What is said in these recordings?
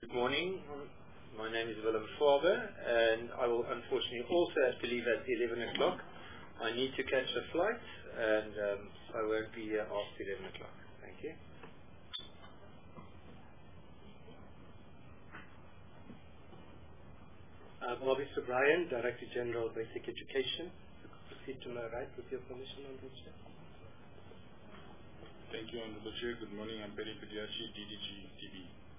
Good morning. My name is Willem Faber, and I will unfortunately also have to leave at 11 o'clock. I need to catch a flight, and I won't be here after 11 o'clock. Thank you. Bobby Sobrian, Director General of Basic Education. Proceed to my right with your permission, Honorable Chair. Thank you, Honorable Chair. Good morning. I'm Perry Pediachi, DDG TV.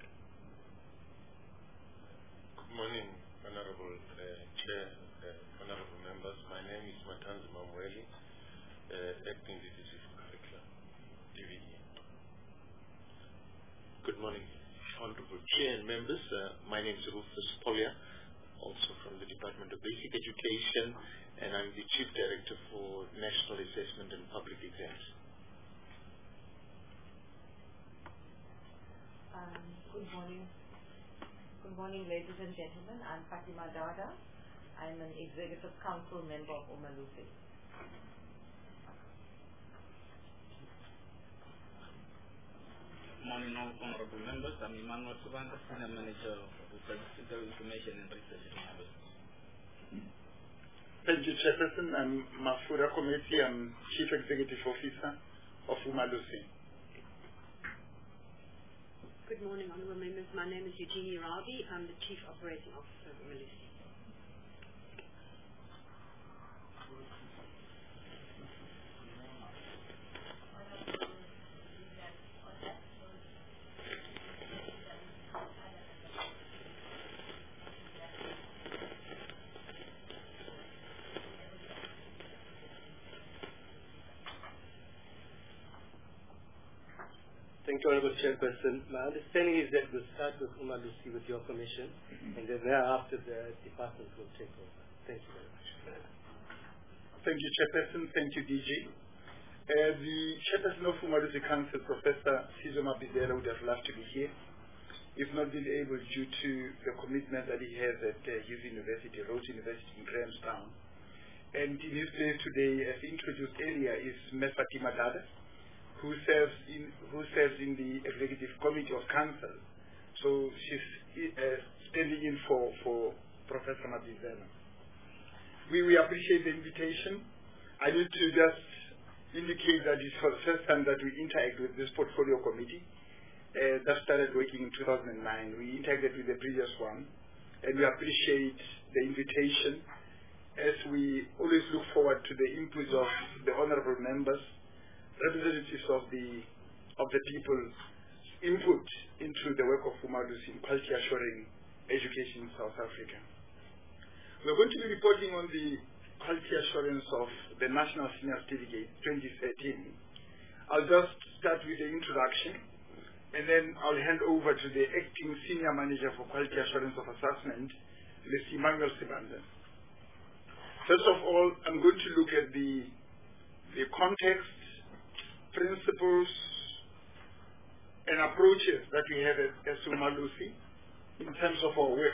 Good morning, Honorable Chair, Honorable Members. My name is Matanzi Mamweli, Acting DDG for Curriculum, DVE. Good morning, Honorable Chair and members. My name is Rufus Polya, also from the Department of Basic Education, and I'm the Chief Director for National Assessment and Public Exams. Good morning. Good morning, ladies and gentlemen. I'm Fatima Dada. I'm an Executive Council member of Umalusi. Good morning, honorable members. I'm Emmanuel Subanda, Senior Manager of Statistical Information and Research in Umalusi. Thank you, Chairperson. I'm Mafura Kometi. I'm Chief Executive Officer of Umalusi. Good morning, honourable members. My name is Eugenie Rabi. I'm the Chief Operating Officer of Umalusi. Thank you, Honorable Chairperson. My understanding is that we'll start with Umalusi with your permission, and then thereafter the department will take over. Thank you very much. Thank you, Chairperson. Thank you, DG. The Chairperson of Umalusi Council, Professor Sizo Mabizela, would have loved to be here. If not been able due to the commitment that he has at his university, Rhodes University in Grahamstown. And in his place today, as introduced earlier, is Ms. Fatima Dada, who serves in the Executive Committee of Council. So she's standing in for Professor Mabizela. We appreciate the invitation. I need to just indicate that it's for the first time that we interact with this portfolio committee. That started working in 2009. We interacted with the previous one, and we appreciate the invitation as we always look forward to the inputs of the honorable members, representatives of the people's input into the work of Umalusi in quality assuring education in South Africa. We're going to be reporting on the quality assurance of the National Senior Certificate 2013. I'll just start with the introduction, and then I'll hand over to the Acting Senior Manager for Quality Assurance of Assessment, Mr. Emmanuel Sibanda. First of all, I'm going to look at the context, principles, and approaches that we have at Umalusi in terms of our work,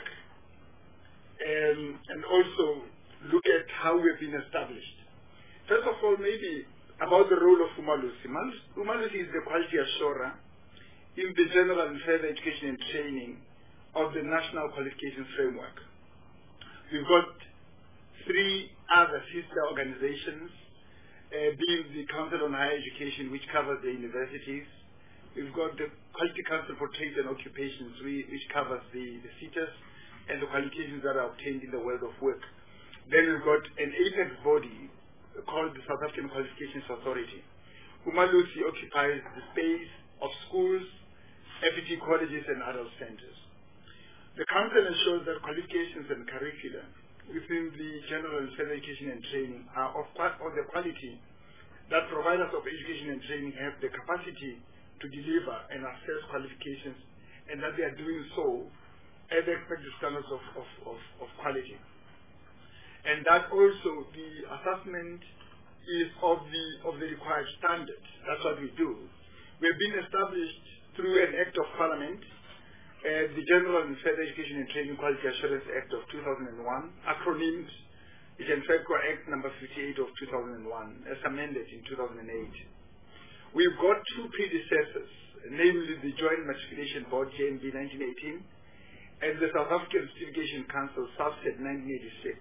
and also look at how we've been established. First of all, maybe about the role of Umalusi. Umalusi is the quality assurer in the general and further education and training of the National Qualifications Framework. We've got three other sister organizations, being the Council on Higher Education, which covers the universities. We've got the Quality Council for Trades and Occupations, which covers the SETAs and the qualifications that are obtained in the world of work. Then we've got an apex body called the South African Qualifications Authority. Umalusi occupies the space of schools, FET colleges, and adult centers. The Council ensures that qualifications and curricula within the general and further education and training are of the quality that providers of education and training have the capacity to deliver and assess qualifications, and that they are doing so at the expected standards of quality. And that also the assessment is of the required standards. That's what we do. We have been established through an Act of Parliament, the General and Further Education and Training Quality Assurance Act of 2001, acronymed Igenfeco Act number 58 of 2001, as amended in 2008. We've got two predecessors, namely the Joint Matriculation Board, JMB 1918, and the South African Certification Council, SAFCET 1986.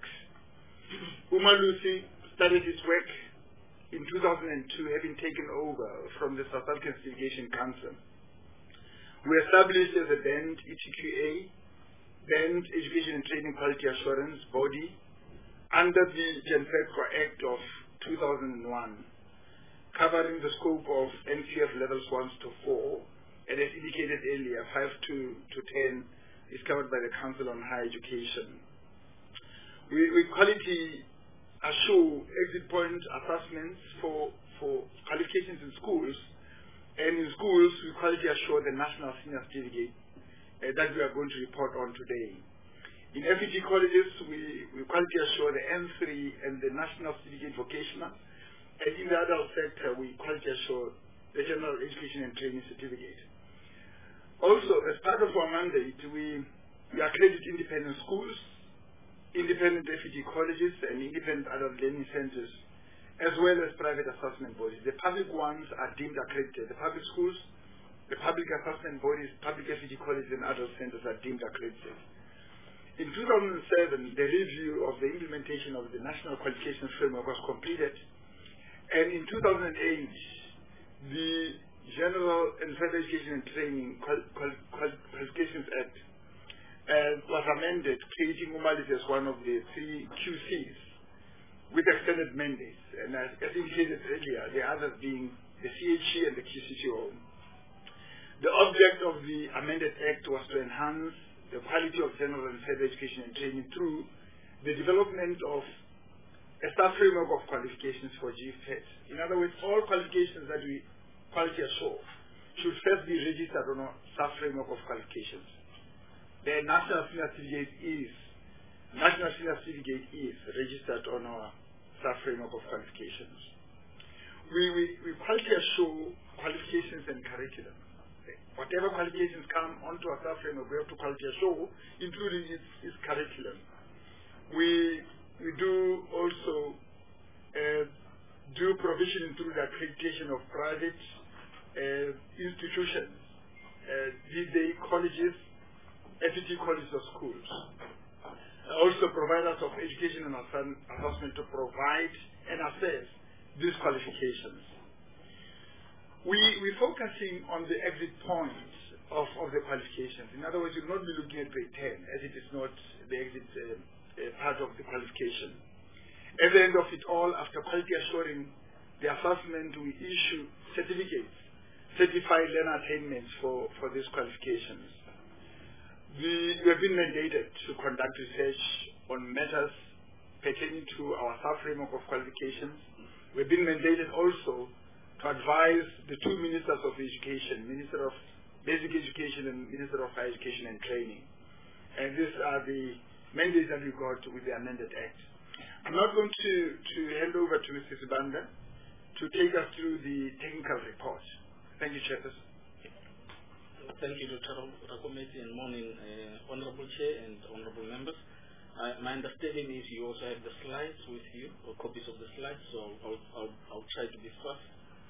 Umalusi started his work in 2002, having taken over from the South African Certification Council. We established as a band ETQA, Band Education and Training Quality Assurance body, under the GENFEDCO Act of 2001, covering the scope of NCF levels 1 to 4, and as indicated earlier, 5 to 10 is covered by the Council on Higher Education. We quality assure exit point assessments for qualifications in schools, and in schools we quality assure the National Senior Certificate that we are going to report on today. In FET colleges, we quality assure the N3 and the National Certificate Vocational, and in the adult sector we quality assure the General Education and Training Certificate. Also, as part of our mandate, we accredit independent schools, independent FET colleges, and independent adult learning centers, as well as private assessment bodies. The public ones are deemed accredited. The public schools, the public assessment bodies, public FET colleges, and adult centers are deemed accredited. In 2007, the review of the implementation of the National Qualifications Framework was completed, and in 2008, the General and Further Education and Training Qualifications Act was amended, creating Umalusi as one of the 3 QCs with extended mandates, and as indicated earlier, the others being the CHE and the QCTO. The object of the amended act was to enhance the quality of general and further education and training through the development of a staff framework of qualifications for GFET. In other words, all qualifications that we quality assure should first be registered on a staff framework of qualifications. The National Senior Certificate is registered on our staff framework of qualifications. We quality assure qualifications and curriculum. Whatever qualifications come onto our staff framework, we have to quality assure, including its curriculum. We do also do provision through the accreditation of private institutions, these day colleges, FET colleges or schools. Also providers of education and assessment to provide and assess these qualifications. We're focusing on the exit points of the qualifications. In other words, you'll not be looking at grade 10 as it is not the exit part of the qualification. At the end of it all, after quality assuring the assessment, we issue certificates, certified learner attainments for these qualifications. We have been mandated to conduct research on matters pertaining to our staff framework of qualifications. We've been mandated also to advise the 2 ministers of education, Minister of Basic Education and Minister of Higher Education and Training. And these are the mandates that we got with the amended act. I'm not going to hand over to Mr. Sibanda to take us through the technical report. Thank you, Chairperson. Thank you, Dr. Rakometi, and morning, Honorable Chair and Honorable Members. My understanding is you also have the slides with you, or copies of the slides, so I'll try to be fast.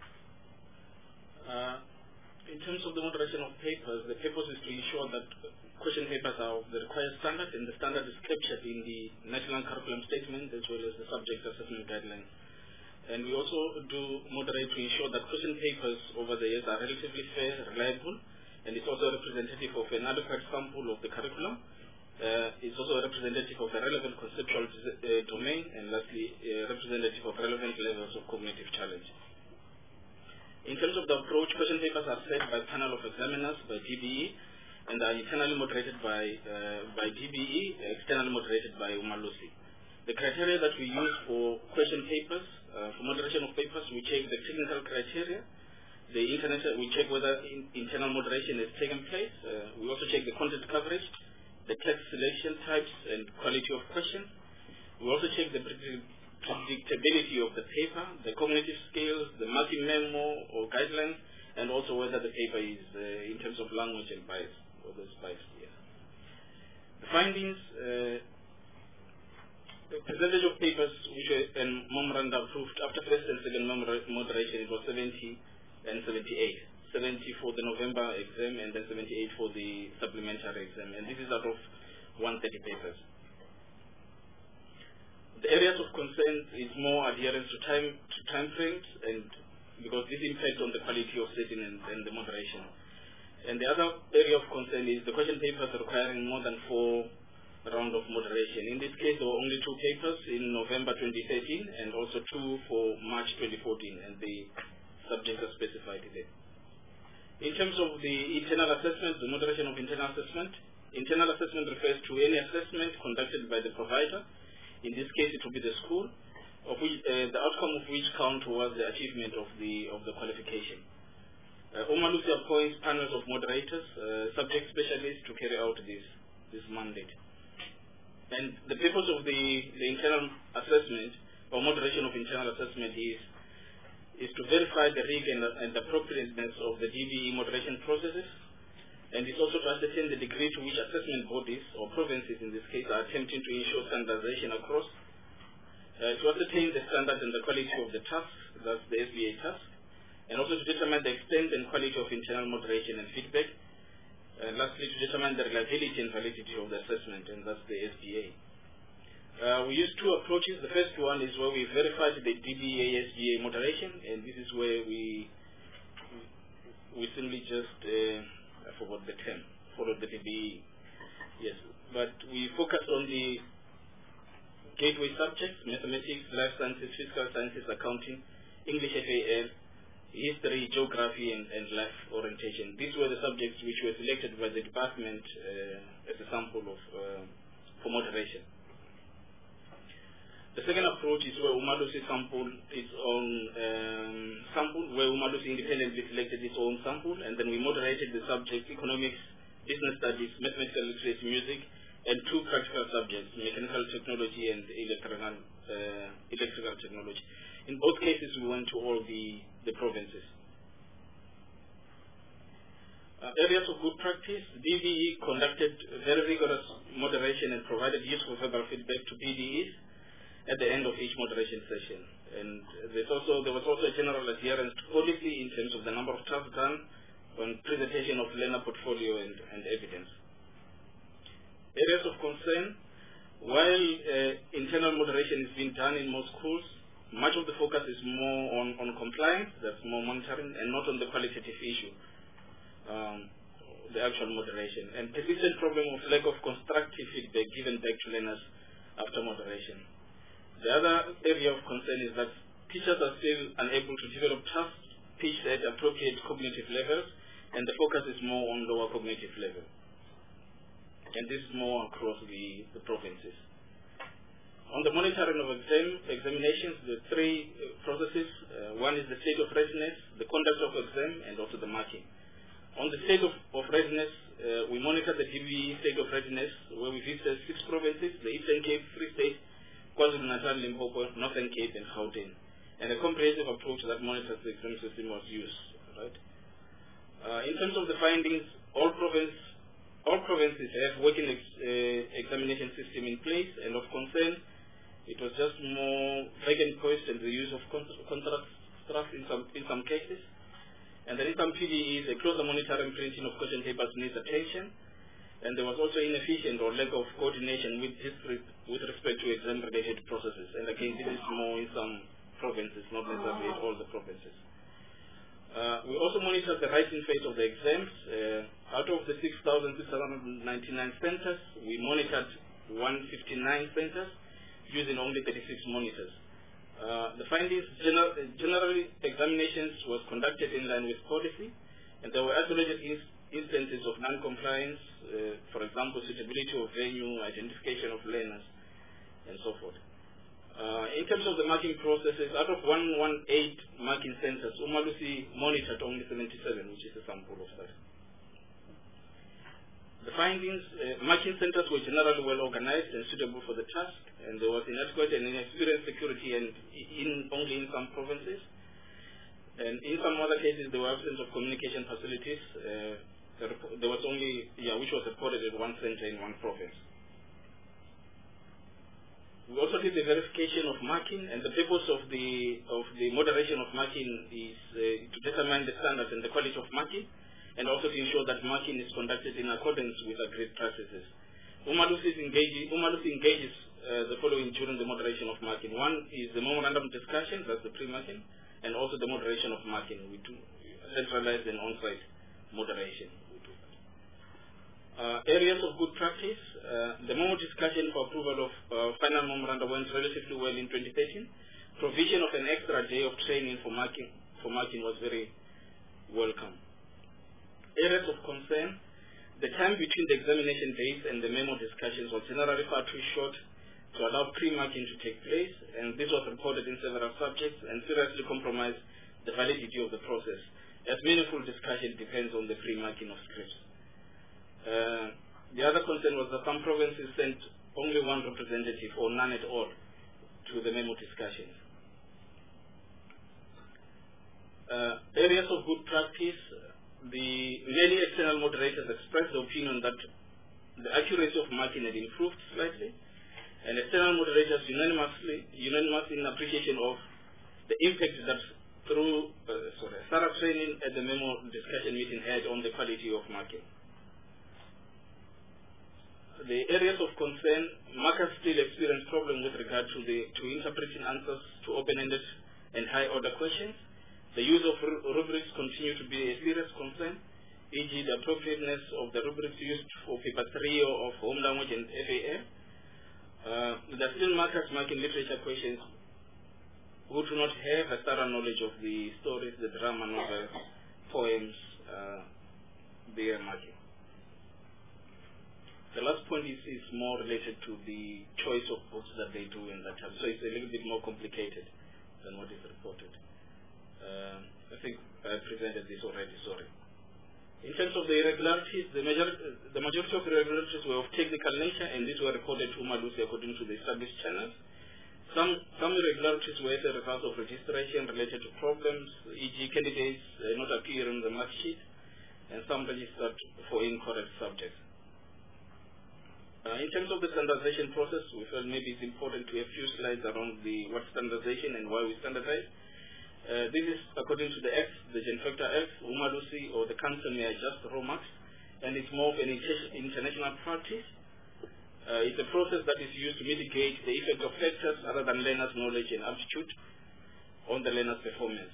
In terms of the moderation of papers, the purpose is to ensure that question papers are of the required standard, and the standard is captured in the National Curriculum Statement as well as the Subject Assessment Guidelines. And we also do moderate to ensure that question papers over the years are relatively fair, reliable, and it's also representative of an adequate sample of the curriculum. It's also representative of a relevant conceptual domain, and lastly, representative of relevant levels of cognitive challenge. In terms of the approach, question papers are set by panel of examiners, by DBE, and are internally moderated by DBE, externally moderated by Umalusi. The criteria that we use for question papers, for moderation of papers, we check the technical criteria. We check whether internal moderation has taken place. We also check the content coverage, the text selection types and quality of questions. We also check the predictability of the paper, the cognitive skills, the multi-memo or guidelines, and also whether the paper is in terms of language and bias, or there's bias here. The findings, the percentage of papers which were memoranda approved after first and second moderation, it was 70 and 78. 70 for the November exam, and then 78 for the supplementary exam. And this is out of 130 papers. The areas of concern is more adherence to time frames, and because this impacts on the quality of setting and the moderation. And the other area of concern is the question papers requiring more than 4 rounds of moderation. In this case, there were only 2 papers in November 2013 and also 2 for March 2014, and the subjects are specified there. In terms of the internal assessment, the moderation of internal assessment refers to any assessment conducted by the provider. In this case, it will be the school, of which, the outcome of which count towards the achievement of the qualification. Umalusi appoints panels of moderators, subject specialists to carry out this mandate. And the purpose of the internal assessment or moderation of internal assessment is to verify the rigor and appropriateness of the DBE moderation processes, and it's also to ascertain the degree to which assessment bodies or provinces in this case are attempting to ensure standardization across, to ascertain the standard and the quality of the task, that's the SBA task, and also to determine the extent and quality of internal moderation and feedback, and lastly to determine the reliability and validity of the assessment, and that's the SBA. We use 2 approaches. The first one is where we verified the DBA SBA moderation, and this is where we simply just I forgot the term, followed the DBE. Yes, but we focus on the gateway subjects: mathematics, life sciences, physical sciences, accounting, English FAL, history, geography, and life orientation. These were the subjects which were selected by the department as a sample for moderation. The second approach is where Umalusi sampled its own sample, where Umalusi independently selected its own sample, and then we moderated the subjects: economics, business studies, mathematical literacy, music, and 2 practical subjects: mechanical technology and electrical technology. In both cases, we went to all the provinces. Areas of good practice: DBE conducted very rigorous moderation and provided useful verbal feedback to BDEs at the end of each moderation session. And there was also a general adherence to policy in terms of the number of tasks done on presentation of learner portfolio and evidence. Areas of concern: while internal moderation is being done in most schools, much of the focus is more on compliance, that's more monitoring, and not on the qualitative issue, the actual moderation. And persistent problem of lack of constructive feedback given back to learners after moderation. The other area of concern is that teachers are still unable to develop tasks pitched at appropriate cognitive levels, and the focus is more on lower cognitive level. And this is more across the provinces. On the monitoring of examinations, the 3 processes. One is the state of readiness, the conduct of exam, and also the marking. On the state of readiness, we monitor the DBE state of readiness, where we visited 6 provinces: the Eastern Cape, Free State, KwaZulu-Natal, Limpopo, Northern Cape, and Gauteng. And a comprehensive approach that monitors the exam system was used. Right? In terms of the findings, all provinces have working examination system in place, and of concern, it was just more vacant posts and the use of contract staff in some cases. And then in some PDEs, a closer monitoring printing of question papers needs attention. And there was also inefficient or lack of coordination with respect to exam-related processes. And again, this is more in some provinces, not necessarily all the provinces. We also monitored the writing phase of the exams. Out of the 6,699 centers, we monitored 159 centers using only 36 monitors. The findings: generally, examinations was conducted in line with policy, and there were isolated instances of non-compliance, for example, suitability of venue, identification of learners, and so forth. In terms of the marking processes, out of 118 marking centers, Umalusi monitored only 77, which is a sample of that. The findings: marking centers were generally well organized and suitable for the task, and there was inadequate and inexperienced security only in some provinces. And in some other cases, there were absence of communication facilities. There was only, which was reported at one center in one province. We also did the verification of marking, and the purpose of the moderation of marking is to determine the standards and the quality of marking, and also to ensure that marking is conducted in accordance with agreed practices. Umalusi engages the following during the moderation of marking. One is the memorandum discussion, that's the pre-marking, and also the moderation of marking. We do centralized and on-site moderation. Areas of good practice. The memo discussion for approval of final memorandum went relatively well in 2013. Provision of an extra day of training for marking was very welcome. Areas of concern. The time between the examination dates and the memo discussions was generally far too short to allow pre-marking to take place, and this was reported in several subjects and seriously compromised the validity of the process, as meaningful discussion depends on the pre-marking of scripts. The other concern was that some provinces sent only one representative or none at all to the memo discussions. Areas of good practice. Many external moderators expressed the opinion that the accuracy of marking had improved slightly, and external moderators unanimous in appreciation of the impact that through thorough training at the memo discussion meeting had on the quality of marking. The areas of concern, markers still experience problems with regard to interpreting answers to open-ended and high-order questions. The use of rubrics continue to be a serious concern, e.g. the appropriateness of the rubrics used for paper 3 of home language and FAL. There are still markers marking literature questions who do not have a thorough knowledge of the stories, the drama, novels, poems they are marking. The last point is more related to the choice of books that they do in that time, so it's a little bit more complicated than what is reported. I think I presented this already, sorry. In terms of the irregularities, the majority of irregularities were of technical nature, and these were reported to Umalusi according to the established channels. Some irregularities were as a result of registration related to problems, e.g. candidates not appearing on the mark sheet, and some registered for incorrect subjects. In terms of the standardization process, we felt maybe it's important to have a few slides around what standardization and why we standardize. This is according to the Act, the Gen Factor Act. Umalusi or the Council may adjust raw marks, and it's more of an international practice. It's a process that is used to mitigate the effect of factors other than learners' knowledge and aptitude on the learner's performance.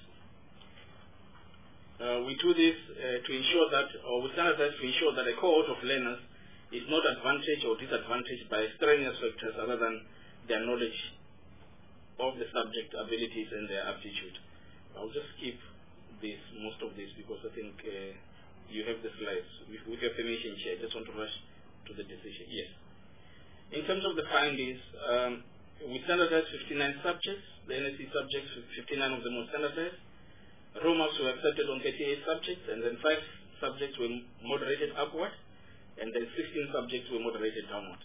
We do this to ensure that, or we standardize to ensure that a cohort of learners is not advantaged or disadvantaged by extraneous factors other than their knowledge of the subject, abilities, and their aptitude. I'll just skip most of this because I think you have the slides. With your permission, Chair, I just want to rush to the decision. Yes. In terms of the findings, we standardized 59 subjects. The NSC subjects, 59 of them were standardized. Raw marks were accepted on 38 subjects, and then 5 subjects were moderated upward, and then 16 subjects were moderated downward.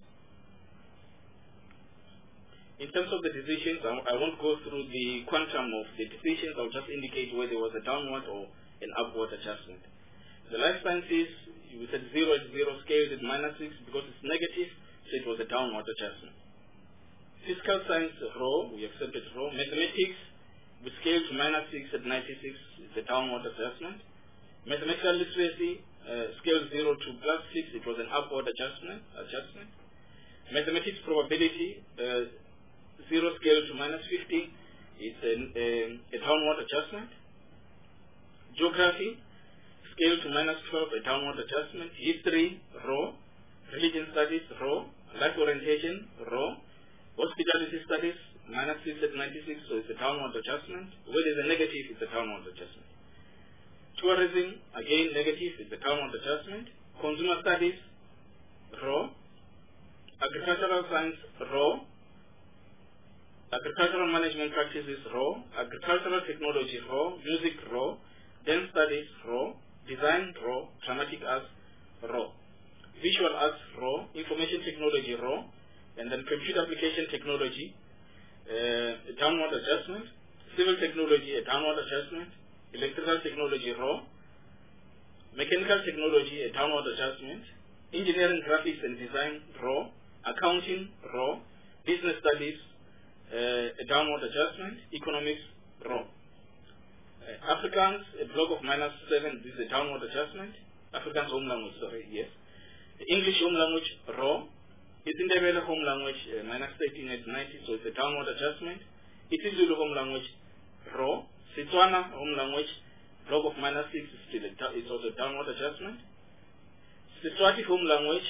In terms of the decisions, I won't go through the quantum of the decisions. I'll just indicate whether there was a downward or an upward adjustment. The life sciences, we said 0 is 0, scaled at -6 because it's negative, so it was a downward adjustment. Physical science, raw, we accepted raw. Mathematics, we scaled to -6 at 96, it's a downward adjustment. Mathematical literacy, scaled 0 to +6, it was an upward adjustment. Mathematics probability, 0 scale to -50, it's a downward adjustment. Geography, scale to -12, a downward adjustment. History, raw. Religion studies, raw. Life orientation, raw. Hospitality studies, -6 at 96, so it's a downward adjustment. Where there's a negative, it's a downward adjustment. Tourism, again negative, it's a downward adjustment. Consumer studies, raw. Agricultural science, raw. Agricultural management practices, raw. Agricultural technology, raw. Music, raw. Dance studies, raw. Design, raw. Dramatic arts, raw. Visual arts, raw. Information technology, raw. And then computer application technology, a downward adjustment. Civil technology, a downward adjustment. Electrical technology, raw. Mechanical technology, a downward adjustment. Engineering, graphics and design, raw. Accounting, raw. business studies, a downward adjustment, economics, raw. Afrikaans, a block of -7, this is a downward adjustment. Afrikaans home language, sorry, yes. English home language, raw. isiNdebele home language, -13 at 90, so it's a downward adjustment. isiZulu home language, raw. Setswana home language, block of -6, it's also a downward adjustment. Siswati home language,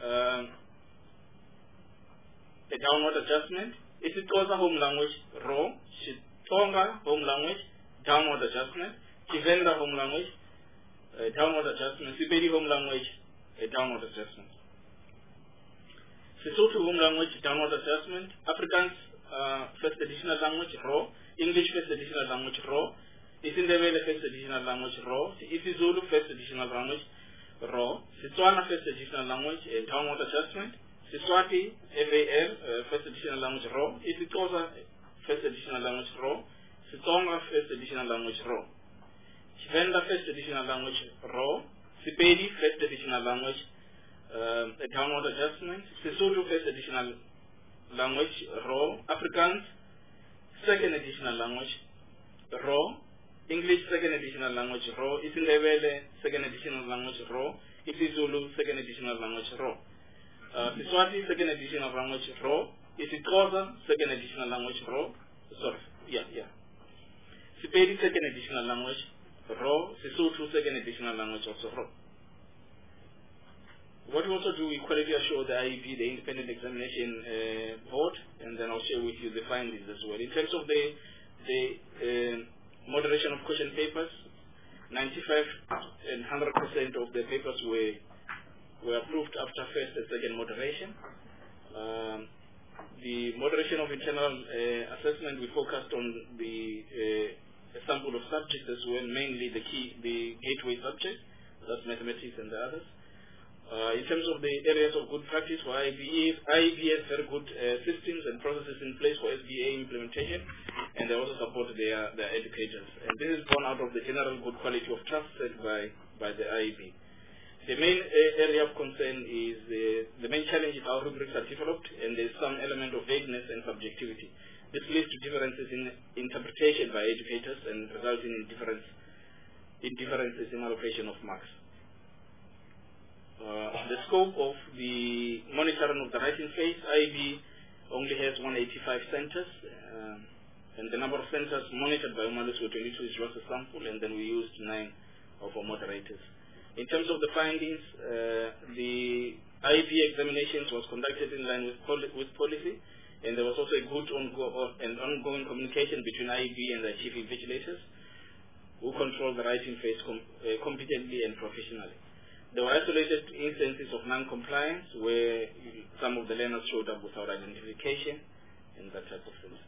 a downward adjustment. isiXhosa home language, raw. Xitsonga home language, downward adjustment. Tshivenda home language, a downward adjustment. Sepedi home language, a downward adjustment. Sesotho home language, downward adjustment. Afrikaans first additional language, raw. English first additional language, raw. isiNdebele first additional language, raw. isiZulu first additional language, raw. Setswana first additional language, a downward adjustment. Siswati FAL first additional language, raw. isiXhosa first additional language, raw. Setsonga first additional language, raw. Tshivenda first additional language, raw. Sepedi first additional language, a downward adjustment. Sesotho first additional language, raw. Afrikaans second additional language, raw. English second additional language, raw. isiNdebele second additional language, raw. isiZulu second additional language, raw. Siswati second additional language, raw. isiXhosa second additional language, raw. Sorry, yeah. Sepedi second additional language, raw. Sesotho second additional language, also raw. What we also do, we quality assure the IEB, the Independent Examination Board, and then I'll share with you the findings as well. In terms of the moderation of question papers, 95 and 100% of the papers were approved after first and second moderation. The moderation of internal assessment, we focused on the sample of subjects as well, mainly the gateway subjects, that's mathematics and the others. In terms of the areas of good practice for IEB has very good systems and processes in place for SBA implementation, and they also support their educators. And this is born out of the general good quality of trust set by the IEB. The main area of concern is the main challenge is how rubrics are developed, and there's some element of vagueness and subjectivity. This leads to differences in interpretation by educators and resulting in differences in allocation of marks. The scope of the monitoring of the writing phase, IEB only has 185 centers, and the number of centers monitored by Umalusi were 22 is just a sample, and then we used 9 of our moderators. In terms of the findings, the IEB examinations was conducted in line with policy, and there was also a good ongoing communication between IEB and the chief invigilators, who control the writing phase competently and professionally. There were isolated instances of non-compliance where some of the learners showed up without identification and that type of thing.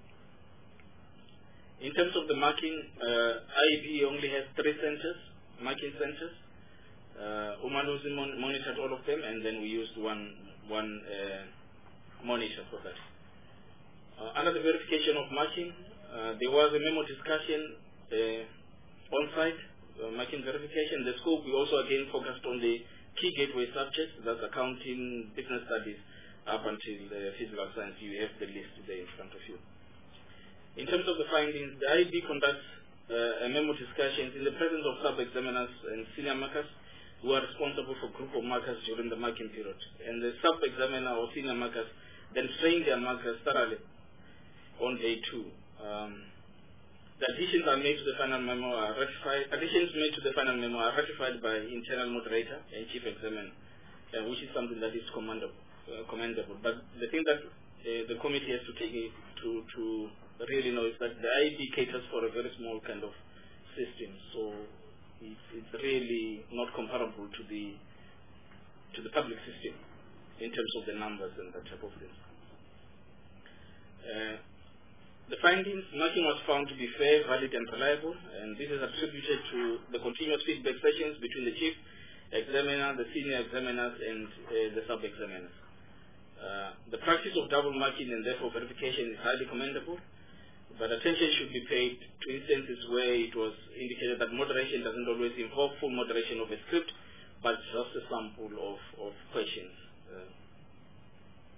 In terms of the marking, IEB only has 3 marking centers. Umalusi monitored all of them, and then we used one monitor for that. Under the verification of marking, there was a memo discussion on site. Marking verification, the scope, we also again focused on the key gateway subjects, that's accounting, business studies, up until physical science. You have the list there in front of you. In terms of the findings, the IEB conducts a memo discussions in the presence of sub-examiners and senior markers who are responsible for group of markers during the marking period. And the sub-examiner or senior markers then train their markers thoroughly on day 2. The additions made to the final memo are ratified by internal moderator and chief examiner, which is something that is commendable. But the thing that the committee has to take to really know is that the IEB caters for a very small kind of system, so it's really not comparable to the public system in terms of the numbers and that type of thing. The findings, marking was found to be fair, valid and reliable, and this is attributed to the continuous feedback sessions between the chief examiner, the senior examiners and the sub-examiners. The practice of double marking and therefore verification is highly commendable, but attention should be paid to instances where it was indicated that moderation doesn't always involve full moderation of a script, but just a sample of questions.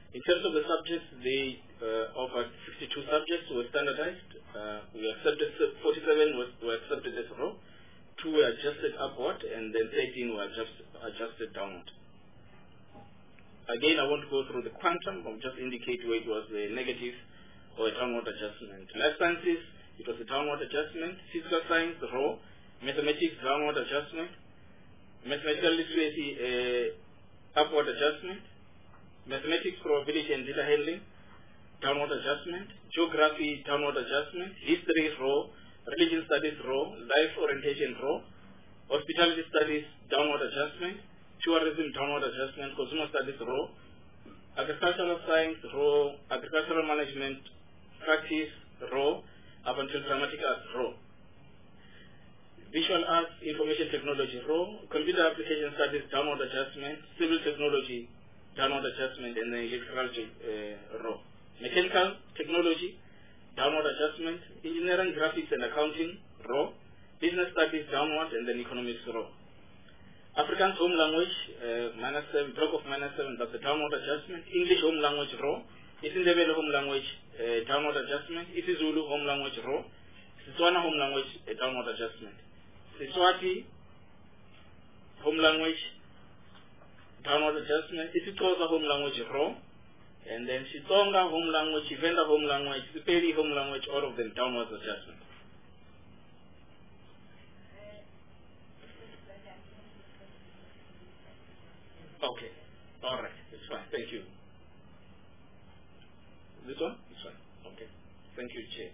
In terms of the subjects, they offered 62 subjects were standardized. We accepted 47 were accepted as raw, 2 were adjusted upward, and then 13 were adjusted downward. Again, I won't go through the quantum, I'll just indicate where it was a negative or a downward adjustment. Life sciences, it was a downward adjustment. Physical science, raw. Mathematics, downward adjustment. Mathematical literacy, upward adjustment. Mathematics, probability and data handling, downward adjustment. Geography, downward adjustment. History, raw. Religion studies, raw. Life orientation, raw. Hospitality studies, downward adjustment. Tourism, downward adjustment. Consumer studies, raw. Agricultural science, raw. Agricultural management, practice, raw. Up until dramatic arts, raw. Visual arts, information technology, raw. Computer application studies, downward adjustment. Civil technology, downward adjustment, and then electrical raw. Mechanical technology, downward adjustment. Engineering, graphics, and accounting, raw. Business studies, downward, and then economics, raw. Afrikaans home language, -7, block of -7, that's a downward adjustment. English home language, raw. isiNdebele home language, downward adjustment. isiZulu home language, raw. Setswana home language, downward adjustment. Siswati home language, downward adjustment. isiXhosa home language, raw. And then Xitsonga home language, Venda home language, Sepedi home language, all of them downward adjustment. Okay, all right, it's fine. Thank you. This one? This one. Okay. Thank you, Chair.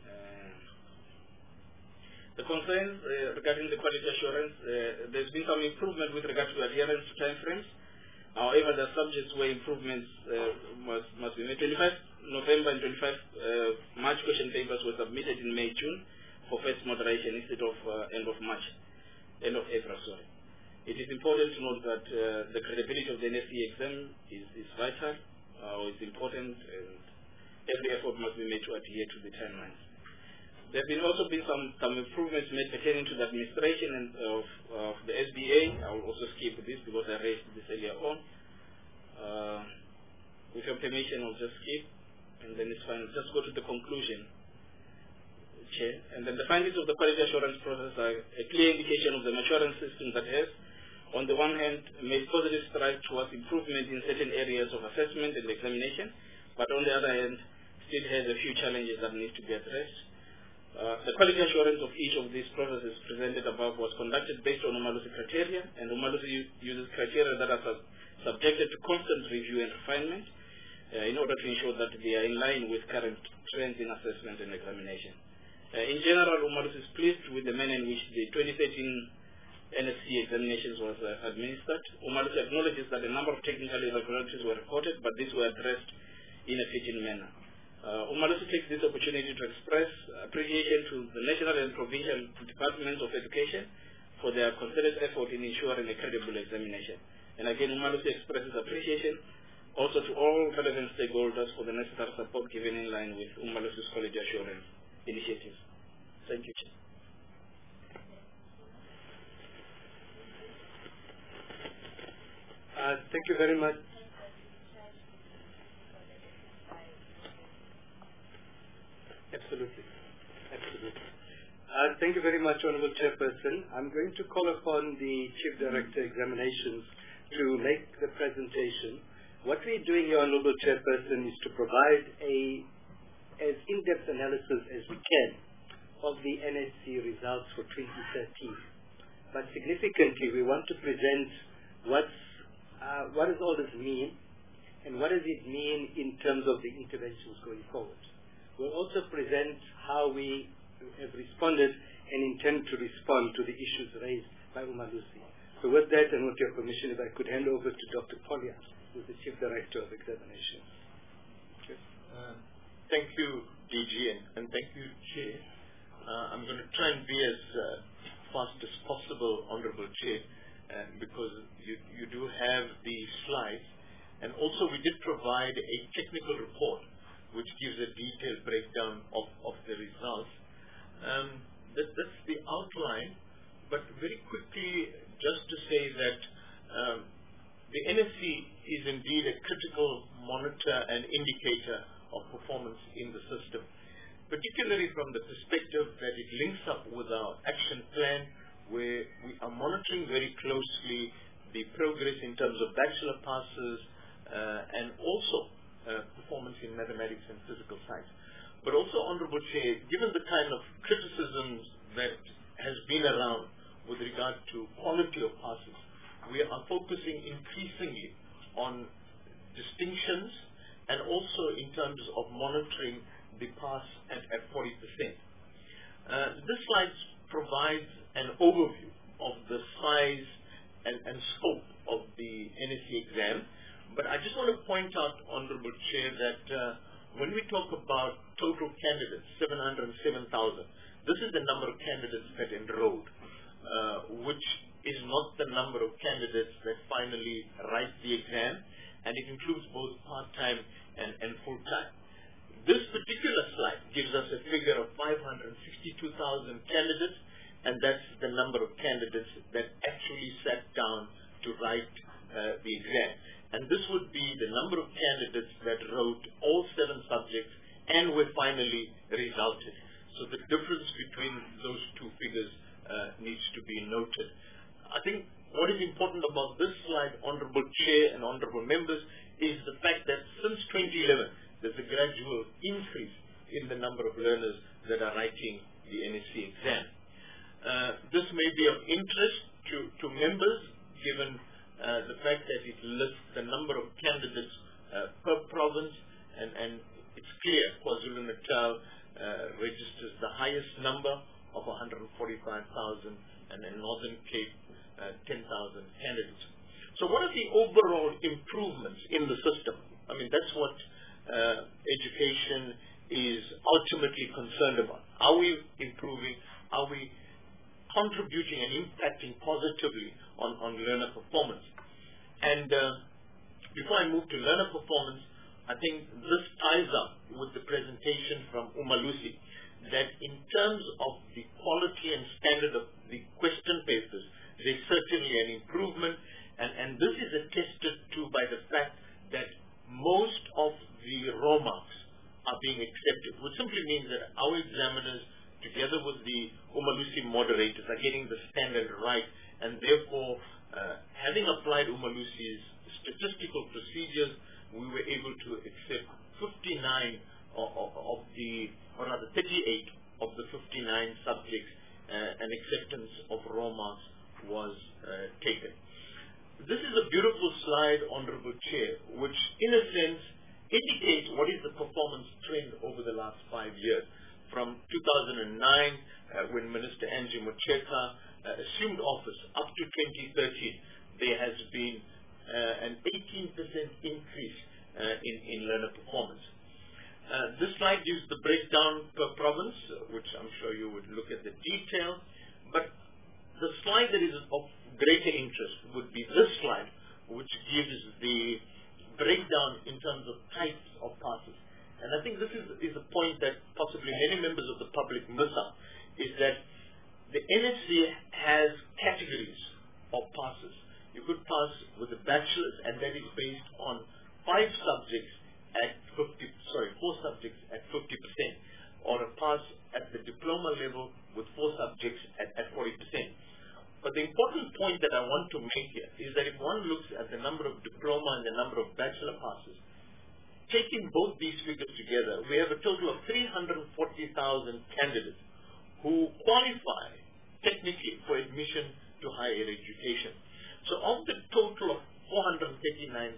The concerns regarding the quality assurance, there's been some improvement with regard to adherence to time frames. However, there are subjects where improvements must be made. 25 November and 25 March question papers were submitted in May, June for first moderation instead of end of April, sorry. It is important to note that the credibility of the NSE exam is vital, it's important, and every effort must be made to adhere to the timelines. There have also been some improvements made pertaining to the administration of the SBA. I will also skip this because I raised this earlier on. With your permission, I'll just skip, and then it's fine. Just go to the conclusion, Chair. And then the findings of the quality assurance process are a clear indication of the assurance system that has, on the one hand, made positive strides towards improvement in certain areas of assessment and examination, but on the other hand, still has a few challenges that need to be addressed. The quality assurance of each of these processes presented above was conducted based on Umalusi criteria, and Umalusi uses criteria that are subjected to constant review and refinement in order to ensure that they are in line with current trends in assessment and examination. In general, Umalusi is pleased with the manner in which the 2013 NSC examinations was administered. Umalusi acknowledges that a number of technical irregularities were reported, but these were addressed in a fitting manner. Umalusi takes this opportunity to express appreciation to the national and provincial departments of education for their concerted effort in ensuring a credible examination. And again, Umalusi expresses appreciation also to all relevant stakeholders for the necessary support given in line with Umalusi's quality assurance initiatives. Thank you, Chair. Thank you very much. Absolutely. Thank you very much, Honorable Chairperson. I'm going to call upon the Chief Director Examinations to make the presentation. What we're doing here, Honorable Chairperson, is to provide as in-depth analysis as we can of the NSC results for 2013. But significantly, we want to present what does all this mean, and what does it mean in terms of the interventions going forward. We'll also present how we have responded and intend to respond to the issues raised by Umalusi. So with that, and with your permission, if I could hand over to Dr. Polya, who is the Chief Director of Examinations. Okay. Thank you, DG, and thank you, Chair. I'm going to try and be as fast as possible, Honorable Chair, because you do have the slides. And also we did provide a technical report which gives a detailed breakdown of the results. That's the outline, but very quickly, just to say that the NSC is indeed a critical monitor and indicator of performance in the system, particularly from the perspective that it links up with our action plan, where we are monitoring very closely the progress in terms of bachelor passes and also performance in mathematics and physical science. But also, Honorable Chair, given the kind of criticisms that has been around with regard to quality of passes, we are focusing increasingly on distinctions and also in terms of monitoring the pass at 40%. This slide provides an overview of the size and scope of the NSC exam, but I just want to point out, Honorable Chair, that when we talk about total candidates, 707,000, this is the number of candidates that enrolled, which is not the number of candidates that finally write the exam, and it includes both part-time and full-time. This particular slide gives us a figure of 562,000 candidates, and that's the number of candidates that actually sat down to write the exam. And this would be the number of candidates that wrote all 7 subjects and were finally resulted. So the difference between those two figures needs to be noted. I think what is important about this slide, Honorable Chair and Honorable Members, is the fact that since 2011, there's a gradual increase in the number of learners that are writing the NSC exam. This may be of interest to members, given the fact that it lists the number of candidates per province, and it's clear KwaZulu-Natal registers the highest number of 145,000, and in Northern Cape, 10,000 candidates. So what are the overall improvements in the system? I mean, that's what education is ultimately concerned about. Are we improving? Are we contributing and impacting positively on learner performance? And before I move to learner performance, I think this ties up with the presentation from Umalusi, that in terms of the quality and standard of the question papers, there's certainly an improvement, and this is attested to by the fact that most of the raw marks are being accepted, which simply means that our examiners, together with the Umalusi moderators, are getting the standard right, and therefore, having applied Umalusi's statistical procedures, we were able to accept 39 of the, or rather 38 of the 59 subjects, and acceptance of raw marks was taken. This is a beautiful slide, Honorable Chair, which in a sense indicates what is the performance trend over the last 5 years. From 2009, when Minister Angie Motshekga assumed office, up to 2013, there has been an 18% increase in learner performance. This slide gives the breakdown per province, which I'm sure you would look at the detail, but the slide that is of greater interest would be this slide, which gives the breakdown in terms of types of passes. And I think this is a point that possibly many members of the public miss out, is that the NSC has categories of passes. You could pass with a bachelor's, and that is based on 4 subjects at 50%, or a pass at the diploma level with 4 subjects at 40%. But the important point that I want to make here is that if one looks at the number of diploma and the number of bachelor passes, taking both these figures together, we have a total of 340,000 candidates who qualify technically for admission to higher education. So of the total of 439,000,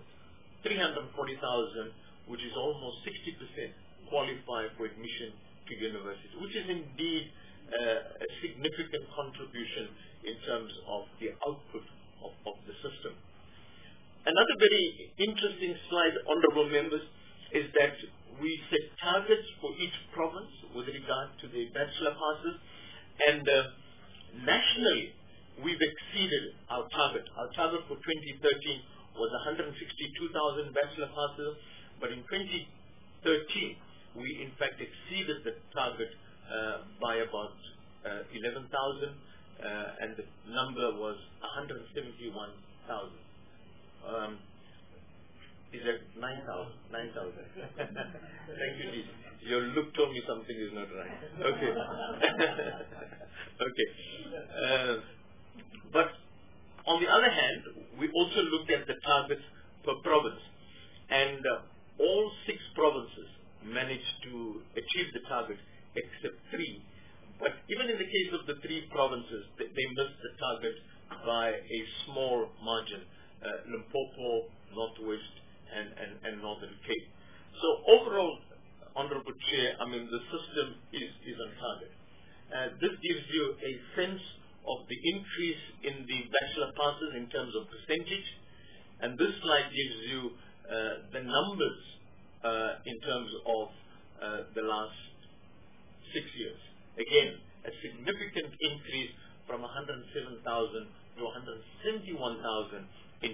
340,000, which is almost 60%, qualify for admission to university, which is indeed a significant contribution in terms of the output of the system. Another very interesting slide, honorable members, is that we set targets for each province with regard to the bachelor passes, and nationally we've exceeded our target. Our target for 2013 was 162,000 bachelor passes, but in 2013 we in fact exceeded the target by about 11,000, and the number was 171,000. Is that 9,000? 9,000. Thank you, Dee. Your look told me something is not right. Okay. Okay. But on the other hand, we also looked at the targets per province. And all 6 provinces managed to achieve the target except 3. But even in the case of the 3 provinces, they missed the target by a small margin. Limpopo, Northwest, and Northern Cape. So overall, Honorable Chair, I mean, the system is on target. This gives you a sense of the increase in the bachelor passes in terms of percentage. And this slide gives you the numbers in terms of the last 6 years. Again, a significant increase from 107,000 to 171,000 in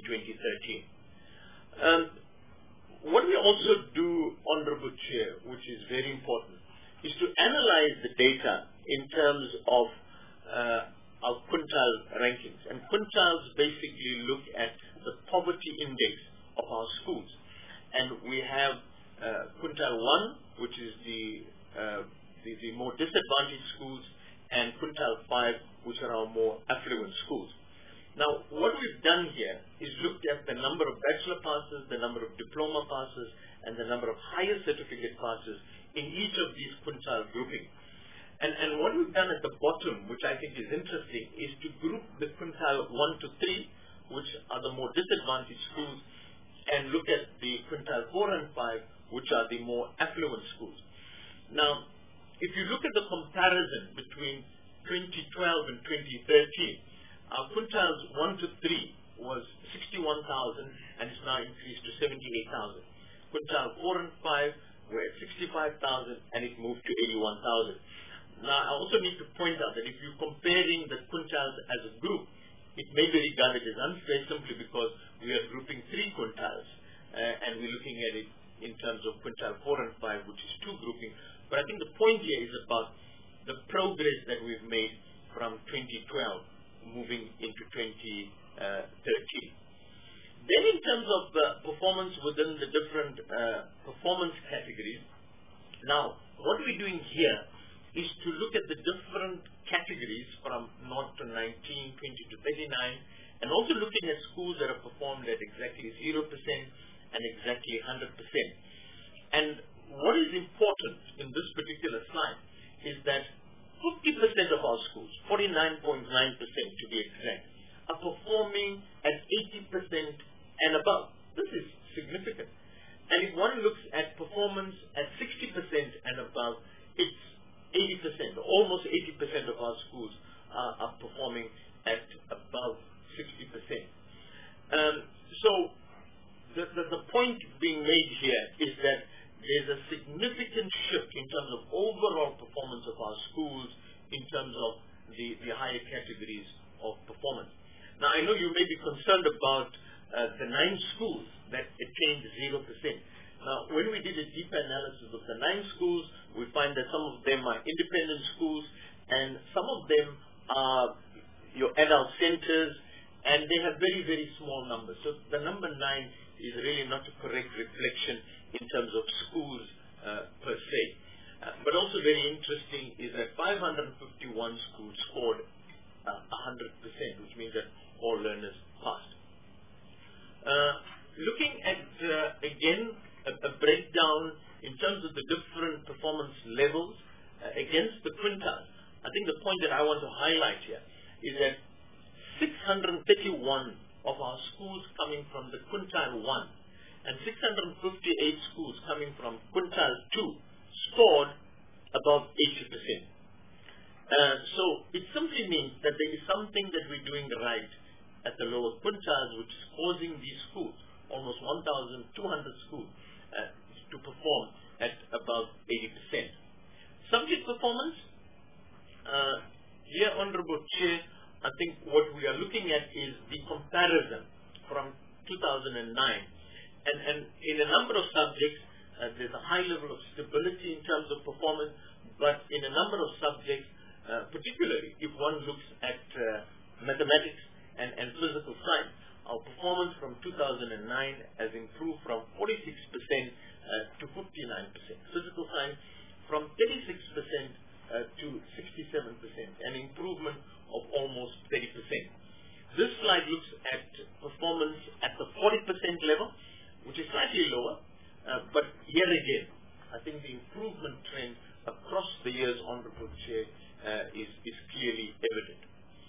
2013. What we also do, Honorable Chair, which is very important, is to analyze the data in terms of our quintile rankings. And quintiles basically look at the poverty index of our schools. And we have quintile 1, which is the more disadvantaged schools, and quintile 5, which are our more affluent schools. Now, what we've done here is looked at the number of bachelor passes, the number of diploma passes, and the number of higher certificate passes in each of these quintile groupings. And what we've done at the bottom, which I think is interesting, is to group the quintile 1 to 3, which are the more disadvantaged schools, and look at the quintile 4 and 5, which are the more affluent schools. Now, if you look at the comparison between 2012 and 2013, our quintiles 1 to 3 was 61,000 and it's now increased to 78,000. Quintile 4 and 5 were at 65,000 and it moved to 81,000. Now, I also need to point out that if you're comparing the quintiles as a group, it may be regarded as unfair simply because we are grouping 3 quintiles and we're looking at it in terms of quintile 4 and 5, which is 2 grouping. But I think the point here is about the progress that we've made from 2012 moving into 2013. Then in terms of performance within the different performance categories, now what we're doing here is to look at the different categories from 0 to 19, 20 to 39, and also looking at schools that have performed at exactly 0% and exactly 100%. And what is important in this particular slide is that 50% of our schools, 49.9% to be exact, are performing at 80% and above. This is significant. And if one looks at performance at 60% and above, it's 80%, almost 80% of our schools are performing at above 60%. So the point being made here is that there's a significant shift in terms of overall performance of our schools in terms of the higher categories of performance. Now, I know you may be concerned about the 9 schools that attained 0%. Now, when we did a deeper analysis of the 9 schools, we find that some of them are independent schools and some of them are your adult centers, and they have very, very small numbers. So the number 9 is really not a correct reflection in terms of schools per se. But also very interesting is that 551 schools scored 100%, which means that all learners passed. Looking at, again, a breakdown in terms of the different performance levels against the quintiles, I think the point that I want to highlight here is that 631 of our schools coming from the quintile 1 and 658 schools coming from quintile 2 scored above 80%. So it simply means that there is something that we're doing right at the lower quintiles, which is causing these schools, almost 1,200 schools, to perform at above 80%. Subject performance, here, Honorable Chair, I think what we are looking at is the comparison from 2009. And in a number of subjects, there's a high level of stability in terms of performance, but in a number of subjects, particularly if one looks at mathematics and physical science, our performance from 2009 has improved from 46% to 59%. Physical science from 36% to 67%, an improvement of almost 30%. This slide looks at performance at the 40% level, which is slightly lower, but here again, I think the improvement trend across the years, Honorable Chair, is clearly evident.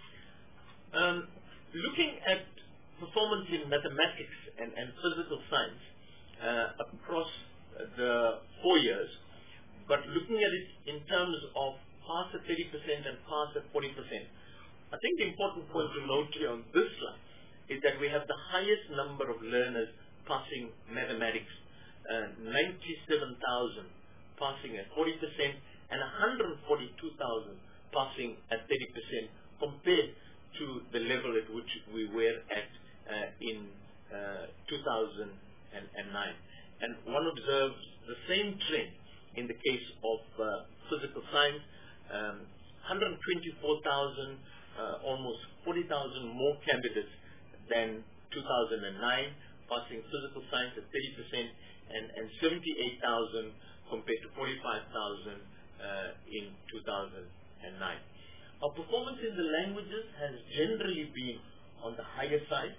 Looking at performance in mathematics and physical science across the 4 years, but looking at it in terms of pass at 30% and pass at 40%, I think the important point to note here on this slide is that we have the highest number of learners passing mathematics, 97,000 passing at 40% and 142,000 passing at 30% compared to the level at which we were at in 2009. And one observes the same trend in the case of physical science, 124,000, almost 40,000 more candidates than 2009, passing physical science at 30% and 78,000 compared to 45,000 in 2009. Our performance in the languages has generally been on the higher side,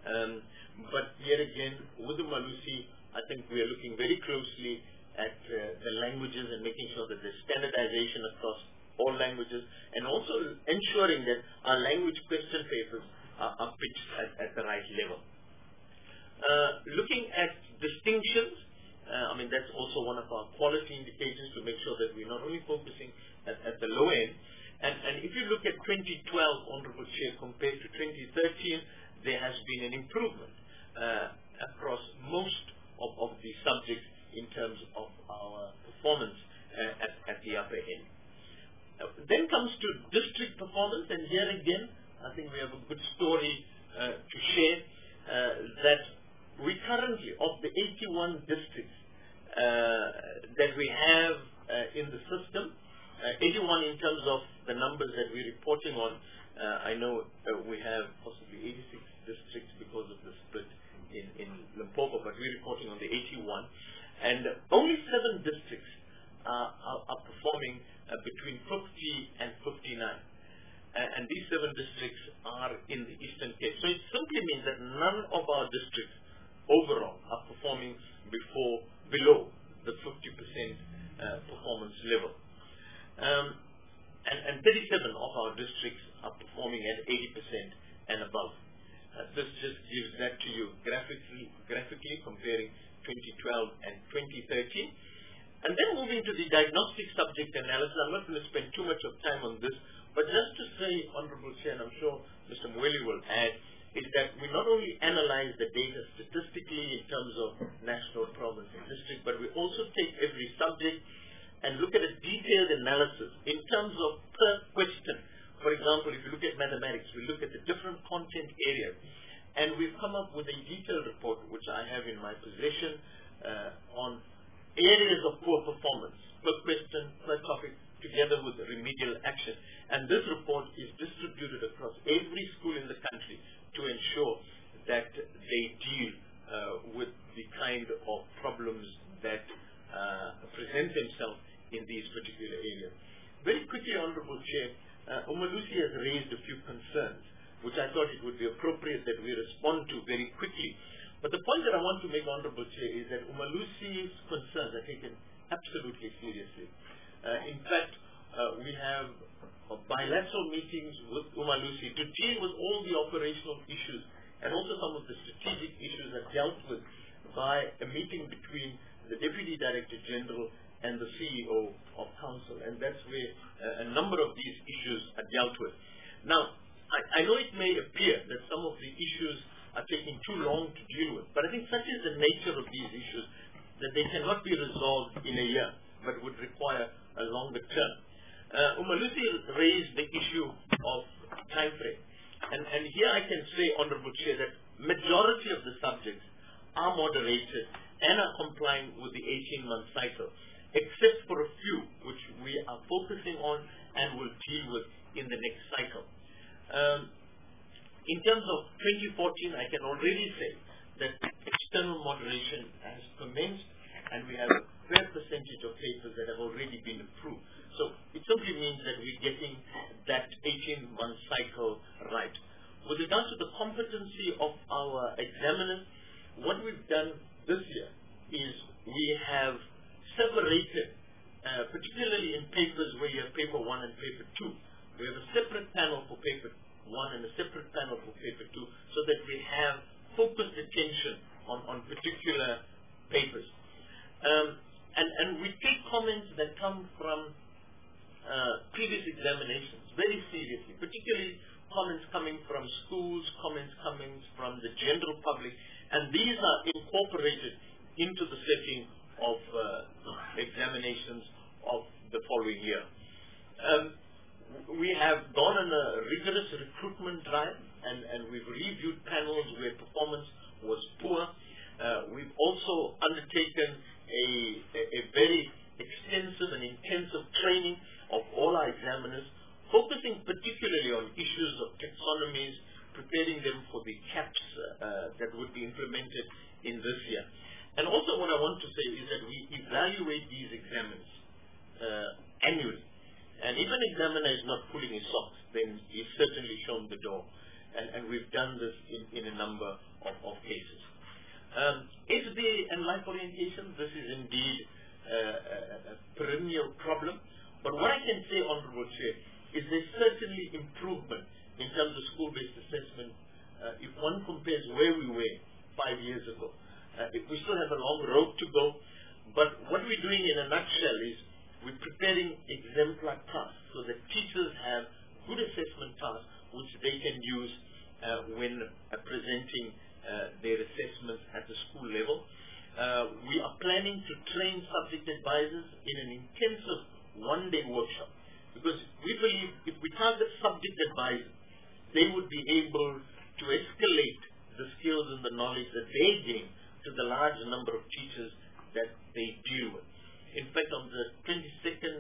but yet again, with the Umalusi, I think we are looking very closely at the languages and making sure that there's standardization across all languages, and also ensuring that our language question papers are pitched at the right level. Looking at distinctions, I mean, that's also one of our quality indicators to make sure that we're not only focusing at the low end. And if you look at 2012, Honorable Chair, compared to 2013, there has been an improvement across most of the subjects in terms of our performance at the upper end. Then comes to district performance, and here again, I think we have a good story to share, that we currently, of the 81 districts that we have in the system, 81 in terms of the numbers that we're reporting on, I know we have possibly 86 districts because of the split in Limpopo, but we're reporting on the 81. And only 7 districts are performing between 50 and 59. And these 7 districts are in the Eastern Cape. So it simply means that none of our districts overall are performing below the 50% performance level. And 37 of our districts are performing at 80% and above. This just gives that to you graphically comparing 2012 and 2013. And then moving to the diagnostic subject analysis, I'm not going to spend too much of time on this, but just to say, Honorable Chair, and I'm sure Mr. Mweli will add, is that we not only analyze the data statistically in terms of national, province, and district, but we also take every subject and look at a detailed analysis in terms of per question. For example, if you look at mathematics, we look at the different content areas, and we've come up with a detailed report, which I have in my possession, on areas of poor performance, per question, per topic, together with remedial action. And this report is distributed across every school in the country to ensure that they deal with the kind of problems that present themselves in these particular areas. Very quickly, Honorable Chair, Umalusi has raised a few concerns, which I thought it would be appropriate that we respond to very quickly. But the point that I want to make, Honorable Chair, is that Umalusi's concerns are taken absolutely seriously. In fact, we have bilateral meetings with Umalusi to deal with all the operational issues, and also some of the strategic issues are dealt with by a meeting between the Deputy Director General and the CEO of Council, and that's where a number of these issues are dealt with. Now, I know it may appear that some of the issues are taking too long to deal with, but I think such is the nature of these issues that they cannot be resolved in a year, but would require a longer term. Umalusi raised the issue of time frame, and here I can say, Honorable Chair, that majority of the subjects are moderated and are complying with the 18-month cycle, except for a few which we are focusing on and will deal with in the next cycle. In terms of 2014, I can already say that external moderation has commenced, and we have a fair percentage of papers that have already been approved. So it simply means that we're getting that 18-month cycle right. With regards to the competency of our examiners, what we've done this year is we have separated, particularly in papers where you have paper 1 and paper 2, we have a separate panel for paper 1 and a separate panel for paper 2, so that we have focused attention on particular papers. And we take comments that come from previous examinations very seriously, particularly comments coming from schools, comments coming from the general public, and these are incorporated into the setting of examinations of the following year. We have gone on a rigorous recruitment drive, and we've reviewed panels where performance was poor. We've also undertaken a very extensive and intensive training of all our examiners, focusing particularly on issues of taxonomies, preparing them for the caps that would be implemented in this year. And also what I want to say is that we evaluate these examiners annually. And if an examiner is not pulling his socks, then he's certainly shown the door. And we've done this in a number of cases. SBA and life orientation, this is indeed a perennial problem. But what I can say, Honorable Chair, is there's certainly improvement in terms of school-based assessment if one compares where we were 5 years ago. We still have a long road to go, but what we're doing in a nutshell is we're preparing exemplar tasks so that teachers have good assessment tasks which they can use when presenting their assessments at the school level. We are planning to train subject advisors in an intensive one-day workshop, because we believe if we target subject advisors, they would be able to escalate the skills and the knowledge that they gain to the large number of teachers that they deal with. In fact, on the 22nd,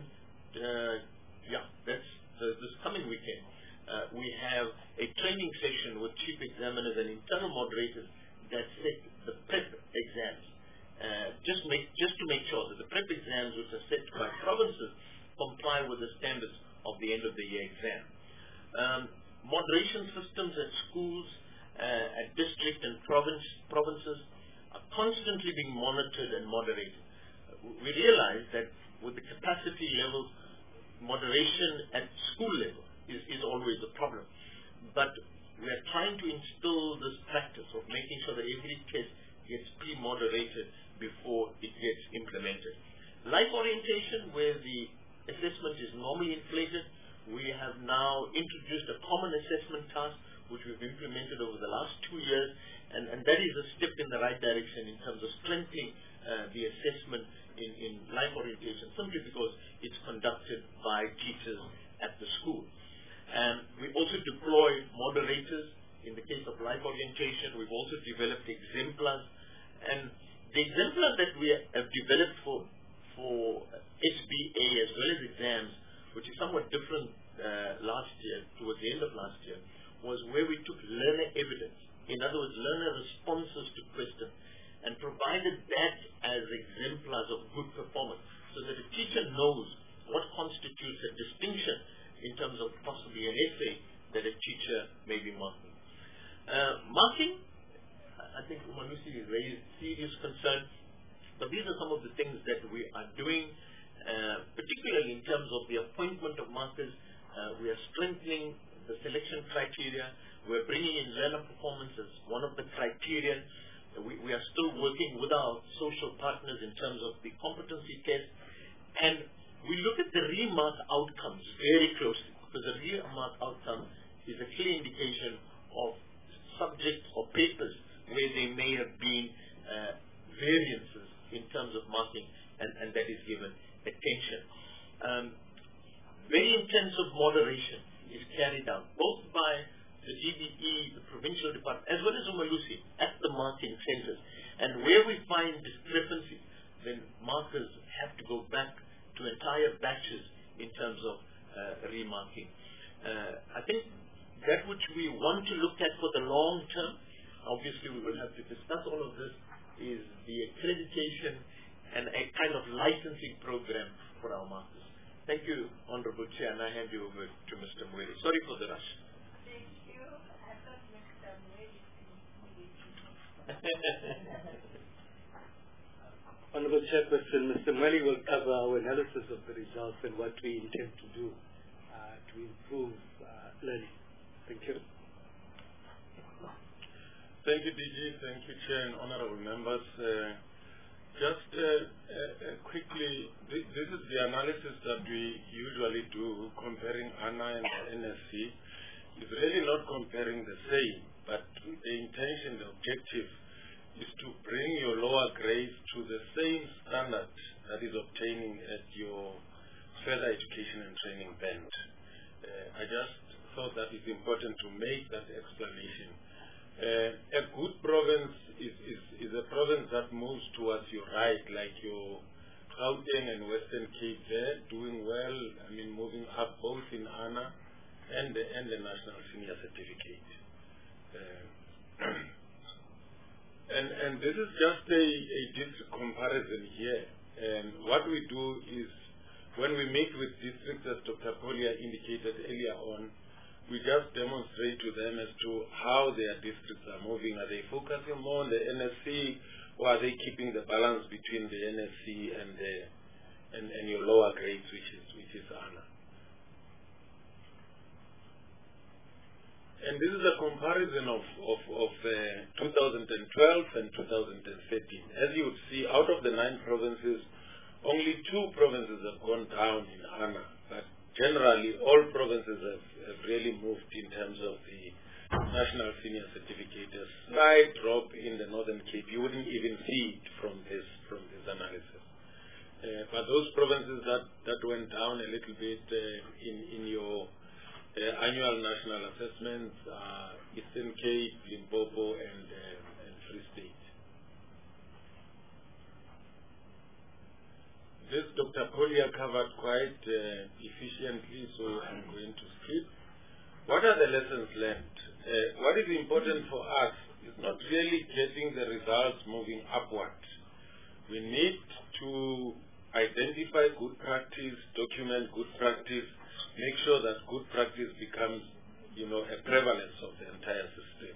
that's this coming weekend, we have a training session with chief examiners and internal moderators that set the prep exams, just to make sure that the prep exams, which are set by provinces, comply with the standards of the end of the year exam. Moderation systems at schools, at district and provinces are constantly being monitored and moderated. We realize that with the capacity levels, moderation at school level is always a problem. But we are trying to instill this practice of making sure that every test gets pre-moderated before it gets implemented. Life orientation, where the assessment is normally inflated, we have now introduced a common assessment task, which we've implemented over the last 2 years, and that is a step in the right direction in terms of strengthening the assessment in life orientation, simply because it's conducted by teachers at the school. We also deploy moderators. In the case of life orientation, we've also developed exemplars, and the exemplar that we have developed for SBA as well as exams, which is somewhat different last year, towards the end of last year, was where we took learner evidence, in other words, learner responses to questions, and provided that as exemplars of good performance, so that a teacher knows what constitutes a distinction in terms of possibly an essay that a teacher may be marking. Marking, I think Umalusi raised serious concern, but these are some of the things that we are doing, particularly in terms of the appointment of markers. We are strengthening the selection criteria. We're bringing in learner performance as one of the criteria. We are still working with our social partners in terms of the competency test, and we look at the remark outcomes very closely, because the remark outcome is a clear indication of subjects or papers where there may have been variances in terms of marking, and that is given attention. Very intensive moderation is carried out both by the GBE, the provincial department, as well as Umalusi at the marking centers. And where we find discrepancies, then markers have to go back to entire batches in terms of remarking. I think that which we want to look at for the long term, obviously we will have to discuss all of this, is the accreditation and a kind of licensing program for our masters. Thank you, Honorable Chair, and I hand you over to Mr. Mweli. Sorry for the rush. Thank you. I thought Mr. Mweli. Honorable Chairperson, Mr. Mweli will cover our analysis of the results and what we intend to do to improve learning. Thank you. Thank you, DG. Thank you, Chair and honorable members. Just quickly, this is the analysis that we usually do comparing ANA and the NSC. It's really not comparing the same, but the intention, the objective is to bring your lower grades to the same standard that is obtaining at your further education and training band. I just thought that it's important to make that explanation. A good province is a province that moves towards your right, like your Gauteng and Western Cape there, doing well, I mean, moving up both in ANA and the National Senior Certificate. And this is just a district comparison here. And what we do is, when we meet with districts, as Dr. Polia indicated earlier on, we just demonstrate to them as to how their districts are moving. Are they focusing more on the NSC, or are they keeping the balance between the NSC and your lower grades, which is ANA? And this is a comparison of 2012 and 2013. As you would see, out of the 9 provinces, only 2 provinces have gone down in ANA, but generally all provinces have really moved in terms of the National Senior Certificate. A slight drop in the Northern Cape, you wouldn't even see it from this analysis. But those provinces that went down a little bit in your annual national assessments are Eastern Cape, Limpopo, and Free State. This Dr. Polia covered quite efficiently, so I'm going to skip. What are the lessons learned? What is important for us is not really getting the results moving upward. We need to identify good practice, document good practice, make sure that good practice becomes, a prevalence of the entire system.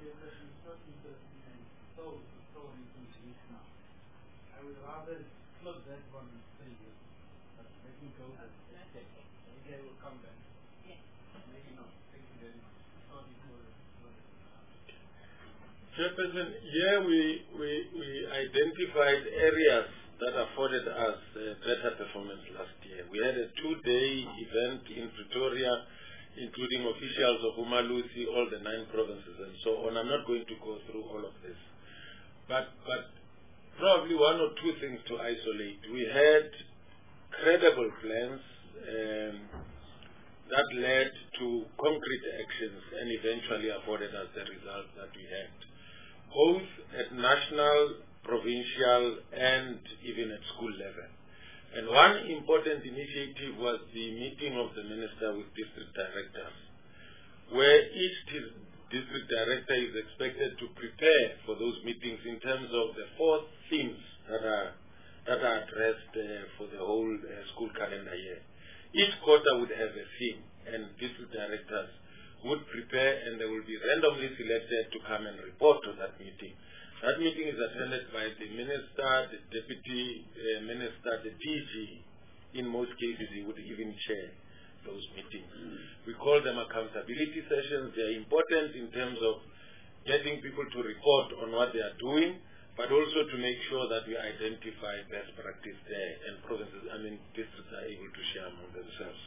I would rather close that one and say it, but let me go there. Maybe I will come back. Maybe not. Thank you very much. Sorry for Chairperson, here we identified areas that afforded us better performance last year. We had a 2-day event in Pretoria, including officials of Umalusi, all the 9 provinces and so on. I'm not going to go through all of this. But probably 1 or 2 things to isolate. We had credible plans that led to concrete actions and eventually afforded us the results that we had, both at national, provincial, and even at school level. And one important initiative was the meeting of the minister with district directors, where each district director is expected to prepare for those meetings in terms of the 4 themes that are addressed for the whole school calendar year. Each quarter would have a theme, and district directors would prepare, and they will be randomly selected to come and report to that meeting. That meeting is attended by the minister, the deputy minister, the DG. In most cases, he would even chair those meetings. We call them accountability sessions. They are important in terms of getting people to report on what they are doing, but also to make sure that we identify best practice there, and districts are able to share among themselves.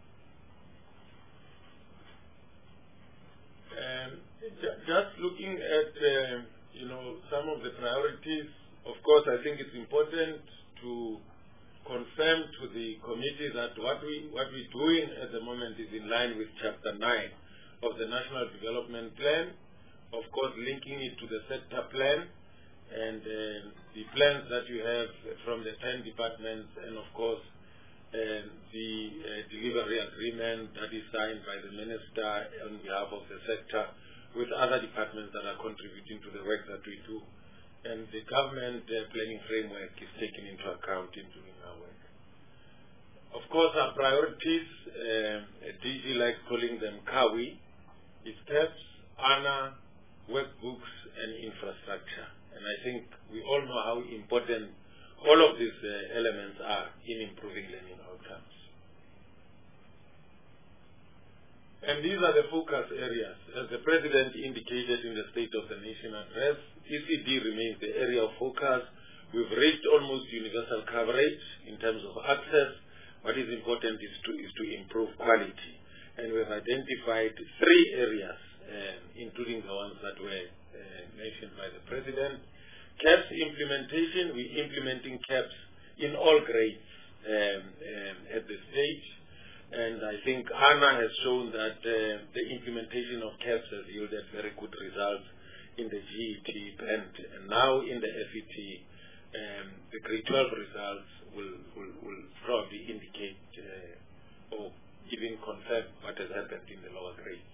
Just looking at some of the priorities, of course, I think it's important to confirm to the committee that what we're doing at the moment is in line with Chapter 9 of the National Development Plan, of course linking it to the sector plan and the plans that you have from the 10 departments, and of course the delivery agreement that is signed by the Minister on behalf of the sector with other departments that are contributing to the work that we do. And the government planning framework is taken into account in doing our work. Of course, our priorities, DG likes calling them KAWI, is TEPS, ANA, workbooks, and infrastructure. And I think we all know how important all of these elements are in improving learning outcomes. And these are the focus areas. As the President indicated in the State of the Nation address, ECD remains the area of focus. We've reached almost universal coverage in terms of access. What is important is to improve quality. And we've identified 3 areas, including the ones that were mentioned by the President. CAPS implementation, we're implementing CAPS in all grades at this stage. And I think ANA has shown that the implementation of CAPS has yielded very good results in the GET band. And now in the FET, the grade 12 results will probably indicate or even confirm what has happened in the lower grades.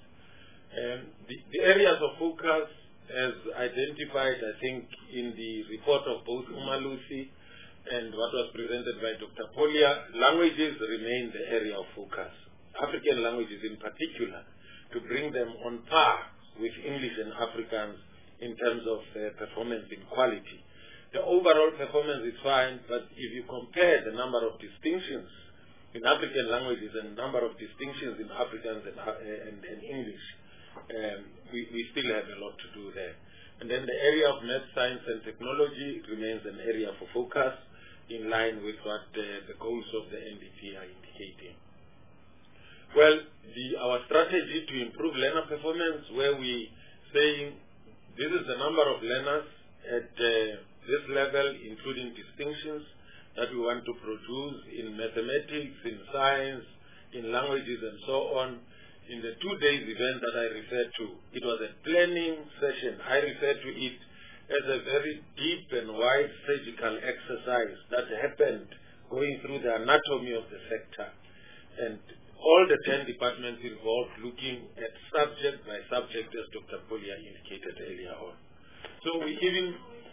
The areas of focus as identified, I think, in the report of both Umalusi and what was presented by Dr. Polia, languages remain the area of focus. African languages in particular, to bring them on par with English and Afrikaans in terms of performance in quality. The overall performance is fine, but if you compare the number of distinctions in African languages and the number of distinctions in Afrikaans and English, we still have a lot to do there. And then the area of math, science, and technology remains an area for focus in line with what the goals of the NDP are indicating. Well, our strategy to improve learner performance, where we saying this is the number of learners at this level, including distinctions, that we want to produce in mathematics, in science, in languages, and so on. In the 2 days event that I referred to, it was a planning session. I referred to it as a very deep and wide surgical exercise that happened going through the anatomy of the sector. And all the 10 departments involved looking at subject by subject, as Dr. Polia indicated earlier on. So we even...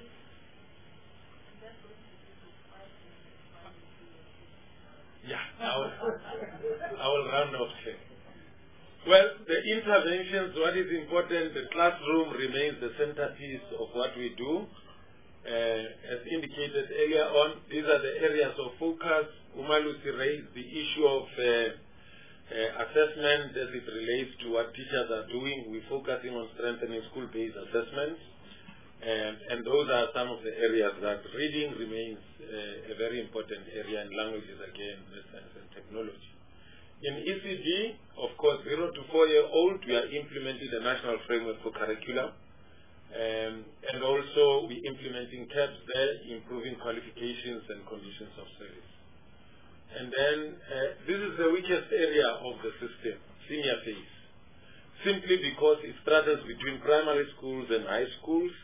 Yeah, I will round off here. Well, the interventions, what is important, the classroom remains the centerpiece of what we do. As indicated earlier on, these are the areas of focus. Umalusi raised the issue of assessment as it relates to what teachers are doing. We're focusing on strengthening school-based assessments. And those are some of the areas that reading remains a very important area, and languages again, science and technology. In ECD, of course, 0 to 4-year-old, we are implementing the national framework for curriculum. And also we're implementing CAPS there, improving qualifications and conditions of service. And then this is the weakest area of the system, senior phase, simply because it straddles between primary schools and high schools.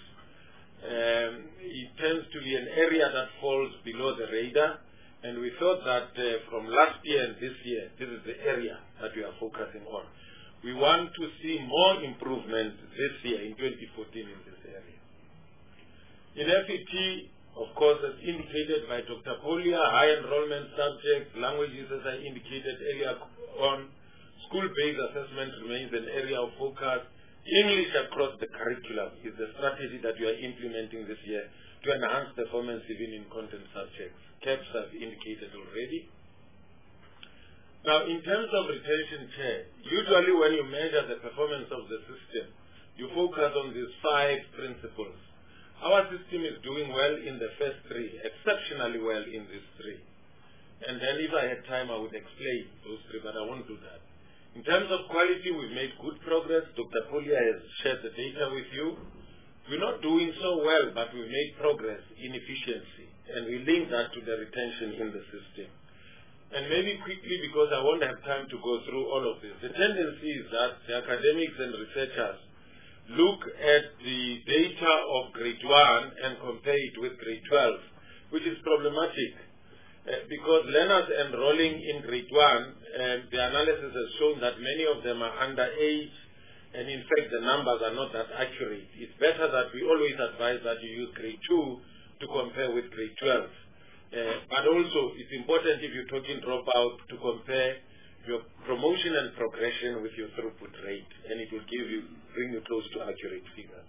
It tends to be an area that falls below the radar. And we thought that from last year and this year, this is the area that we are focusing on. We want to see more improvement this year in 2014 in this area. In FET, of course, as indicated by Dr. Polia, high enrollment subjects, languages, as I indicated earlier on, school-based assessment remains an area of focus. English across the curriculum is the strategy that we are implementing this year to enhance performance even in content subjects. CAPS have indicated already. Now, in terms of retention care, usually when you measure the performance of the system, you focus on these 5 principles. Our system is doing well in the first 3, exceptionally well in these 3. And then if I had time, I would explain those 3, but I won't do that. In terms of quality, we've made good progress. Dr. Polia has shared the data with you. We're not doing so well, but we've made progress in efficiency, and we link that to the retention in the system. And maybe quickly, because I won't have time to go through all of this, the tendency is that the academics and researchers look at the data of grade 1 and compare it with grade 12, which is problematic. because learners enrolling in grade 1, the analysis has shown that many of them are underage, and in fact the numbers are not that accurate. It's better that we always advise that you use grade 2 to compare with grade 12. But also it's important, if you're talking dropout, to compare your promotion and progression with your throughput rate, and it will bring you close to accurate figures.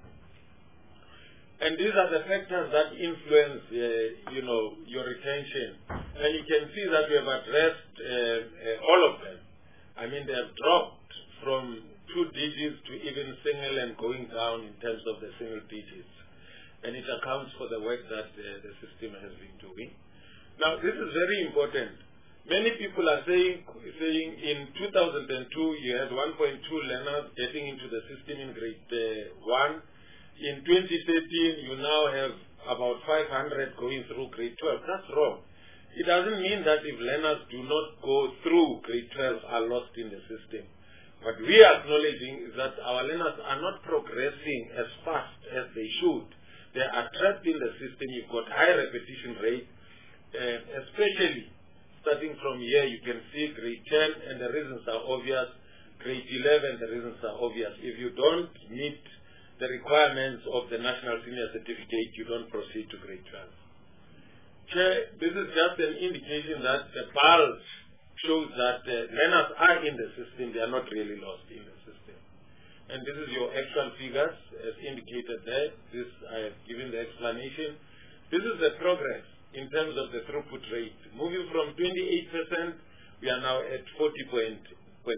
And these are the factors that influence, your retention. And you can see that we have addressed all of them. I mean, they have dropped from 2 digits to even single and going down in terms of the single digits. And it accounts for the work that the system has been doing. Now, this is very important. Many people are saying in 2002 you had 1.2 learners getting into the system in grade 1. In 2013, you now have about 500 going through grade 12. That's wrong. It doesn't mean that if learners do not go through grade 12 are lost in the system. What we are acknowledging is that our learners are not progressing as fast as they should. They are trapped in the system. You've got high repetition rate, especially starting from here. You can see grade 10, and the reasons are obvious. Grade 11, the reasons are obvious. If you don't meet the requirements of the National Senior Certificate, you don't proceed to grade 12. Chair, this is just an indication that the bulge shows that learners are in the system, they are not really lost in the system. And this is your actual figures as indicated there. This I have given the explanation. This is the progress in terms of the throughput rate. Moving from 28%, we are now at 40.4%.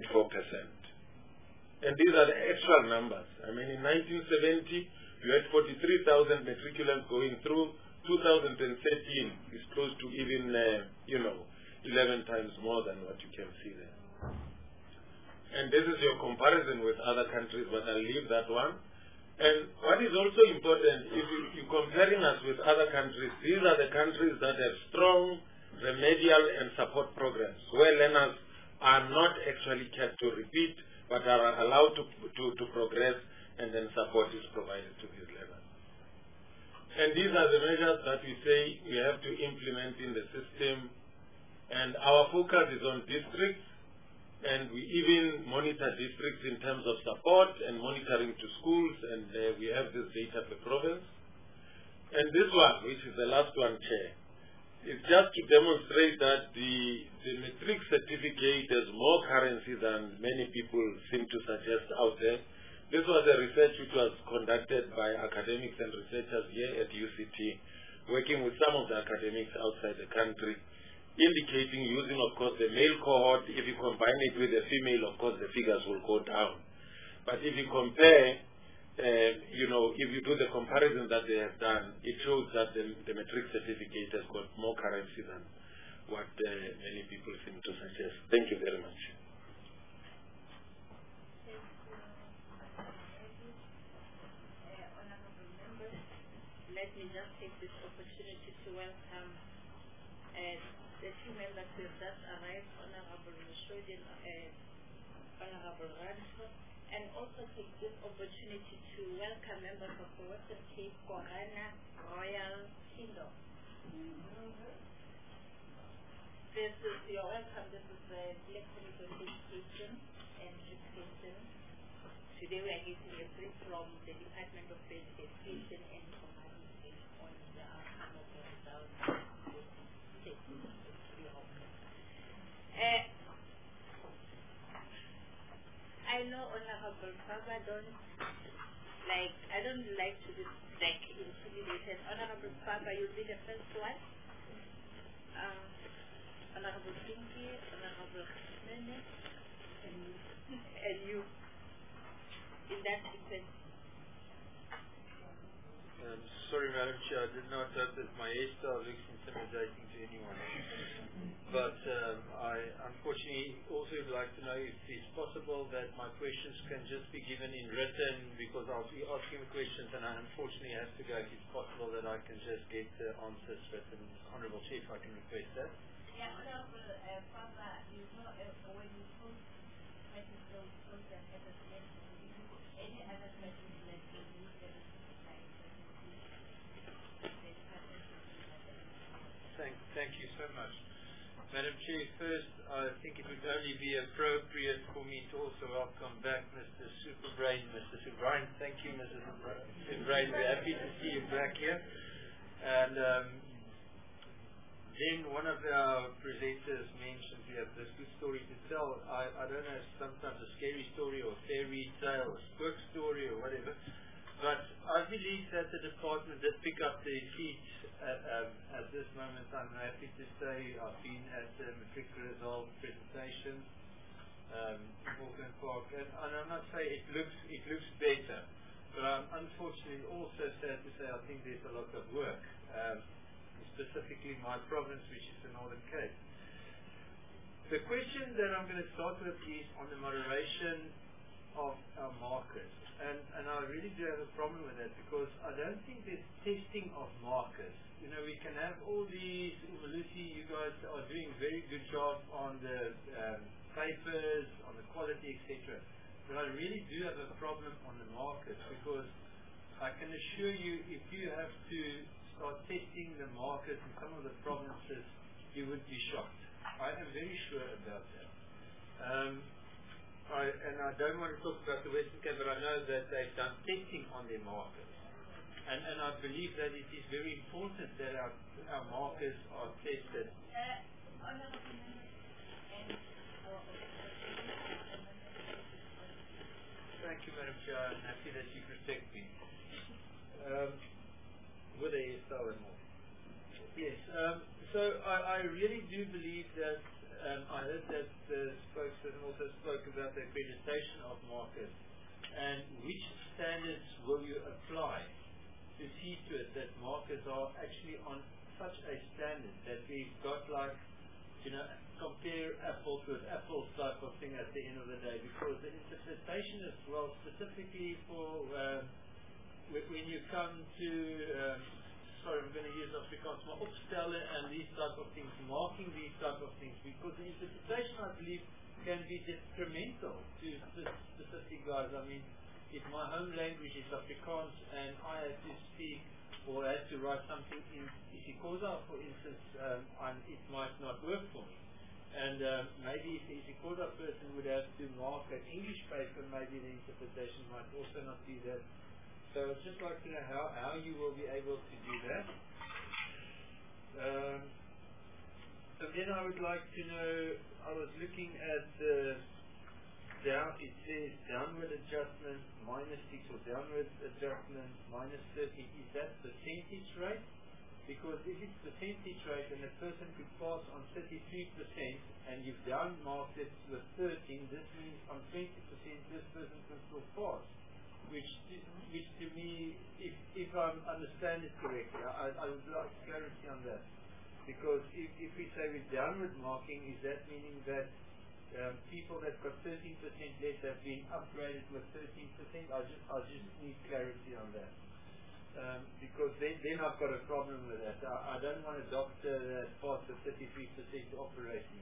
And these are the actual numbers. I mean, in 1970, you had 43,000 matriculants going through. 2013 is close to even, 11 times more than what you can see there. And this is your comparison with other countries, but I'll leave that one. And what is also important, if you're comparing us with other countries, these are the countries that have strong remedial and support programs, where learners are not actually kept to repeat, but are allowed to progress, and then support is provided to these learners. And these are the measures that we say we have to implement in the system, and our focus is on districts, and we even monitor districts in terms of support and monitoring to schools, and we have this data per province. And this one, which is the last one, Chair, is just to demonstrate that the matric certificate has more currency than many people seem to suggest out there. This was a research which was conducted by academics and researchers here at UCT, working with some of the academics outside the country, indicating using, of course, the male cohort. If you combine it with the female, of course, the figures will go down. But if you compare, if you do the comparison that they have done, it shows that the matric certificate has got more currency than what many people seem to suggest. Thank you very much. Honorable members, let me just take this opportunity to welcome the two members who have just arrived, Honorable Mshodi and Honorable Rancho, and also take this opportunity to welcome members of the Western Cape Korana Royal Kingdom. This is your welcome. This is the Black Committee on Education and Education. Today we are getting a brief from the Department of Education and Command on the outcome of the results. I know Honorable Faba I don't like to be intimidated. Honorable Faba, you'll be the first one. Honorable Kingi, Honorable Khasmene, and you. In that sequence. Sorry, Madam Chair, I did not know that my hairstyle looks intimidating to anyone. But I unfortunately also would like to know if it's possible that my questions can just be given in written, because I'll be asking the questions and I unfortunately have to go. If it's possible that I can just get the answers written. Honourable Chief, I can request that. Yeah, Honourable Faba, you know, when you post questions, don't post them as a selection. Any other questions that you need them to decide. Thank you so much. Madam Chair, first, I think it would only be appropriate for me to also welcome back Mr. Superbrain, Mr. Subrain. Thank you, Mr. Subrain. We're happy to see you back here. And then one of our presenters mentioned we have this good story to tell. I don't know, sometimes a scary story or fairy tale, a spook story or whatever. But I believe that the department did pick up their feet at this moment. I'm happy to say I've been at the matric result presentation in Auckland Park, and I must say it looks better. But I'm unfortunately also sad to say I think there's a lot of work, specifically my province, which is the Northern Cape. The question that I'm going to start with is on the moderation of our markers. And I really do have a problem with that, because I don't think there's testing of markers. You know, we can have all these, Lucy, you guys are doing a very good job on the papers, on the quality, etc. But I really do have a problem on the markers, because I can assure you, if you have to start testing the markers in some of the provinces, you would be shocked. I am very sure about that. And I don't want to talk about the Western Cape, but I know that they've done testing on their markers. And I believe that it is very important that our markers are tested. Thank you, Madam Chair. I'm happy that you protect me. With a hairstyle and more. Yes. So I really do believe that I heard that the spokesperson also spoke about the accreditation of markers, and which standards will you apply to see to it that markers are actually on such a standard that we've got, like, you know, compare apples with apples type of thing at the end of the day, because the interpretation as well, specifically for when you come to sorry, I'm going to use Afrikaans, maar opstellen and these type of things, marking these type of things, because the interpretation, I believe, can be detrimental to specific guys. I mean, if my home language is Afrikaans and I have to speak or have to write something in isiXhosa, for instance, it might not work for me. And maybe if the isiXhosa person would have to mark an English paper, maybe the interpretation might also not be that. So I'd just like to know how you will be able to do that. And then I would like to know, I was looking at it says downward adjustment -6 or downward adjustment -30. Is that percentage rate? Because if it's percentage rate and a person could pass on 33% and you've down marked it with 13, this means on 20% this person can still pass. Which to me, if I understand it correctly, I would like clarity on that. Because if we say with downward marking, is that meaning that people that got 13% less have been upgraded with 13%? I just need clarity on that. Because then I've got a problem with that. I don't want a doctor that passed the 33% operating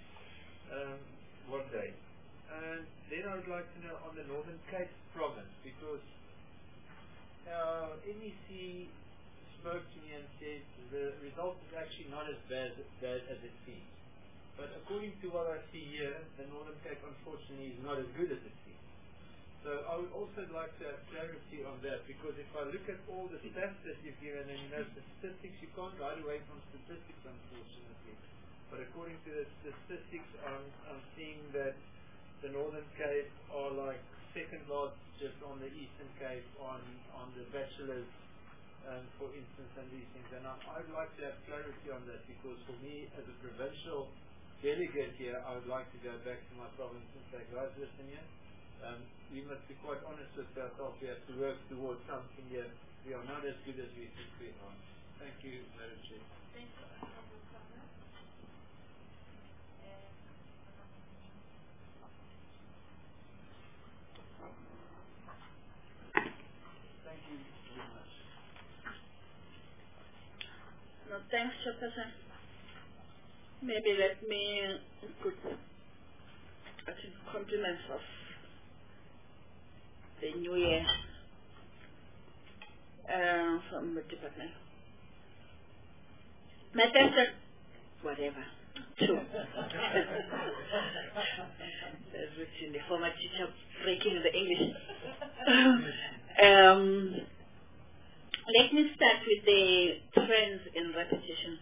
one day. And then I would like to know on the Northern Cape province, because our NEC spoke to me and said the result is actually not as bad as it seems. But according to what I see here, the Northern Cape unfortunately is not as good as it seems. So I would also like to have clarity on that, because if I look at all the stats that you've given, and you know statistics, you can't ride away from statistics unfortunately. But according to the statistics, I'm seeing that the Northern Cape are like second last just on the Eastern Cape on the bachelors, for instance, and these things. And I'd like to have clarity on that, because for me as a provincial delegate here, I would like to go back to my province and say, guys, listen here, we must be quite honest with ourselves. We have to work towards something here. We are not as good as we think we are. Thank you, Madam Chair. Thank you. No, thanks, Chairperson. Maybe let me put compliments of the new year from the department. My thanks whatever. 2. That's written the former teacher breaking the English. Let me start with the trends in repetition.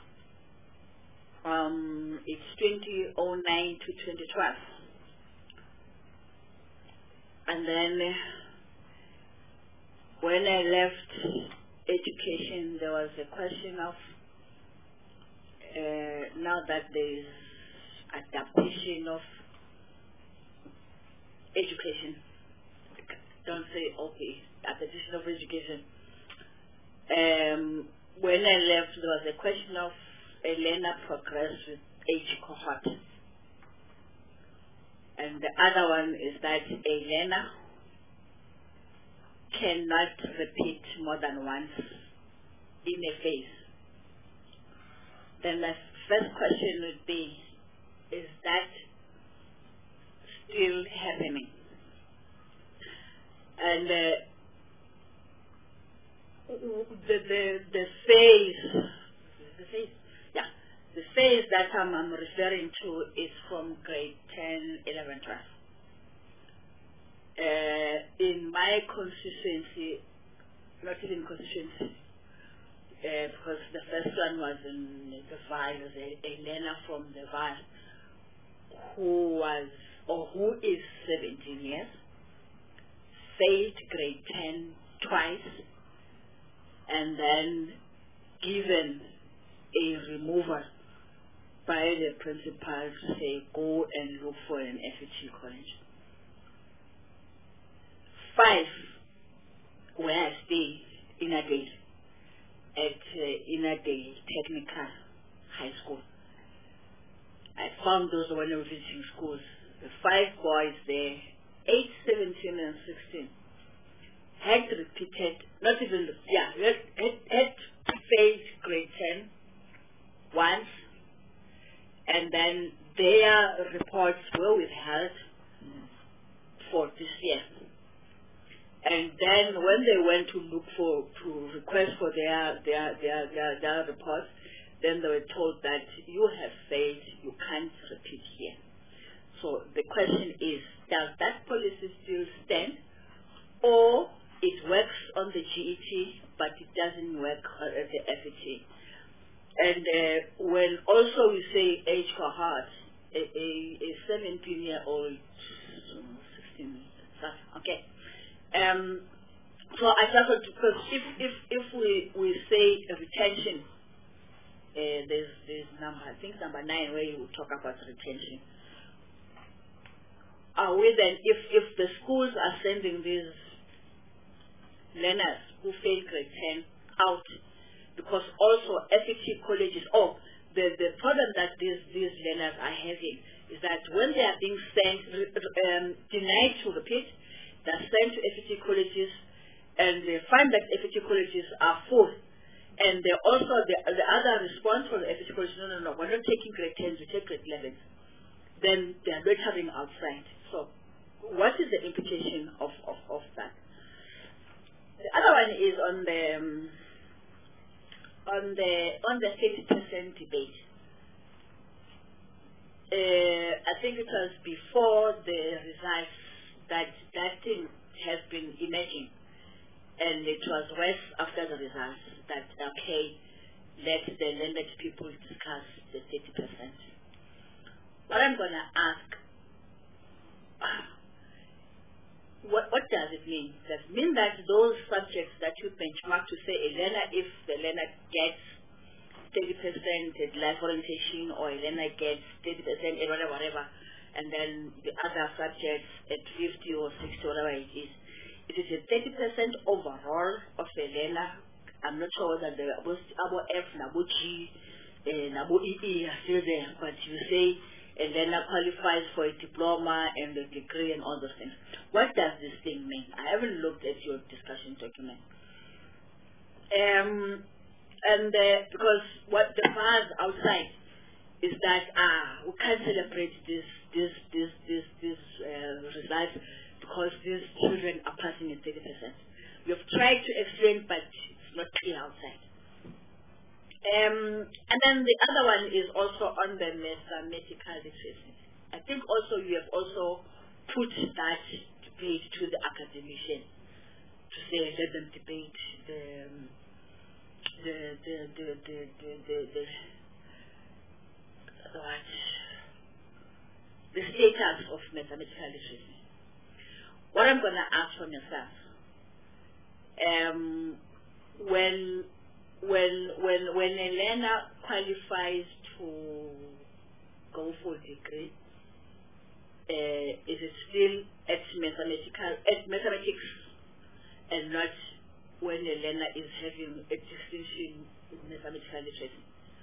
It's 2009 to 2012. And then when I left education, there was a question of now that there is adaptation of education. Don't say okay, adaptation of education. When I left, there was a question of a learner progress with age cohort. And the other one is that a learner cannot repeat more than once in a phase. Then the first question would be, is that still happening? And the phase that I'm referring to is from grade 10, 11, 12. In my constituency, not even constituency, because the first one was in the VAL, a learner from the VAL who is 17 years, failed grade 10 twice, and then given a removal by the principal to say, go and look for an FET college. 5, where I stay, Innerdale, at Innerdale Technical High School. I found those when I was visiting schools. The 5 boys there, 8, 17, and 16, had repeated, had failed grade 10 once, and then their reports were withheld for this year. And then when they went to look to request for their reports, then they were told that you have failed, you can't repeat here. So the question is, does that policy still stand, or it works on the GET, but it doesn't work at the FET? And when also we say age cohort, a 17-year-old, 16, okay. So I just want to, because if we say retention, there's number, I think number 9 where you talk about retention. Are we then, if the schools are sending these learners who fail grade 10 out, because also FET colleges, the problem that these learners are having is that when they are being sent, denied to repeat, they're sent to FET colleges, and they find that FET colleges are full. And they also, the other response from the FET colleges, no, we're not taking grade 10s, we take grade 11s. Then they're loitering outside. So what is the implication of that? The other one is on the 30% debate. I think it was before the results that thing has been emerging, and it was worse after the results that, okay, let the learned people discuss the 30%. What I'm going to ask, what does it mean? Does it mean that those subjects that you benchmark to say a learner, if the learner gets 30% at life orientation, or a learner gets 30% at whatever, and then the other subjects at 50 or 60, whatever it is a 30% overall of a learner? I'm not sure whether the Abo F, Nabo G, Nabo EE are still there, but you say a learner qualifies for a diploma and a degree and all those things. What does this thing mean? I haven't looked at your discussion document. Because what the buzz outside is that we can't celebrate this results because these children are passing at 30%. We have tried to explain, but it's not clear outside. And then the other one is also on the mathematical literacy. I think also you have also put that debate to the academician to say let them debate the status of mathematical literacy. What I'm going to ask from yourself, when a learner qualifies to go for a degree, is it still at mathematics and not when a learner is having a distinction in mathematical literacy?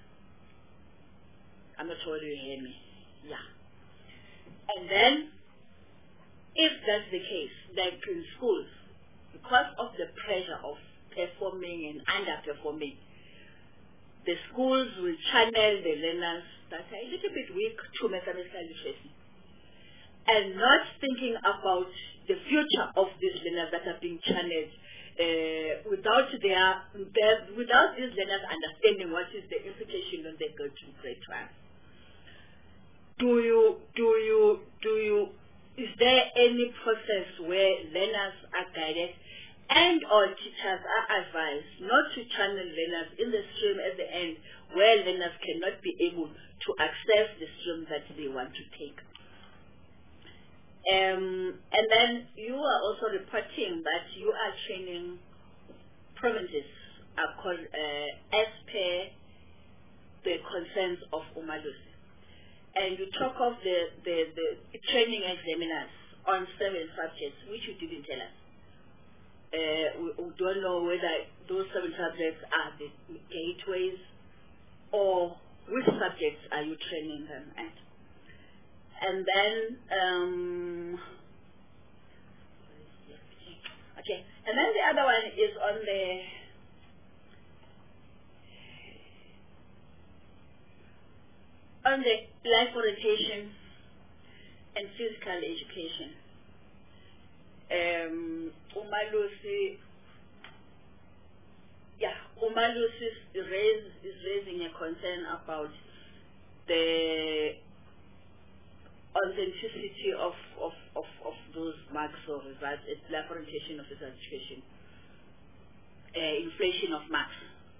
I'm not sure you hear me. Yeah. And then, if that's the case, like in schools, because of the pressure of performing and underperforming, the schools will channel the learners that are a little bit weak to mathematical literacy and not thinking about the future of these learners that are being channeled without these learners understanding what is the implication when they go to grade 12. Is there any process where learners are guided and or teachers are advised not to channel learners in the stream at the end where learners cannot be able to access the stream that they want to take? And then you are also reporting that you are training provinces as per the concerns of Umalusi. And you talk of the training examiners on 7 subjects, which you didn't tell us. We don't know whether those 7 subjects are the gateways or which subjects are you training them at. And then, okay, and then the other one is on the life orientation and physical education. Umalusi is raising a concern about the authenticity of those marks or results at life orientation of physical education. Inflation of marks.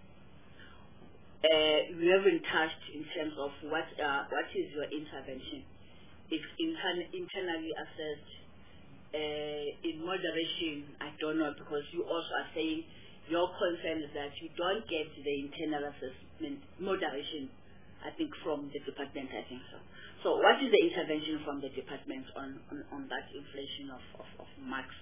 We haven't touched in terms of what is your intervention. It's internally assessed. In moderation, I don't know, because you also are saying your concern is that you don't get the internal assessment moderation, I think, from the department, I think so. So what is the intervention from the department on that inflation of marks?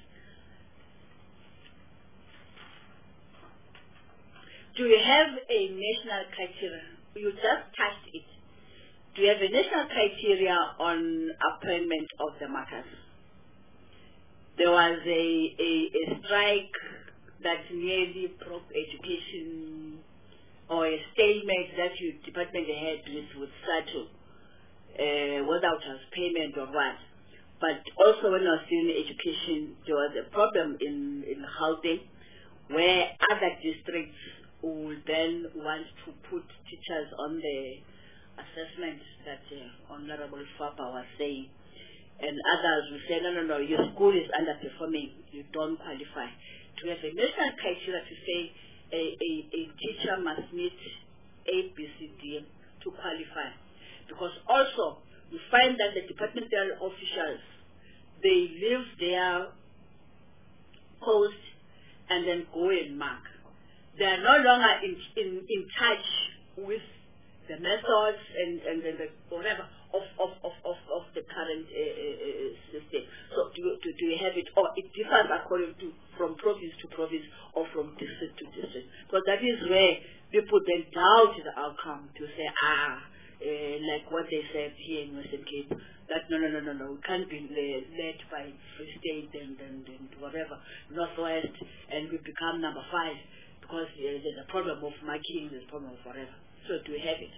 Do you have a national criteria? You just touched it. Do you have a national criteria on appointment of the markers? There was a strike that nearly broke education, or a stalemate that your department had with SATU, whether it was payment or what. But also when I was doing education, there was a problem in Gauteng where other districts would then want to put teachers on the assessment that Honorable Fapa was saying. And others will say, no, your school is underperforming, you don't qualify. To have a national criteria to say a teacher must meet A, B, C, D to qualify. Because also, you find that the departmental officials, they leave their post and then go and mark. They are no longer in touch with the methods and the whatever of the current system. So do you have it, or it differs according to from province to province or from district to district? Because that is where people then doubt the outcome to say, like what they said here in Western Cape, that no, we can't be led by Free State and whatever, Northwest, and we become number 5 because there's a problem of marking, there's a problem of whatever. So do we have it?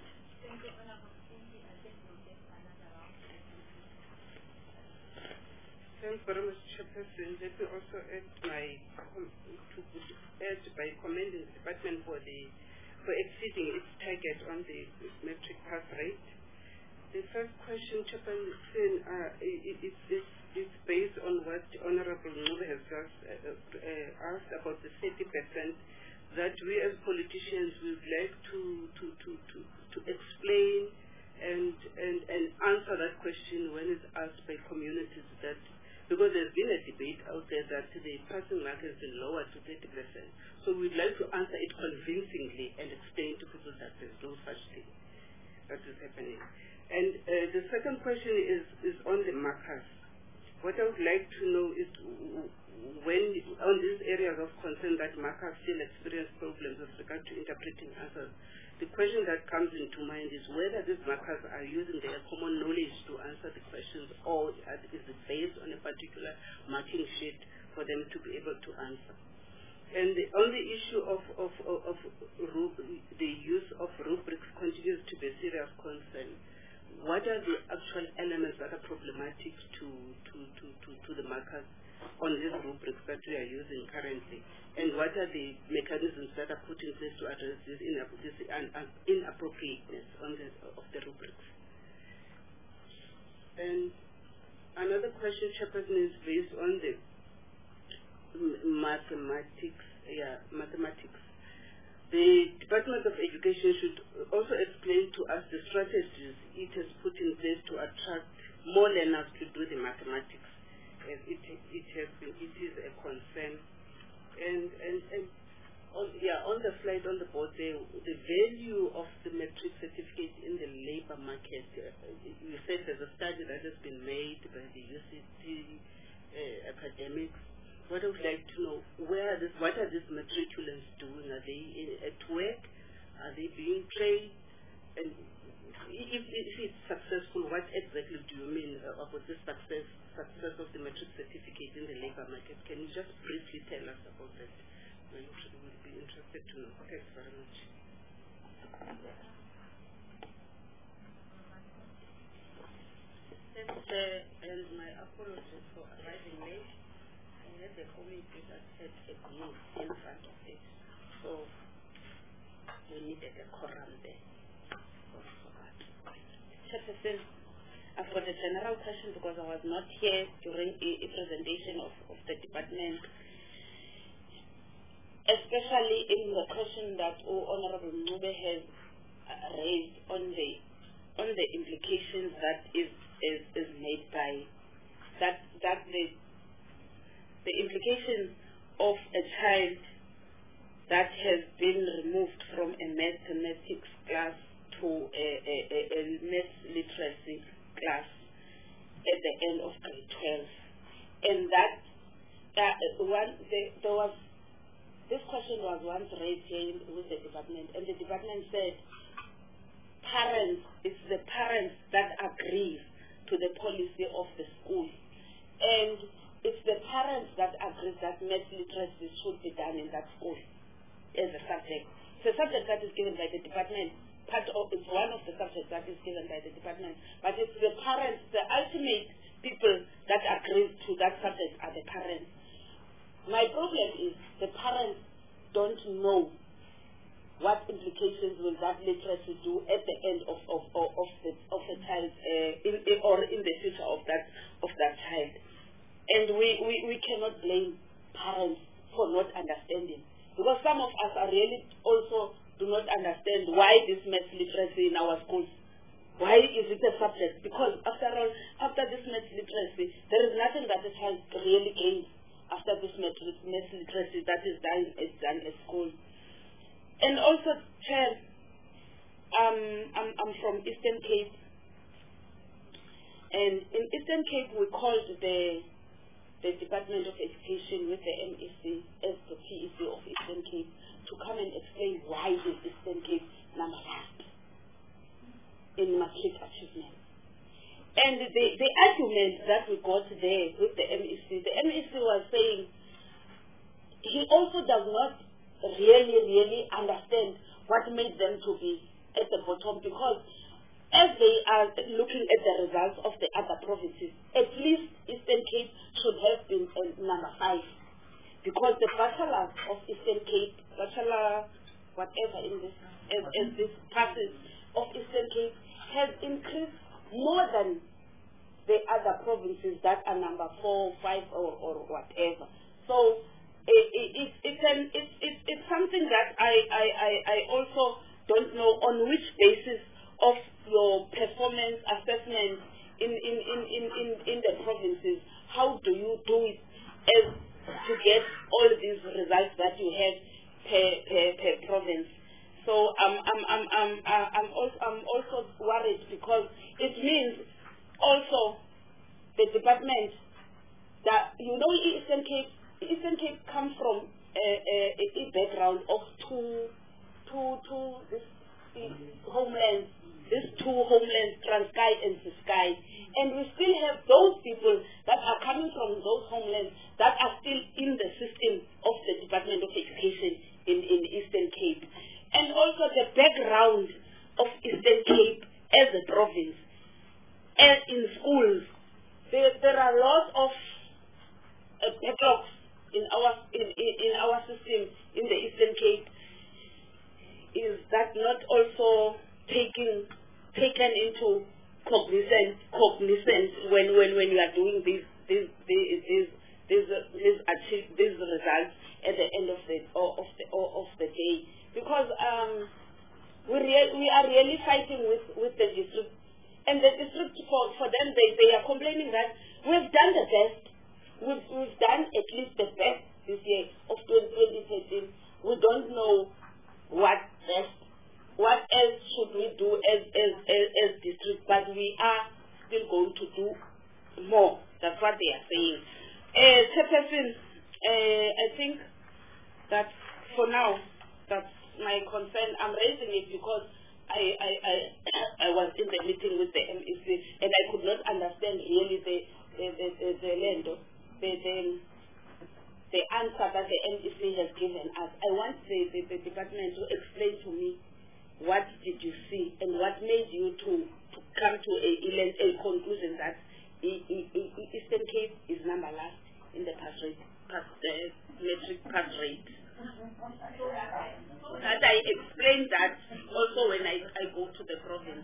Thanks very much, Chairperson. Let me also add by commending the department for the for exceeding its target on the metric pass rate. The first question, Chairperson, it's based on what Honorable Ngube has just asked about the 30% that we as politicians would like to explain and answer that question when it's asked by communities, that because there's been a debate out there that the passing mark has been lowered to 30%. So we'd like to answer it convincingly and explain to people that there's no such thing that is happening. And the second question is on the markers. What I would like to know is when on these areas of concern that markers still experience problems with regard to interpreting answers, the question that comes into mind is whether these markers are using their common knowledge to answer the questions, or is it based on a particular marking sheet for them to be able to answer. And on the issue of the use of rubrics continues to be a serious concern. What are the actual elements that are problematic to the markers on these rubrics that we are using currently? And what are the mechanisms that are put in place to address this inappropriateness of the rubrics? And another question, Chairperson, is based on the mathematics. The Department of Education should also explain to us the strategies it has put in place to attract more learners to do the mathematics. As it is a concern. And on the slide on the board there, the value of the metric certificate in the labor market, you said there's a study that has been made by the UCT academics. What I would like to know, what are these matriculants doing? Are they at work? Are they being trained? And if it's successful, what exactly do you mean about the success of the metric certificate in the labor market? Can you just briefly tell us about that? We would be interested to know. Thanks very much. And my apologies for arriving late. I had a committee that had a group in front of it, so we needed a quorum there. Chairperson, I've got a general question because I was not here during a presentation of the department, especially in the question that Honorable Ngube has raised on the implications that is made by that the implication of a child that has been removed from a mathematics class to a math literacy class at the end of grade 12. And that this question was once raised here with the department, and the department said it's the parents that agree to the policy of the school. And it's the parents that agree that math literacy should be done in that school as a subject. It's a subject that is given by the department. It's one of the subjects that is given by the department. But it's the parents, the ultimate people that agree to that subject are the parents. My problem is the parents don't know what implications will that literacy do at the end of the child or in the future of that child. And we cannot blame parents for not understanding, because some of us are really also do not understand why this math literacy in our schools. Why is it a subject? Because after all, after this math literacy, there is nothing that the child really gains after this math literacy that is done at school. And also, Chair, I'm from Eastern Cape, and in Eastern Cape we called the Department of Education with the MEC as the PEC of Eastern Cape to come and explain why is Eastern Cape number 1 in matric achievement. And the argument that we got there with the MEC was saying he also does not really understand what made them to be at the bottom, because as they are looking at the results of the other provinces, at least Eastern Cape should have been number 5, because the bachelor of Eastern Cape, Bachelor whatever in this, as this passes of Eastern Cape has increased more than the other provinces that are number 4, 5, or whatever. So it's something that I also don't know on which basis of your performance assessment in the provinces. How do you do it as to get all these results that you have per province? So I'm also worried because it means also the department that Eastern Cape comes from a background of two homelands. These two homelands, Transkei and Ciskei, and we still have those people that are coming from those homelands that are still in the system of the Department of Education in Eastern Cape. And also the background of Eastern Cape as a province, and in schools, there are lots of backlogs in our system in the Eastern Cape. Is that not also taken into cognizance when you are doing these results at the end of the day? Because we are really fighting with the district, and the district for them they are complaining that we've done the best, we've done at least the best this year of 2013. We don't know what best. What else should we do as district? But we are still going to do more. That's what they are saying. Chairperson, I think that for now, that's my concern. I'm raising it because I was in the meeting with the MEC and I could not understand really the answer that the MEC has given us. I want the department to explain to me what did you see and what made you to come to a conclusion that Eastern Cape is number last in the metric pass rate. That I explained that also when I go to the province.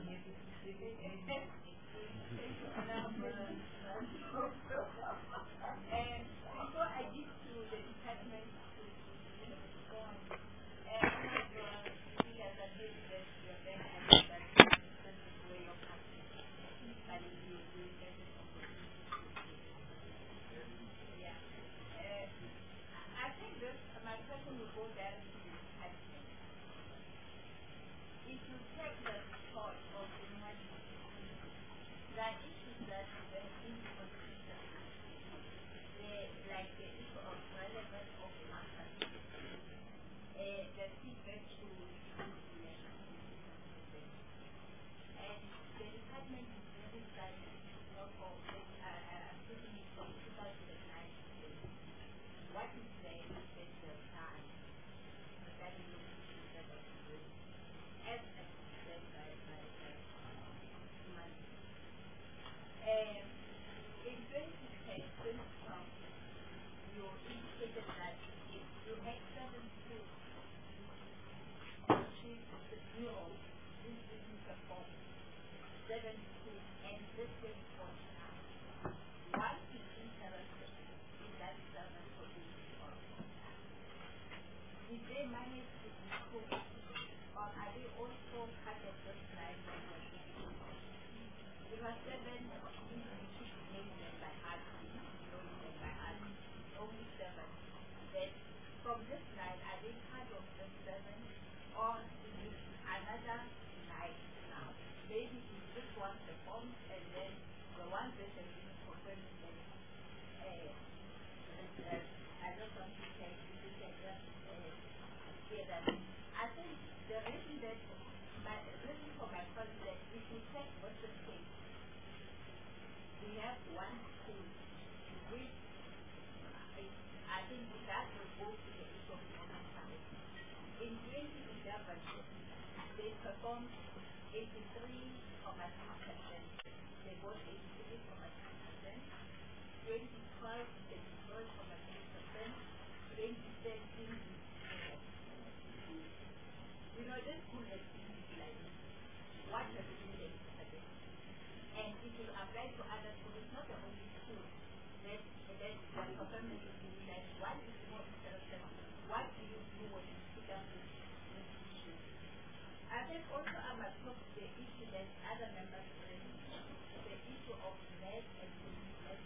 know, this school has been utilized. What has been the suggest? And it will apply to other schools. It's not the only school that performance is utilized. One is more interesting. What do you do when you put up this issue? I think also I must look at the issue that other members raised, the issue of lead and lead.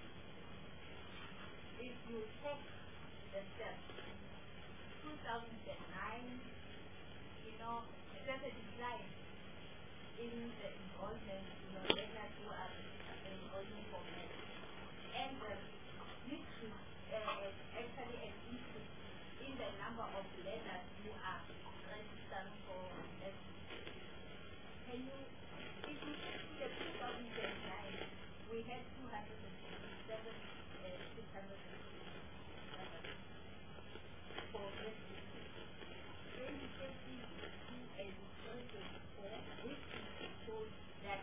If you take the steps, 2009, you know, there's a decline in the enrollment, you know, learners who are enrolling for med. And this is actually an increase in the number of learners who are registered for med. Can you, if you take the 2009, we had 257, 600 for med. 2020 and 2024, which shows that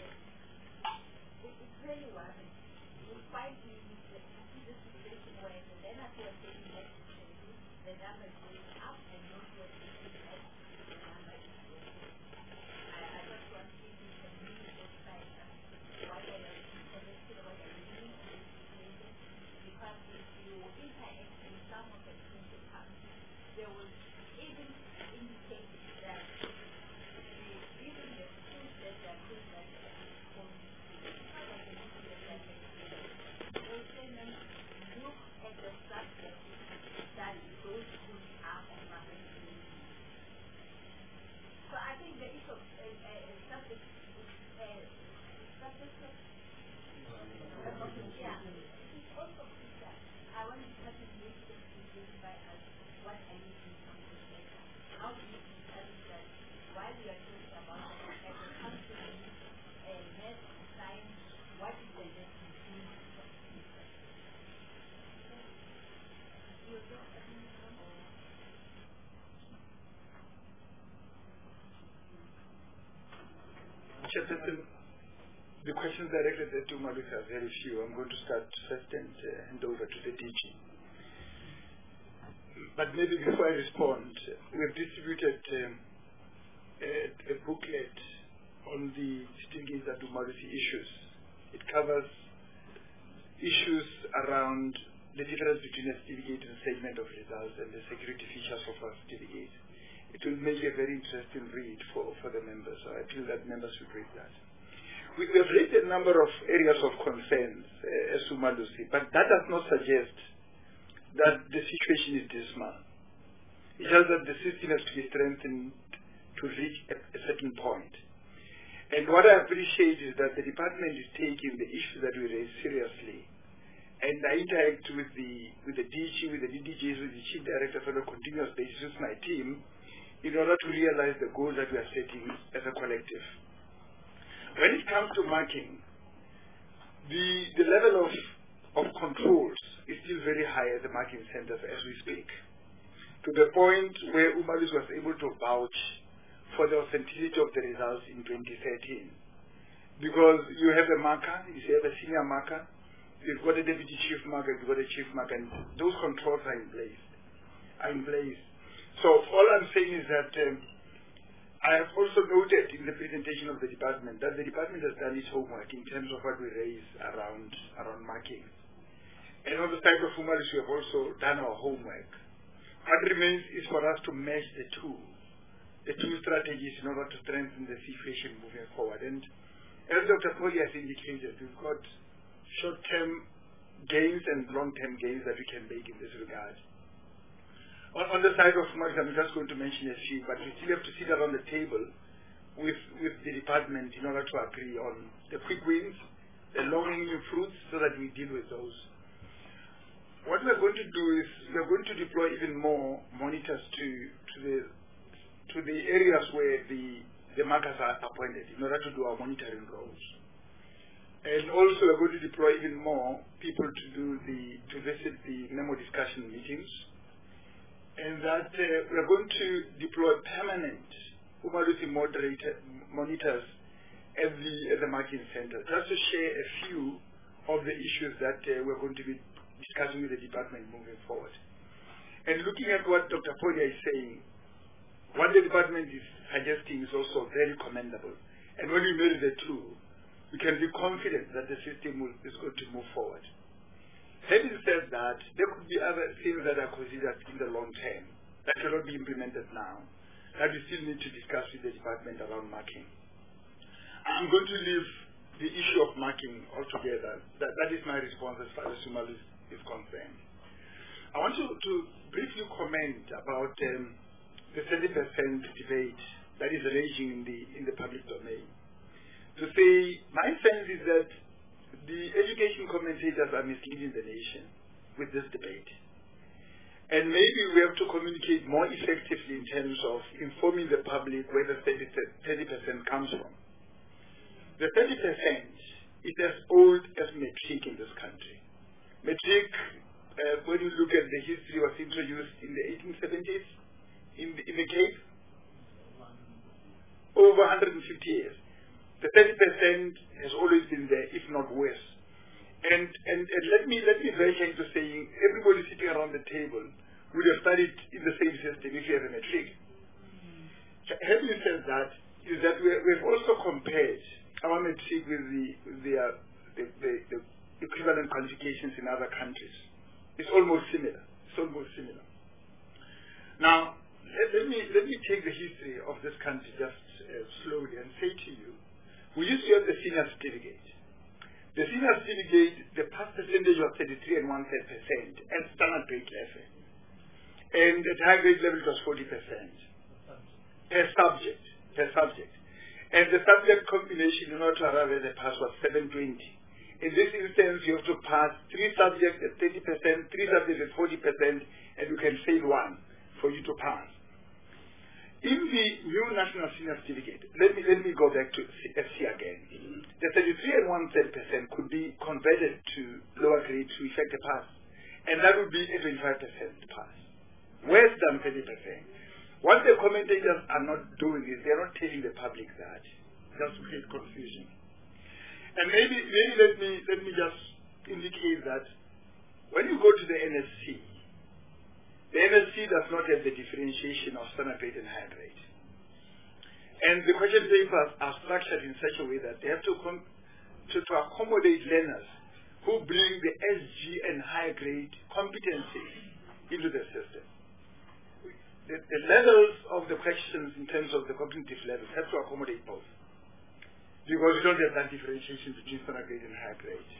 it's really worrying. You find the situation where the learners who are taking medicine, the number is going up, and those who are taking medicine, the number is going down. I just want to see if you can really decide what are your suggestions, what are you doing in this situation, because if you interact with some of the principals, they will even indicate that even the schools that they are doing that because of the nuclear they will say, look at the subject that those schools are offering. So I think the issue of subject it's also crucial. I want to touch on this by us. What are you doing on this data? How do you establish that while we are talking about agriculture, math, science, what is the lesson in Chairperson, the questions directed at Umalusi are very few. I'm going to start first and hand over to the DG. But maybe before I respond, we have distributed a booklet on the certificates that Umalusi issues. It covers issues around the difference between a certificate and a segment of results and the security features of our certificate. It will make a very interesting read for the members. So I feel that members should read that. We have raised a number of areas of concerns as Umalusi, but that does not suggest that the situation is dismal. It shows that the system has to be strengthened to reach a certain point. And what I appreciate is that the department is taking the issues that we raise seriously. And I interact with the DG, with the DDGs, with the Chief Director on a continuous basis with my team in order to realize the goals that we are setting as a collective. When it comes to marking, the level of controls is still very high at the marking centers as we speak, to the point where Umalusi was able to vouch for the authenticity of the results in 2013. Because you have a marker, you have a senior marker, you've got a deputy chief marker, you've got a chief marker, and those controls are in place. So all I'm saying is that I have also noted in the presentation of the department that the department has done its homework in terms of what we raise around marking. And on the side of Umalusi, we have also done our homework. What remains is for us to mesh the two strategies in order to strengthen the situation moving forward. And as Dr. Poli has indicated, we've got short-term gains and long-term gains that we can make in this regard. On the side of Umalusi, I'm just going to mention a few, but we still have to sit around the table with the department in order to agree on the quick wins, the long-hanging fruits, so that we deal with those. What we're going to do is we're going to deploy even more monitors to the areas where the markers are appointed in order to do our monitoring roles. And also we're going to deploy even more people to visit the memo discussion meetings. And that we're going to deploy permanent Umalusi monitors at the marking center, just to share a few of the issues that we're going to be discussing with the department moving forward. And looking at what Dr. Podia is saying, what the department is suggesting is also very commendable. And when we marry the two, we can be confident that the system is going to move forward. Having said that, there could be other things that are considered in the long term that cannot be implemented now, that we still need to discuss with the department around marking. I'm going to leave the issue of marking altogether. That is my response as far as Umalo is concerned. I want to briefly comment about the 30% debate that is raging in the public domain. To say, my sense is that the education commentators are misleading the nation with this debate. And maybe we have to communicate more effectively in terms of informing the public where the 30% comes from. The 30% is as old as matric in this country. Matric, when you look at the history, was introduced in the 1870s in the Cape, over 150 years. The 30% has always been there, if not worse. And let me venture into saying everybody sitting around the table would have studied in the same system if you have a matric. Having said that, is that we've also compared our matric with the equivalent qualifications in other countries. It's almost similar. Now, let me take the history of this country just slowly and say to you, we used to have the senior certificate. The senior certificate, the pass percentage was 33 and 1/3% at standard grade level. And at high grade level it was 40% per subject. And the subject combination in order to arrive at the pass was 720. In this instance, you have to pass 3 subjects at 30%, 3 subjects at 40%, and you can fail 1 for you to pass. In the new national senior certificate, let me go back to FC again. The 33 and 1/3% could be converted to lower grade to effect a pass, and that would be a 25% pass. Worse than 30%. What the commentators are not doing is they are not telling the public that, just to create confusion. And maybe let me just indicate that when you go to the NSC, the NSC does not have the differentiation of standard grade and higher grade. And the question papers are structured in such a way that they have to accommodate learners who bring the SG and higher grade competencies into the system. The levels of the questions in terms of the cognitive levels have to accommodate both, because we don't have that differentiation between standard grade and higher grade.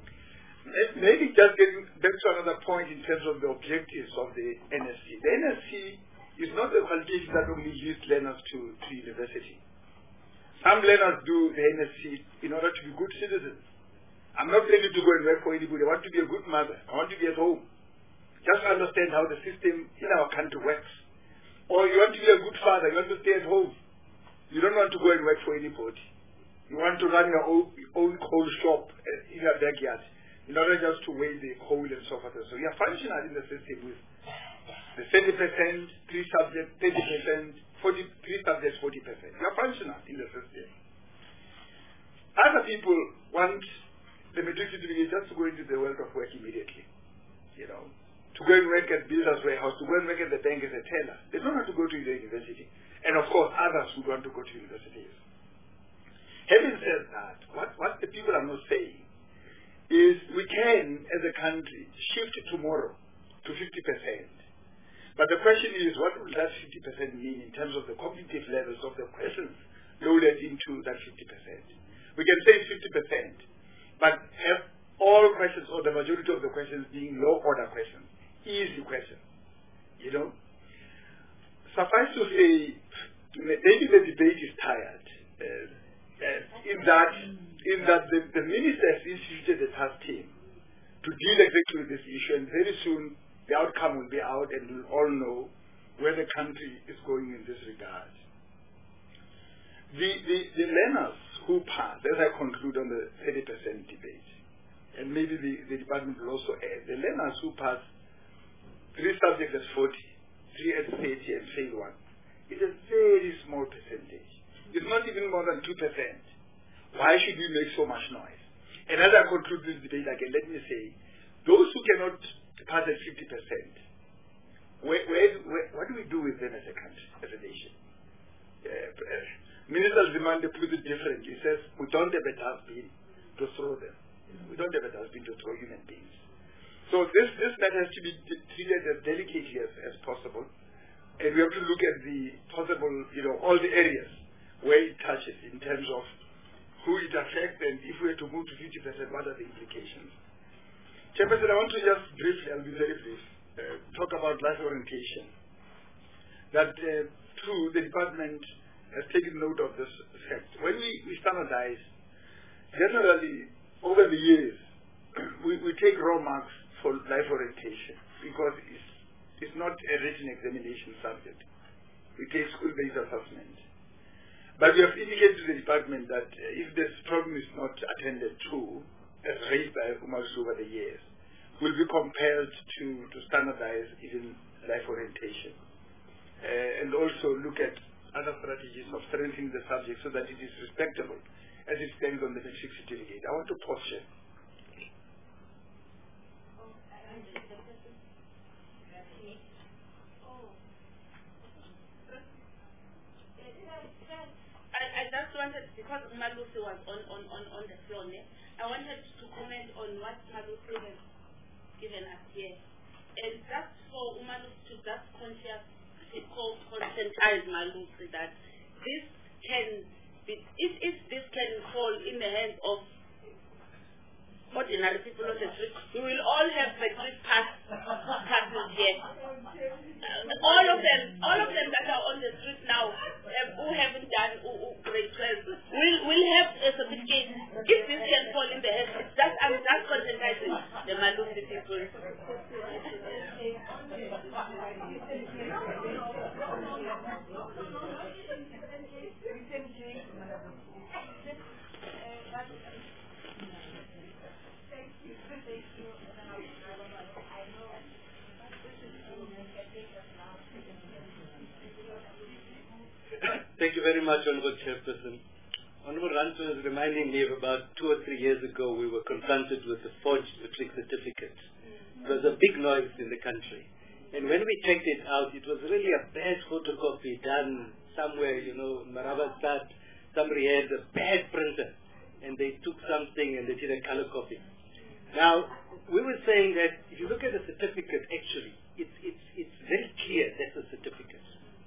Maybe just getting back to another point in terms of the objectives of the NSC. The NSC is not a qualification that only leads learners to university. Some learners do the NSC in order to be good citizens. I'm not ready to go and work for anybody. I want to be a good mother. I want to be at home. Just understand how the system in our country works. Or you want to be a good father. You want to stay at home. You don't want to go and work for anybody. You want to run your own coal shop in your backyard, in order just to weigh the coal and so forth. So you are functional in the system with the 30%, 3 subjects, 30%, 3 subjects, 40%. You are functional in the system. Other people want the matric certificate just to go into the world of work immediately. To go and work at Builders Warehouse, to go and work at the bank as a teller. They don't have to go to the university. And of course, others who want to go to universities. Having said that, what the people are not saying is we can, as a country, shift tomorrow to 50%. But the question is, what will that 50% mean in terms of the cognitive levels of the questions loaded into that 50%? We can say 50%, but have all questions or the majority of the questions being low-order questions, easy questions. Suffice to say, maybe the debate is tired. In that the minister has instituted a task team to deal exactly with this issue, and very soon the outcome will be out and we'll all know where the country is going in this regard. The learners who pass, as I conclude on the 30% debate, and maybe the department will also add, the learners who pass 3 subjects at 40, 3 at 30, and fail 1, is a very small percentage. It's not even more than 2%. Why should we make so much noise? And as I conclude this debate again, let me say, those who cannot pass at 50%, what do we do with them as a country, as a nation? Minister Zimande put it differently. He says, we don't have a dustbin to throw them. We don't have a dustbin to throw human beings. So this matter has to be treated as delicately as possible. And we have to look at the possible, all the areas where it touches in terms of who it affects, and if we were to move to 50%, what are the implications? Chairperson, I want to just briefly, I'll be very brief, talk about life orientation. That, true, the department has taken note of this fact. When we standardize, generally, over the years, we take raw marks for life orientation because it's not a written examination subject. We take school-based assessment. But we have indicated to the department that if this problem is not attended to, as raised by Umaru over the years, we'll be compelled to standardize even life orientation. And also look at other strategies of strengthening the subject so that it is respectable as it stands on the matric certificate. I want to pause here. I just wanted, because Malusi was on the floor, I wanted to comment on what Malusi has given us here. And just for Malusi to just conscientize Malusi that this can be, if this can fall in the hands of ordinary people on the street, we will all have matric passes here. All of them that are on the street now, who haven't done grade 12, will have a certificate. If this can fall in the hands, I'm just conscientizing the Malusi people. Thank you very much, Honorable Chairperson. Honorable Ranto is reminding me of about 2 or 3 years ago we were confronted with a forged matric certificate. It was a big noise in the country. And when we checked it out, it was really a bad photocopy done somewhere, in Marabastad. Somebody had a bad printer, and they took something and they did a color copy. Now, we were saying that if you look at the certificate, actually, it's very clear that's a certificate.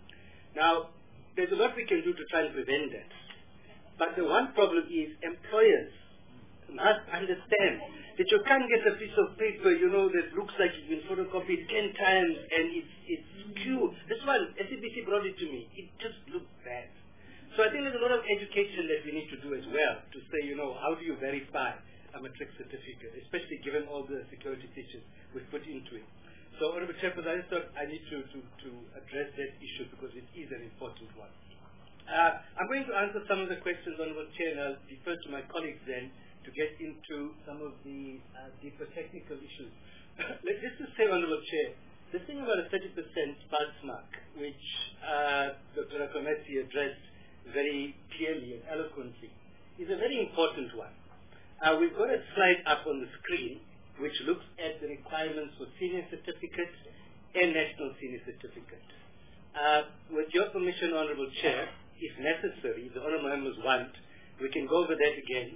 Now, there's a lot we can do to try and prevent that. But the one problem is employers must understand that you can't get a piece of paper, that looks like it's been photocopied 10 times and it's skewed. This one, SABC brought it to me. It just looked bad. So I think there's a lot of education that we need to do as well to say, how do you verify a matric certificate, especially given all the security features we've put into it. So, Honorable Chairperson, I just thought I need to address that issue because it is an important one. I'm going to answer some of the questions, Honorable Chair, and I'll defer to my colleagues then to get into some of the deeper technical issues. Let's just say, Honorable Chair, the thing about a 30% pass mark, which Dr. Akometi addressed very clearly and eloquently, is a very important one. We've got a slide up on the screen which looks at the requirements for senior certificates and national senior certificates. With your permission, Honorable Chair, if necessary, the Honorable Members want, we can go over that again,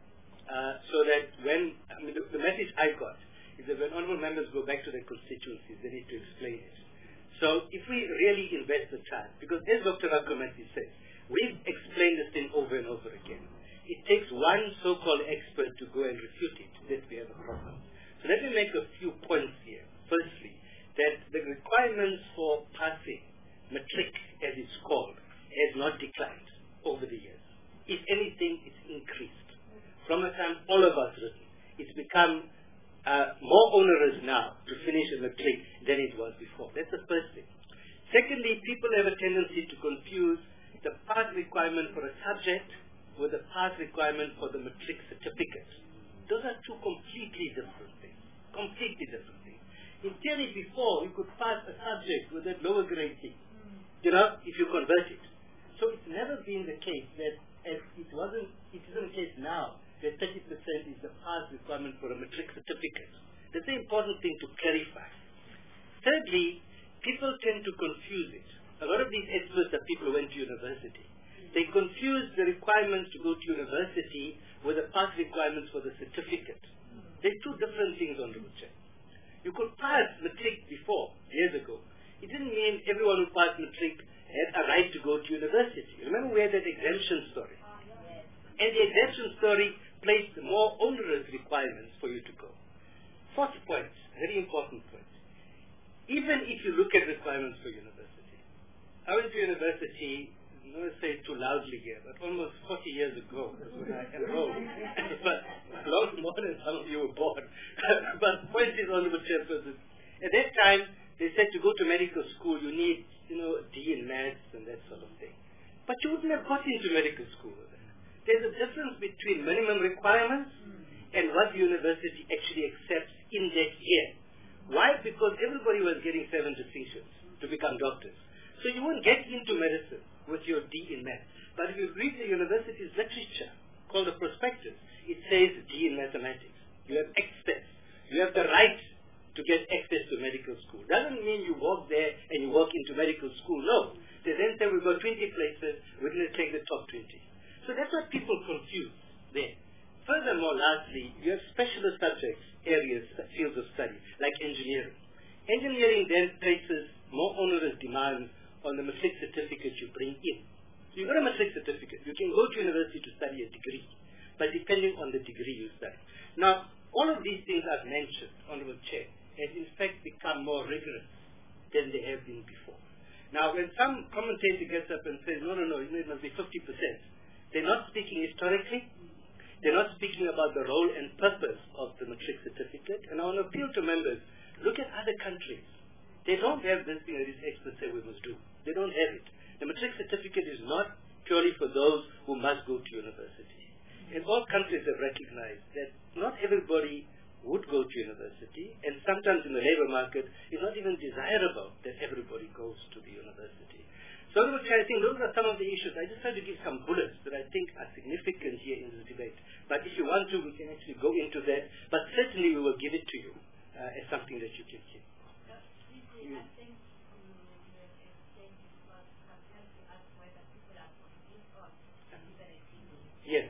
so that the message I got is that when Honorable Members go back to their constituencies, they need to explain it. So if we really invest the time, because as Dr. Akometi says, we've explained this thing over and over again. It takes one so-called expert to go and refute it that we have a problem. So let me make a few points here. Firstly, that the requirements for passing matric, as it's called, has not declined over the years. If anything, it's increased. From the time all of us written, it's become more onerous now to finish a matric than it was before. That's the first thing. Secondly, people have a tendency to confuse the pass requirement for a subject with the pass requirement for the matric certificate. Those are two completely different things. Completely different things. In theory, before, you could pass a subject with a lower grade thing, if you convert it. So it's never been the case that, as it isn't the case now, that 30% is the pass requirement for a matric certificate. That's the important thing to clarify. Thirdly, people tend to confuse it. A lot of these experts are people who went to university. They confuse the requirements to go to university with the pass requirements for the certificate. They're two different things, Honorable Chair. You could pass matric before, years ago. It didn't mean everyone who passed matric had a right to go to university. Remember we had that exemption story? And the exemption story placed more onerous requirements for you to go. Fourth point, very important point. Even if you look at requirements for university, I went to university, I don't want to say it too loudly here, but almost 40 years ago, that's when I enrolled. But long more than some of you were born. But the point is, Honorable Chairperson, at that time, they said to go to medical school, you need, D in maths and that sort of thing. But you wouldn't have got into medical school with that. There's a difference between minimum requirements and what the university actually accepts in that year. Why? Because everybody was getting 7 distinctions to become doctors. So you won't get into medicine with your D in math. But if you read the university's literature, called the prospectus, it says D in mathematics. You have access. You have the right to get access to medical school. Doesn't mean you walk there and you walk into medical school. No. They then say we've got 20 places, we're going to take the top 20. So that's what people confuse there. Furthermore, lastly, you have specialist subjects, areas, fields of study, like engineering. Engineering then places more onerous demands on the matric certificate you bring in. So you've got a matric certificate. You can go to university to study a degree, but depending on the degree you study. Now, all of these things I've mentioned, Honorable Chair, have in fact become more rigorous than they have been before. Now, when some commentator gets up and says, no, it must be 50%, they're not speaking historically. They're not speaking about the role and purpose of the matric certificate. And I want to appeal to members, look at other countries. They don't have this thing that these experts say we must do. They don't have it. The matric certificate is not purely for those who must go to university. And all countries have recognized that not everybody would go to university, and sometimes in the labor market, it's not even desirable that everybody goes to the university. So I think those are some of the issues. I just tried to give some bullets that I think are significant here in this debate. But if you want to, we can actually go into that. But certainly we will give it to you as something that you can see. I think yes.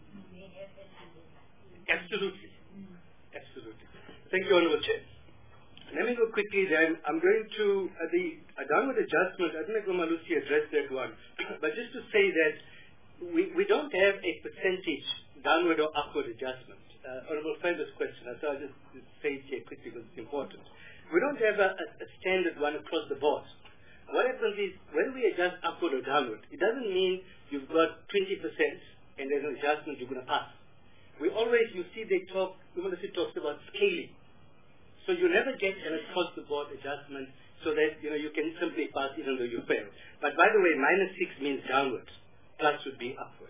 Absolutely. Absolutely. Thank you, Honorable Chair. Let me go quickly then. I'm going to, the downward adjustment, I don't know if Malusi addressed that one, but just to say that we don't have a percentage downward or upward adjustment. Honorable Friend's question, so I'll just say it here quickly because it's important. We don't have a standard one across the board. What happens is, when we adjust upward or downward, it doesn't mean you've got 20% and there's an adjustment you're going to pass. We always, you see they talk, Malusi talks about scaling. So you never get an across-the-board adjustment so that, you can simply pass even though you fail. But by the way, -6 means downwards. Plus would be upwards.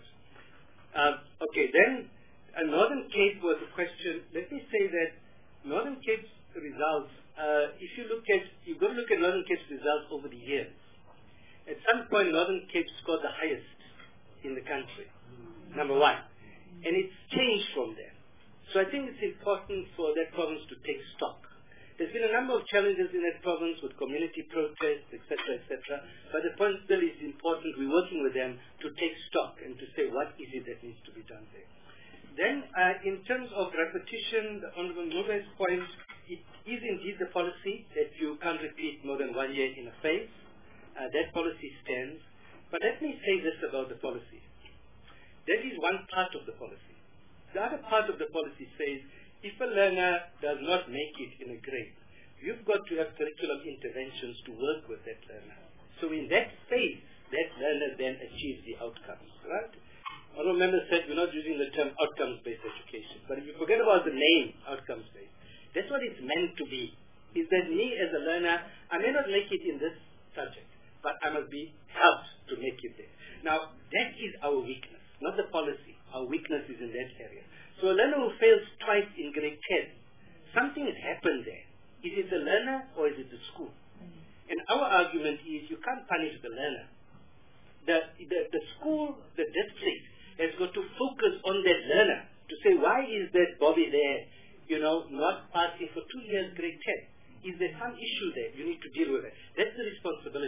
Okay, then Northern Cape was a question. Let me say that Northern Cape's results, if you look at, you've got to look at Northern Cape's results over the years. At some point, Northern Cape scored the highest in the country, number 1. And it's changed from there. So I think it's important for that province to take stock. There's been a number of challenges in that province with community protests, etc., etc. But the point still is important. We're working with them to take stock and to say what is it that needs to be done there. Then, in terms of repetition, the Honorable Mube's point, it is indeed the policy that you can't repeat more than 1 year in a phase. That policy stands. But let me say this about the policy. That is one part of the policy. The other part of the policy says, if a learner does not make it in a grade, you've got to have curriculum interventions to work with that learner. So in that phase, that learner then achieves the outcomes, right? Honorable Member said we're not using the term outcomes-based education. But if you forget about the name outcomes-based, that's what it's meant to be. Is that me as a learner, I may not make it in this subject, but I must be helped to make it there. Now, that is our weakness, not the policy. Our weakness is in that area. So a learner who fails twice in grade 10, something has happened there. Is it the learner or is it the school? And our argument is you can't punish the learner. The school, the district, has got to focus on that learner to say, why is that Bobby there, not passing for 2 years grade 10? Is there some issue there? You need to deal with it.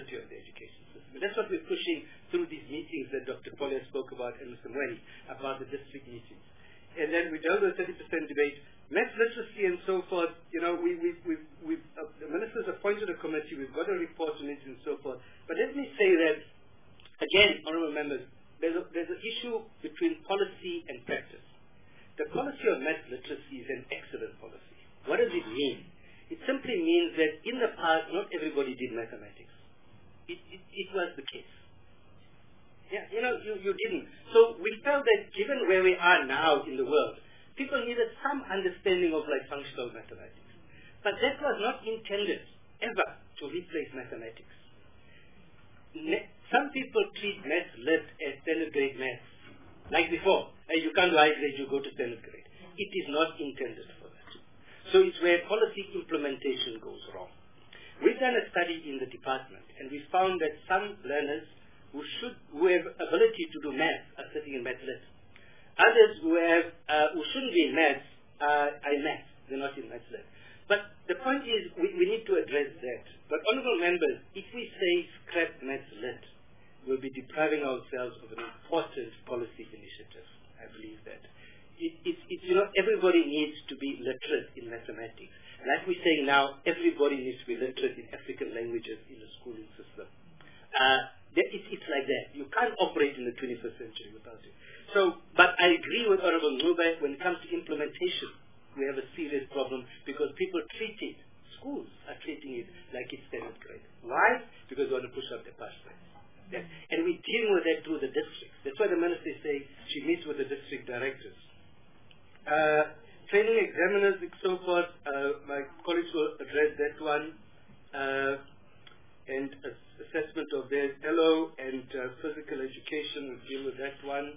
quality of the education system. And that's what we're pushing through these meetings that Dr. Polya spoke about and Mr. Mweni about the district meetings. And then we dealt with 30% debate, maths literacy and so forth. You know, the ministers appointed a committee. We've got a report on it and so forth. But let me say that, again, honourable members, there's an issue between policy and practice. The policy of maths literacy is an excellent policy. What does it mean? It simply means that in the past, not everybody did mathematics. It was the case. Yeah, you know, you didn't. So we felt that given where we are now in the world, people needed some understanding of like functional mathematics. But that was not intended ever to replace mathematics. Some people treat maths lit as standard grade maths. Like before, you can't do high grade, you go to standard grade. It is not intended for that. So it's where policy implementation goes wrong. We've done a study in the department, and we found that some learners who have ability to do maths are sitting in maths lit. Others who shouldn't be in maths are in maths. They're not in maths lit. But the point is, we need to address that. But honourable members, if we say scrap maths lit, we'll be depriving ourselves of an important policy initiative. I believe that. You know, everybody needs to be literate in mathematics. Like we're saying now, everybody needs to be literate in African languages in the schooling system. It's like that. You can't operate in the 21st century without it. So, but I agree with Honorable Ngube, when it comes to implementation, we have a serious problem because people treat it, schools are treating it like it's standard grade. Why? Because they want to push up the pass rate. Yeah. And we're dealing with that through the districts. That's why the minister is saying she meets with the district directors. Training examiners and so forth, my colleagues will address that one. And assessment of their LO and physical education, we'll deal with that one.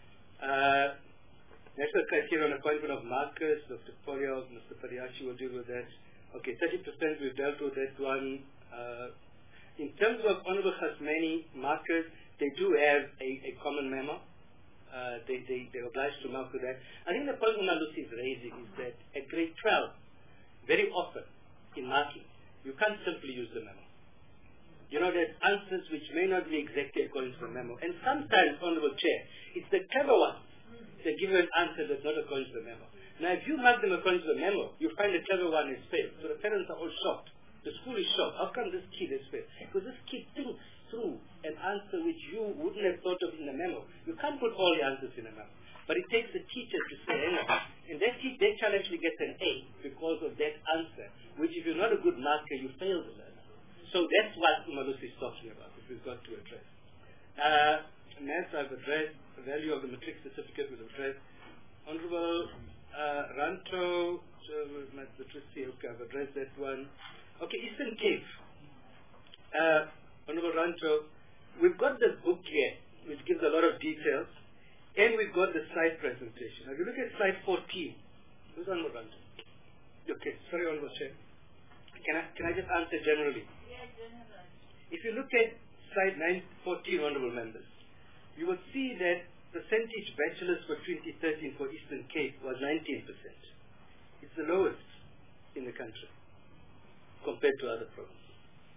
National criteria on appointment of markers, Dr. Polya, Mr. Padiachi will deal with that. Okay, 30% we've dealt with that one. In terms of Honorable Khasmani markers, they do have a common memo. They're obliged to mark with that. I think the point Umalusi is raising is that at grade 12, very often in marking, you can't simply use the memo. You know, there's answers which may not be exactly according to the memo. And sometimes, Honorable Chair, it's the clever ones that give you an answer that's not according to the memo. Now, if you mark them according to the memo, you find the clever one is failed. So the parents are all shocked. The school is shocked. How come this kid is failed? Because this kid thinks through an answer which you wouldn't have thought of in the memo. You can't put all the answers in a memo. But it takes the teacher to say, hang on. And that child actually gets an A because of that answer, which if you're not a good marker, you fail the learner. So that's what Umalusi is talking about, which we've got to address. Maths I've addressed. The value of the matric certificate we've addressed. Honorable Ranto, maths literacy, okay, I've addressed that one. Okay, Eastern Cape. Honorable Ranto, we've got the book here, which gives a lot of details, and we've got the slide presentation. Now, if you look at slide 14, who's Honorable Ranto? Okay, sorry, Honorable Chair. Can I just answer generally? If you look at slide 14, Honorable Members, you will see that percentage bachelors for 2013 for Eastern Cape was 19%. It's the lowest in the country compared to other provinces.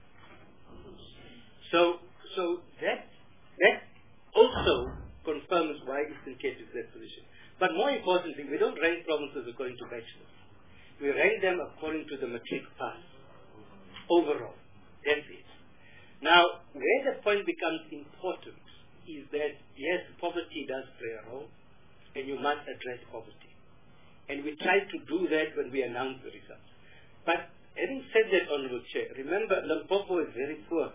So that also confirms why Eastern Cape is that position. But more importantly, we don't rank provinces according to bachelors. We rank them according to the matric pass overall. That's it. Now, where the point becomes important is that, yes, poverty does play a role, and you must address poverty. And we try to do that when we announce the results. But having said that, Honorable Chair, remember, Limpopo is very poor.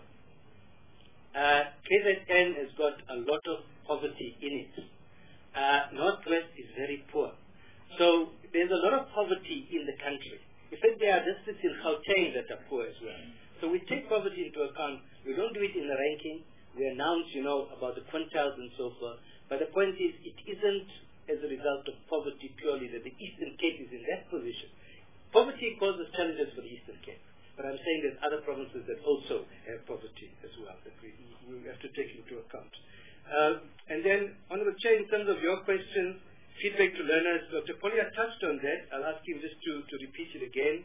KZN has got a lot of poverty in it. Northwest is very poor. So there's a lot of poverty in the country. In fact, there are districts in Gauteng that are poor as well. So we take poverty into account. We don't do it in the ranking. We announce, about the quintiles and so forth. But the point is, it isn't as a result of poverty purely that the Eastern Cape is in that position. Poverty causes challenges for the Eastern Cape. But I'm saying there's other provinces that also have poverty as well that we have to take into account. And then, Honorable Chair, in terms of your questions, feedback to learners, Dr. Polya touched on that. I'll ask him just to repeat it again.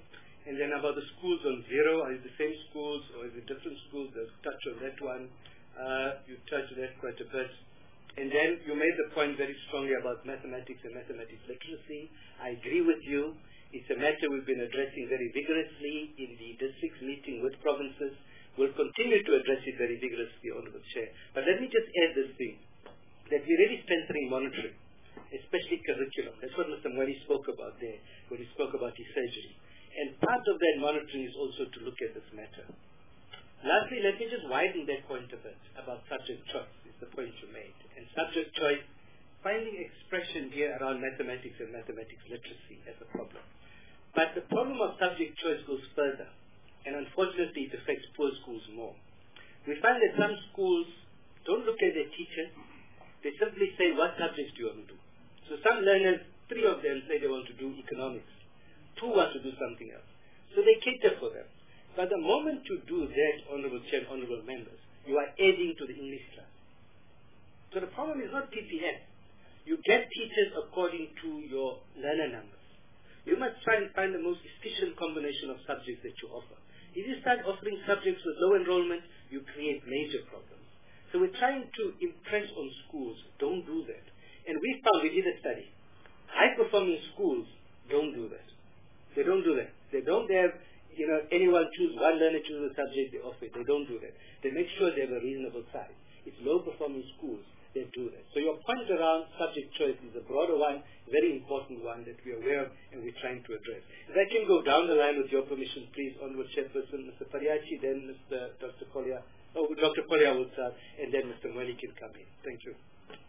And then about the schools on zero, are it the same schools or is it different schools? There's touch on that one. You touched that quite a bit. And then you made the point very strongly about mathematics and mathematics literacy. I agree with you. It's a matter we've been addressing very vigorously in the districts meeting with provinces. We'll continue to address it very vigorously, Honourable Chair. But let me just add this thing, that we're really strengthening monitoring, especially curriculum. That's what Mr. Mweli spoke about there when he spoke about his surgery. And part of that monitoring is also to look at this matter. Lastly, let me just widen that point a bit about subject choice, is the point you made. And subject choice, finding expression here around mathematics and mathematics literacy as a problem. But the problem of subject choice goes further, and unfortunately it affects poor schools more. We find that some schools don't look at their teachers, they simply say, what subjects do you want to do? So some learners, 3 of them say they want to do economics, 2 want to do something else. So they cater for them. But the moment you do that, Honourable Chair and Honourable Members, you are adding to the English class. So the problem is not PPS. You get teachers according to your learner numbers. You must try and find the most efficient combination of subjects that you offer. If you start offering subjects with low enrollment, you create major problems. So we're trying to impress on schools, don't do that. And we found, we did a study, high-performing schools don't do that. They don't do that. They don't have, anyone choose one learner, choose a subject, they offer it. They don't do that. They make sure they have a reasonable size. It's low-performing schools that do that. So your point around subject choice is a broader one, very important one that we are aware of and we're trying to address. If I can go down the line with your permission, please, Honourable Chairperson, Mr. Pariachi, then Dr. Collier will start, and then Mr. Mweli can come in. Thank you.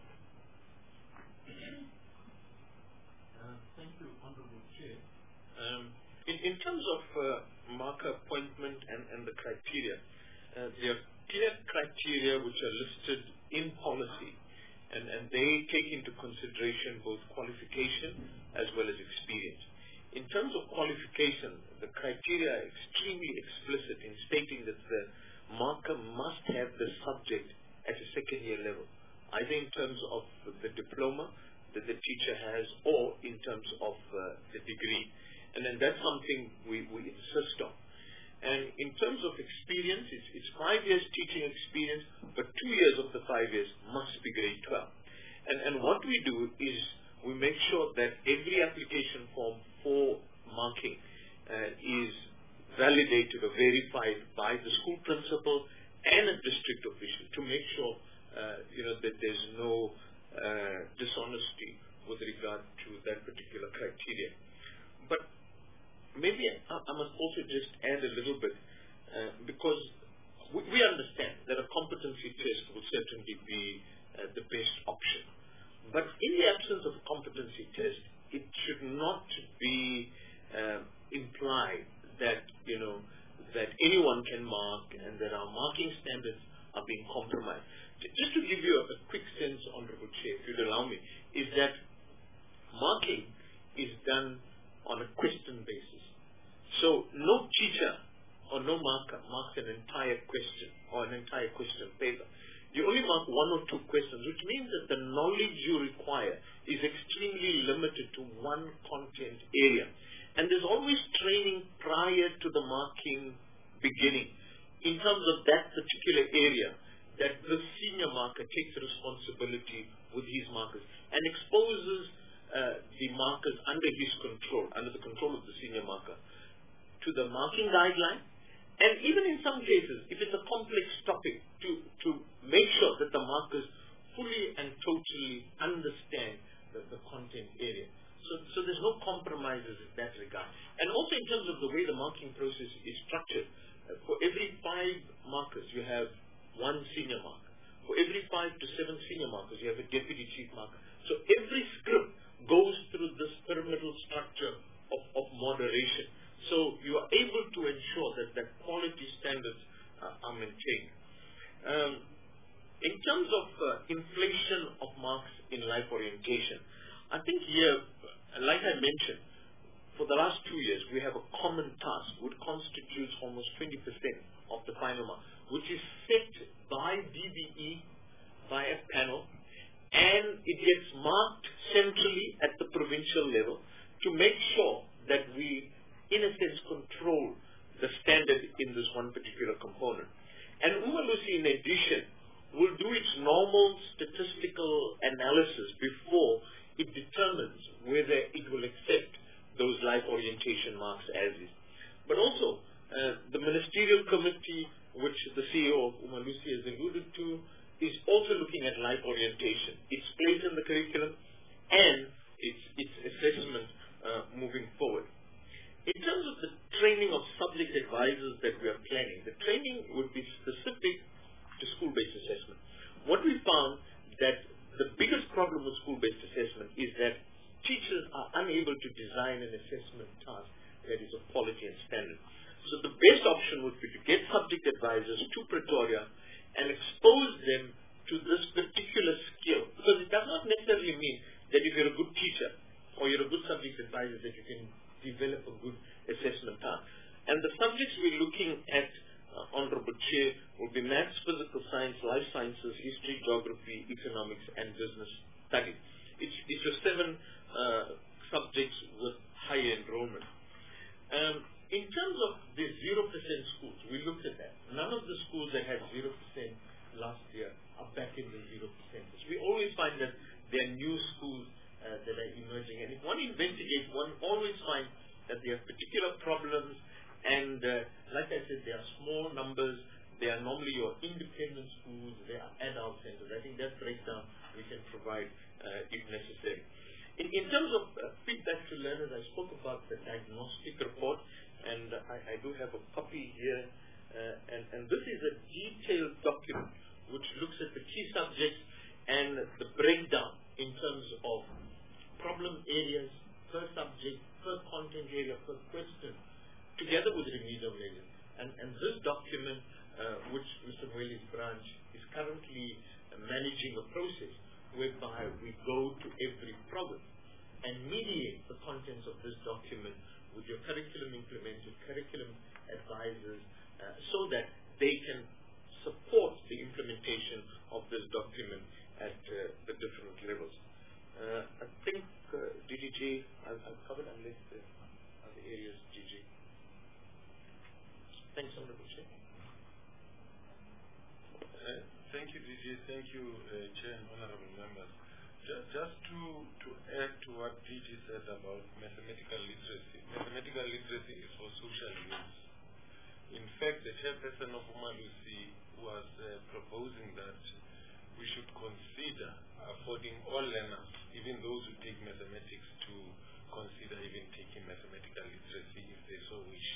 Thank you, Honourable Chair. In terms of marker appointment and the criteria, there are clear criteria which are listed in policy, and they take into consideration both qualification as well as experience. In terms of qualification, the criteria are extremely explicit in stating that the marker must have the subject at a second-year level, either in terms of the diploma that the teacher has or in terms of the degree. And then that's something we insist on. And in terms of experience, it's 5 years teaching experience, but 2 years of the 5 years must be grade 12. And what we do is we make sure that every application form for marking is validated or verified by the school principal and a district official to make sure that there's no dishonesty with regard to that particular criteria. But maybe I must also just add a little bit, because we understand that a competency test will certainly be the best option. But in the absence of a competency test, it should not be implied that, that anyone can mark and that our marking standards are being compromised. Just to give you a quick sense, Honourable Chair, if you'd allow me, is that marking is done on a question basis. So no teacher or no marker marks an entire question or an entire question paper. You only mark 1 or 2 questions, which means that the knowledge you require is extremely limited to one content area. And there's always training prior to the marking beginning in terms of that particular area, that the senior marker takes responsibility with his markers and exposes the markers under his control, under the control of the senior marker, to the marking guideline, and even in some cases, if it's a complex topic, to make sure that the markers fully and totally understand the content area. So there's no compromises in that regard. And also in terms of the way the marking process is structured, for every 5 markers, you have 1 senior marker. For every 5 to 7 senior markers, you have a deputy chief marker. So every script goes through this pyramidal structure of moderation. So you are able to ensure that quality standards are maintained. In terms of inflation of marks in life orientation, I think here, like I mentioned, for the last 2 years, we have a common task which constitutes almost 20% of the final mark, which is set by DBE, by a panel, and it gets marked centrally at the provincial level to make sure that we in a sense, control the standard in this one particular component. And Umalusi, in addition, will do its normal statistical analysis before it determines whether it will accept those life orientation marks as is. But also, the ministerial committee, which the CEO of Umalusi has alluded to, is also looking at life orientation, its place in the curriculum, and its assessment moving forward. In terms of the training of subject advisors that we are planning, the training would be specific to school-based assessment. What we found that the biggest problem with school-based assessment is that teachers are unable to design an assessment task that is of quality and standard. So the best option would be to get subject advisors to Pretoria and expose them to this particular skill. Because it does not necessarily mean that if you're a good teacher or you're a good subject advisor that you can develop a good assessment task. And the subjects we're looking at, Honorable Chair, will be maths, physical science, life sciences, history, geography, economics, and business studies. It's your 7 subjects with higher enrollment. In terms of the 0% schools, we looked at that. None of the schools that had 0% last year are back in the 0%. We always find that there are new schools that are emerging. And if one investigates, one always finds that there are particular problems. And like I said, there are small numbers. They are normally your independent schools. They are adult centers. I think that breakdown we can provide if necessary. In terms of feedback to learners, I spoke about the diagnostic report, and I do have a copy here. And this is a detailed document which looks at the key subjects and the breakdown in terms of problem areas per subject, per content area, per question, together with remedial measures. And this document, which Mr. Mweli's branch is currently managing a process whereby we go to every province and mediate the contents of this document with your curriculum implementers, curriculum advisors, so that they can support the implementation of this document at the different levels. I think, DDG, I've covered unless there are other areas, DG. Thanks, Honorable Chair. Thank you, DG. Thank you, Chair and Honorable Members. Just to add to what DG said about mathematical literacy. Mathematical literacy is for social use. In fact, the chairperson of Umalusi was proposing that we should consider affording all learners, even those who take mathematics, to consider even taking mathematical literacy if they so wish.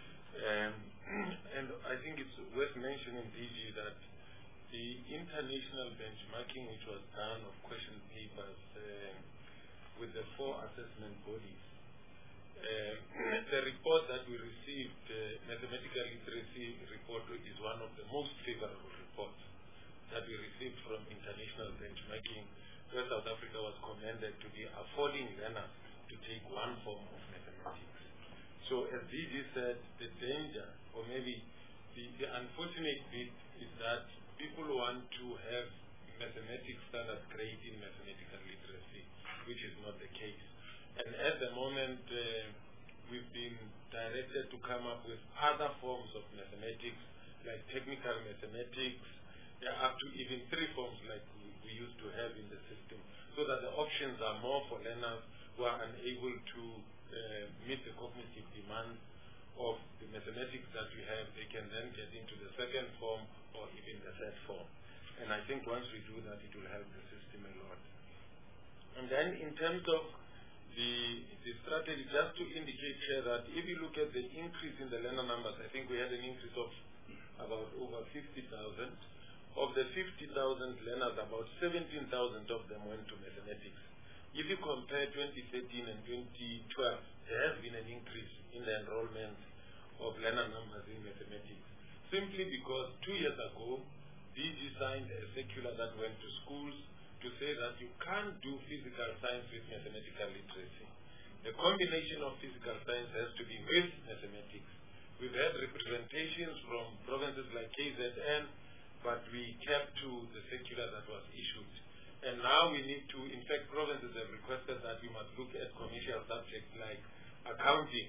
And I think it's worth mentioning, DG, that the international benchmarking which was done of question papers with the 4 assessment bodies, the report that we received, mathematical literacy report, is one of the most favorable reports that we received from international benchmarking, where South Africa was commended to be affording learners to take one form of mathematics. So as DG said, the danger, or maybe the unfortunate bit, is that people want to have mathematics standard grade in mathematical literacy, which is not the case. And at the moment, we've been directed to come up with other forms of mathematics, like technical mathematics. There are up to even 3 forms like we used to have in the system, so that the options are more for learners who are unable to meet the cognitive demands of the mathematics that we have. They can then get into the 2nd form or even the 3rd form. And I think once we do that, it will help the system a lot. And then in terms of the strategy, just to indicate here that if you look at the increase in the learner numbers, I think we had an increase of about over 50,000. Of the 50,000 learners, about 17,000 of them went to mathematics. If you compare 2013 and 2012, there has been an increase in the enrollment of learner numbers in mathematics, simply because 2 years ago, DG signed a circular that went to schools to say that you can't do physical science with mathematical literacy. The combination of physical science has to be with mathematics. We've had representations from provinces like KZN, but we kept to the circular that was issued. And now we need to, in fact, provinces have requested that we must look at commercial subjects like accounting,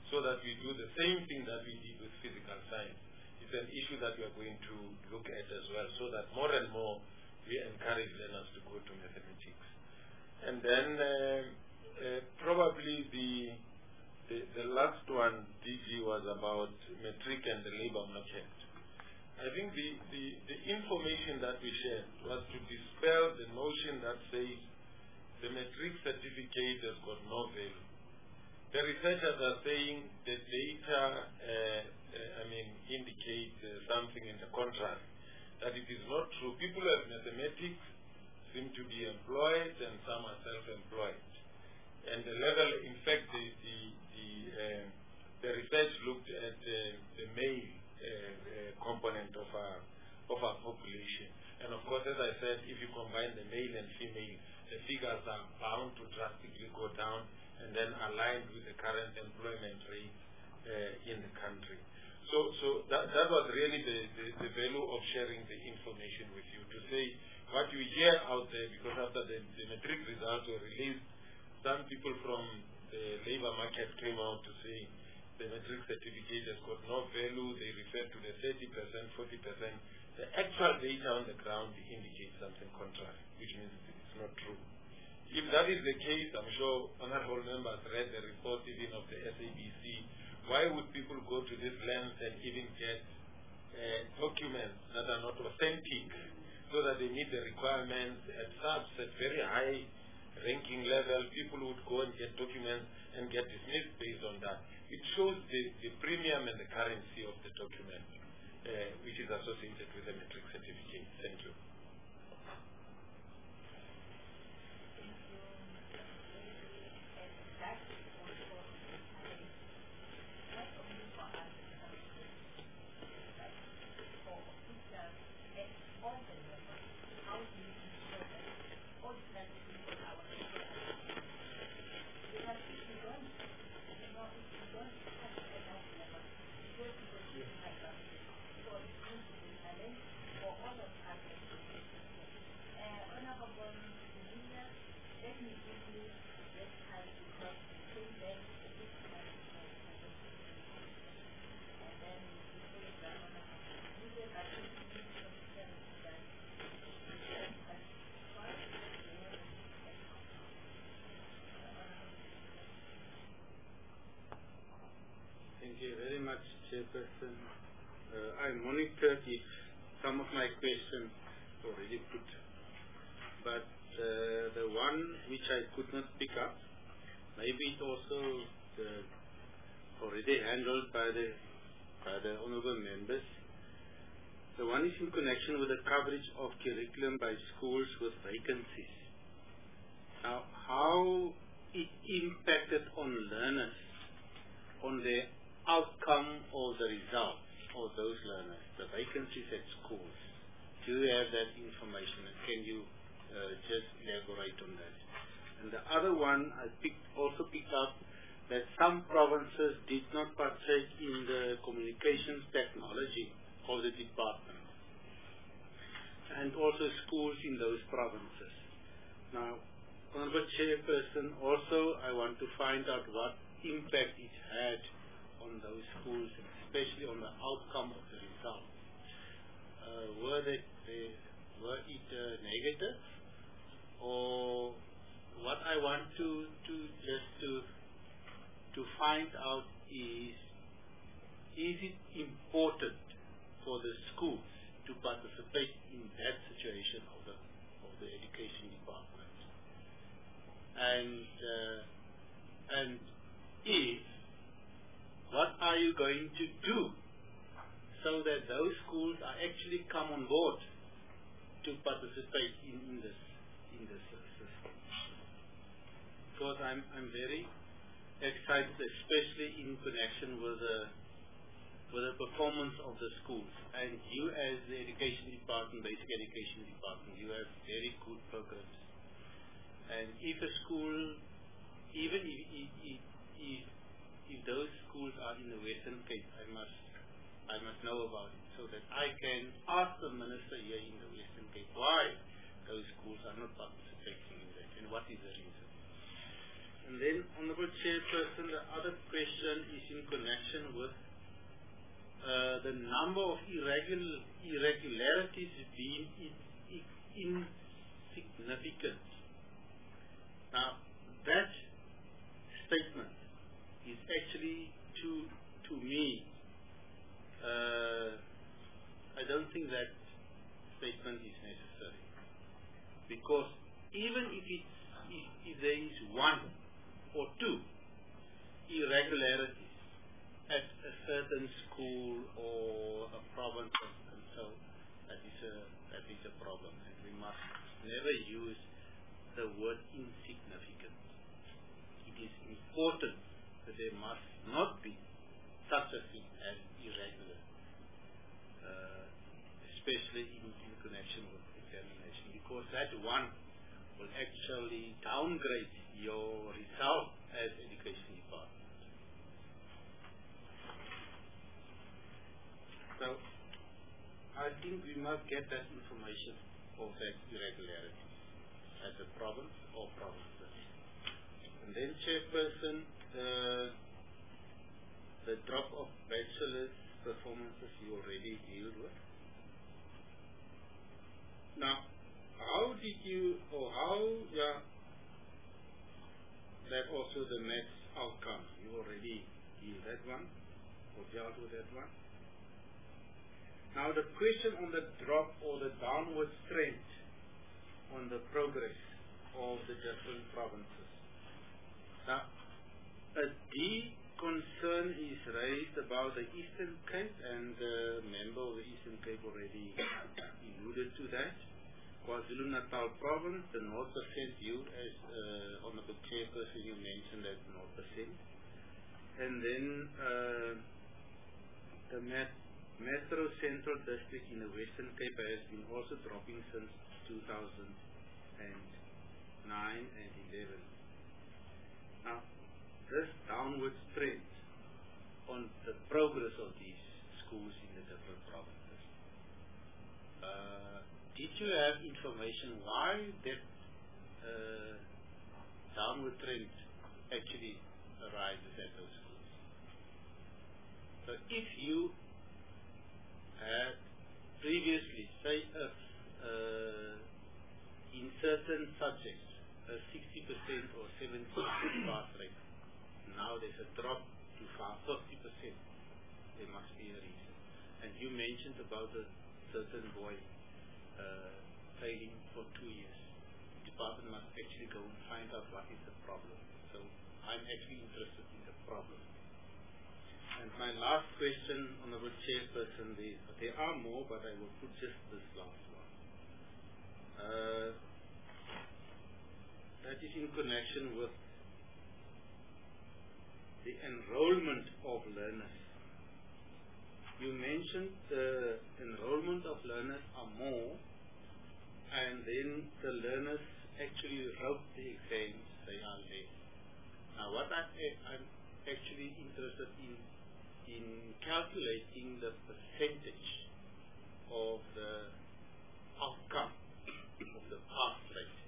so that we do the same thing that we did with physical science. It's an issue that we are going to look at as well, so that more and more we encourage learners to go to mathematics. And then probably the last one, DG, was about matric and the labor market. I think the information that we shared was to dispel the notion that says the matric certificate has got no value. The researchers are saying the data indicate something in the contrary, that it is not true. People who have mathematics seem to be employed and some are self-employed. And the level, in fact, the research looked at the male component of our population. And of course, as I said, if you combine the male and female, the figures are bound to drastically go down and then aligned with the current employment rate in the country. So that was really the value of sharing the information with you, to say what you hear out there, because after the matric results were released, some people from the labor market came out to say the matric certificate has got no value. They refer to the 30%, 40%. The actual data on the ground indicates something contrary, which means it's not true. If that is the case, I'm sure honorable members read the report even of the SABC. Why would people go to this length and even get documents that are not authentic, so that they meet the requirements at SAPS at very high ranking level? People would go and get documents and get dismissed based on that. It shows the premium and the currency of the document, which is associated with the matric certificate. Thank you. Thank you very much, Chairperson. I monitored if some of my questions already put, but the one which I could not pick up, maybe it also already handled by the honourable members. The one is in connection with the coverage of curriculum by schools with vacancies. Now, how it impacted on learners, on their outcome or the results of those learners, the vacancies at schools. Do you have that information, and can you just elaborate on that? And the other one, I also picked up that some provinces did not partake in the communications technology of the department, and also schools in those provinces. Now, Honourable Chairperson, also I want to find out what impact it had on those schools, especially on the outcome of the results. Were it negative, or what I want to find out is it important for the schools to participate in that situation of the education department, and if what are you going to do so that those schools are actually come on board to participate in this system? Because I'm very excited, especially in connection with the performance of the schools. And you, as the education department, basic education department, you have very good programs. And if a school, even if those schools are in the Western Cape, I must know about it, so that I can ask the minister here in the Western Cape why those schools are not participating in that, and what is the reason. And then, Honorable Chairperson, the other question is in connection with the number of irregularities being insignificant. Now, that statement is actually, to me, I don't think that statement is necessary. Because even if there is one or two irregularities at a certain school or a province, and so that is a problem, and we must never use the word insignificant. It is important that there must not be such a thing as irregular, especially in connection with examination, because that one will actually downgrade your result as education department. So, I think we must get that information of that irregularity as a province or provinces. And then, Chairperson, the drop of bachelor's performances you already dealt with. Now, how did you, or that also the maths outcome, you already dealt that one, or dealt with that one. Now the question on the drop or the downward trend on the progress of the different provinces. Now, a concern is raised about the Eastern Cape, and the member of the Eastern Cape already alluded to that. KwaZulu-Natal province, the 0%, you as Honorable Chairperson, you mentioned that 0%. And then the Metro Central District in the Western Cape has been also dropping since 2009 and 11. Now, this downward trend on the progress of these schools in the different provinces. Did you have information why that downward trend actually arises at those schools? So if you had previously, say, in certain subjects, a 60% or 70% pass rate, now there's a drop to 50%, there must be a reason. And you mentioned about a certain boy failing for 2 years. The department must actually go and find out what is the problem. So I'm actually interested in the problem. And my last question, Honorable Chairperson, there are more, but I will put just this last one. That is in connection with the enrollment of learners. You mentioned the enrollment of learners are more, and then the learners actually wrote the exams, they are less. Now what I'm actually interested in calculating the percentage of the outcome of the pass rate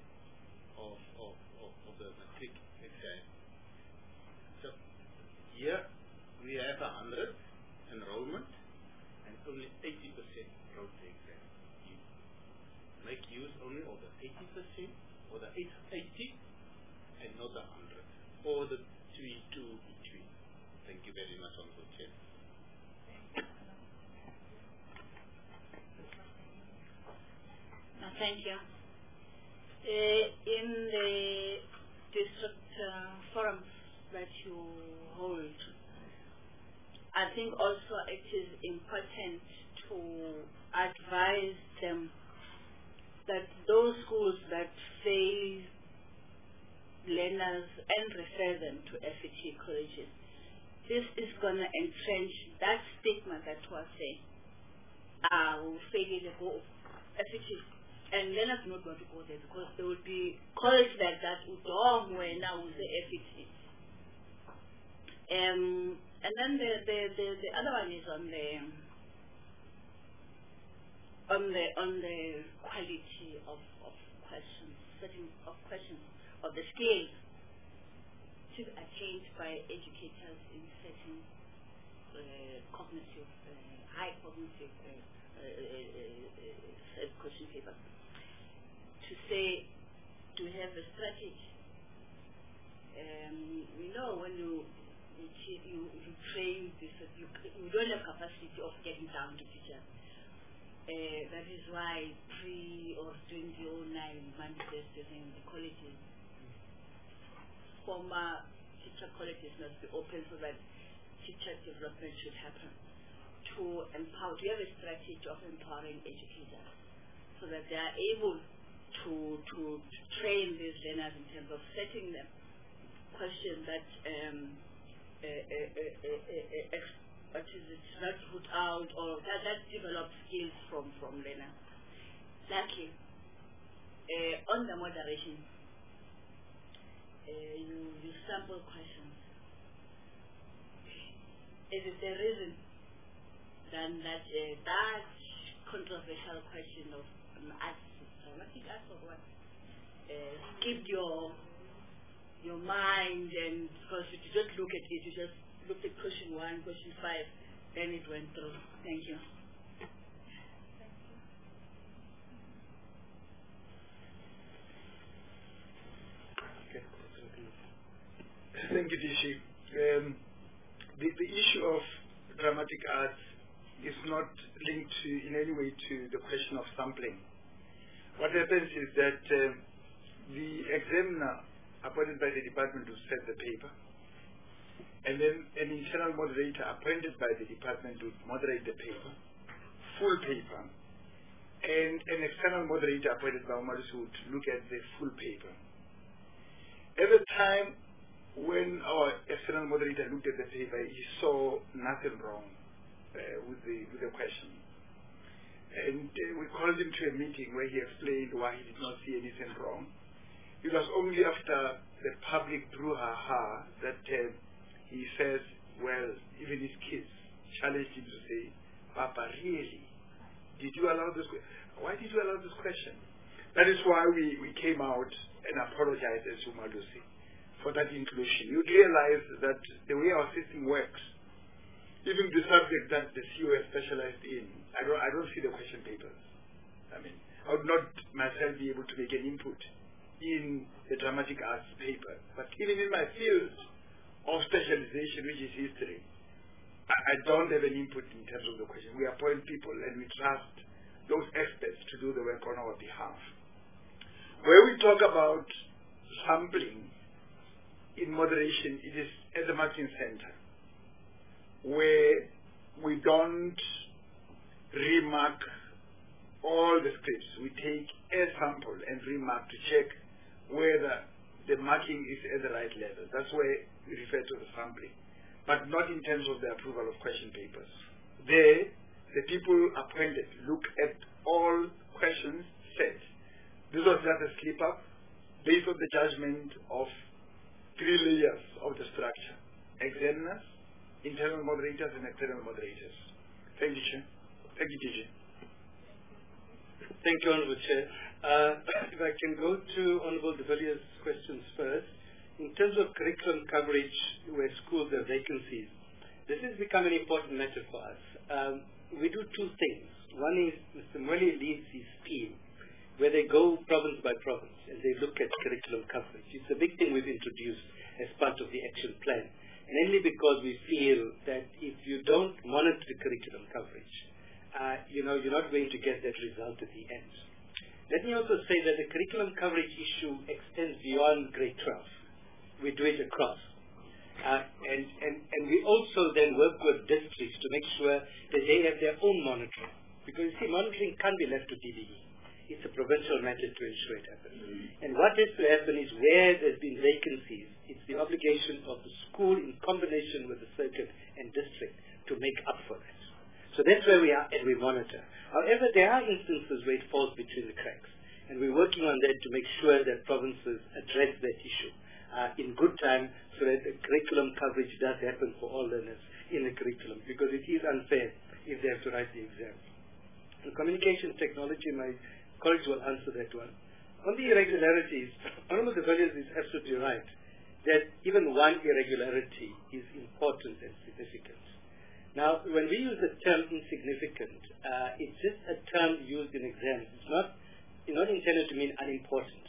of the matric exam. So here we have 100 enrollment and only 80% wrote the exam. You make use only of the 80% or the 80 and not the 100 or the 2 between. Thank you very much, Honorable Chair. Thank you. In the district forums that you hold, I think also it is important to advise them that those schools that fail learners and refer them to FET colleges, this is going to entrench that stigma that was saying, failing go FET. And learners are not going to go there because there will be colleges like that where now with the FET. And then the other one is on the quality of questions, setting of questions, of the scale. objective attained by educators in setting cognitive, high cognitive question paper. To say, to have a strategy. We know when you train this, you don't have capacity of getting down to teachers. That is why pre or 2009 manifested in the colleges, former teacher colleges must be open so that teacher development should happen. To empower, to have a strategy of empowering educators so that they are able to train these learners in terms of setting them questions that not put out or that develop skills from learners. Lastly, on the moderation, you sample questions. Is it the reason then that that controversial question of dramatic arts or what skipped your mind, and because you just look at it, you just looked at question 1, question 5, then it went through. Thank you. Okay. Thank you, Dishi. The issue of dramatic arts is not linked in any way to the question of sampling. What happens is that the examiner appointed by the department to set the paper, and then an internal moderator appointed by the department to moderate the paper, full paper, and an external moderator appointed by Umarusi would look at the full paper. At the time when our external moderator looked at the paper, he saw nothing wrong with the question. And we called him to a meeting where he explained why he did not see anything wrong. It was only after the public brouhaha that he says, well, even his kids challenged him to say, Papa, really? Did you allow this question? Why did you allow this question? That is why we came out and apologized as Umalusi for that inclusion. You realize that the way our system works, even the subject that the CEO has specialized in, I don't see the question papers. I mean, I would not myself be able to make an input in the dramatic arts paper. But even in my field of specialization, which is history, I don't have an input in terms of the question. We appoint people and we trust those experts to do the work on our behalf. Where we talk about sampling in moderation, it is at the marking center, where we don't remark all the scripts. We take a sample and remark to check whether the marking is at the right level. That's where we refer to the sampling, but not in terms of the approval of question papers. There, the people appointed look at all questions set. This was just a slip-up based on the judgment of 3 layers of the structure: examiners, internal moderators, and external moderators. Thank you, Chair. Thank you, DJ. Thank you, Honorable Chair. If I can go to Honorable De Villiers' questions first. In terms of curriculum coverage where schools have vacancies, this has become an important matter for us. We do 2 things. One is Mr. Mweli leads his team where they go province by province and they look at curriculum coverage. It's a big thing we've introduced as part of the action plan, mainly because we feel that if you don't monitor the curriculum coverage, you're not going to get that result at the end. Let me also say that the curriculum coverage issue extends beyond grade 12. We do it across. And we also then work with districts to make sure that they have their own monitoring. Because you see, monitoring can't be left to DBE. It's a provincial matter to ensure it happens. And what has to happen is where there's been vacancies, it's the obligation of the school in combination with the circuit and district to make up for that. So that's where we are, and we monitor. However, there are instances where it falls between the cracks, and we're working on that to make sure that provinces address that issue in good time so that the curriculum coverage does happen for all learners in the curriculum, because it is unfair if they have to write the exam. In communication technology, my colleagues will answer that one. On the irregularities, Honorable De Villiers is absolutely right. that even one irregularity is important and significant. Now, when we use the term insignificant, it's just a term used in exams. It's not intended to mean unimportant.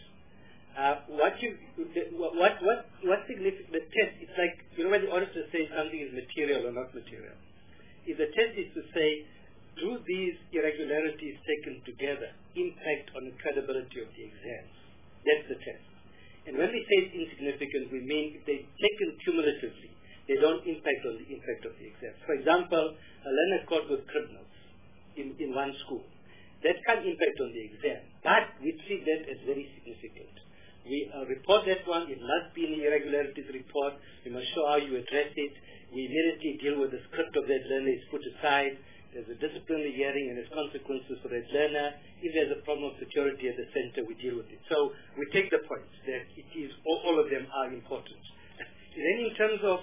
What's significant? The test, it's like, when the auditor says something is material or not material. If the test is to say, do these irregularities taken together impact on the credibility of the exams? That's the test. And when we say it's insignificant, we mean if they're taken cumulatively, they don't impact on the impact of the exam. For example, a learner caught with criminals in one school. That can't impact on the exam, but we treat that as very significant. We report that one. It must be in the irregularities report. We must show how you address it. We immediately deal with the script of that learner. It's put aside. There's a disciplinary hearing and there's consequences for that learner. If there's a problem of security at the center, we deal with it. So we take the point that it is all of them are important. Then in terms of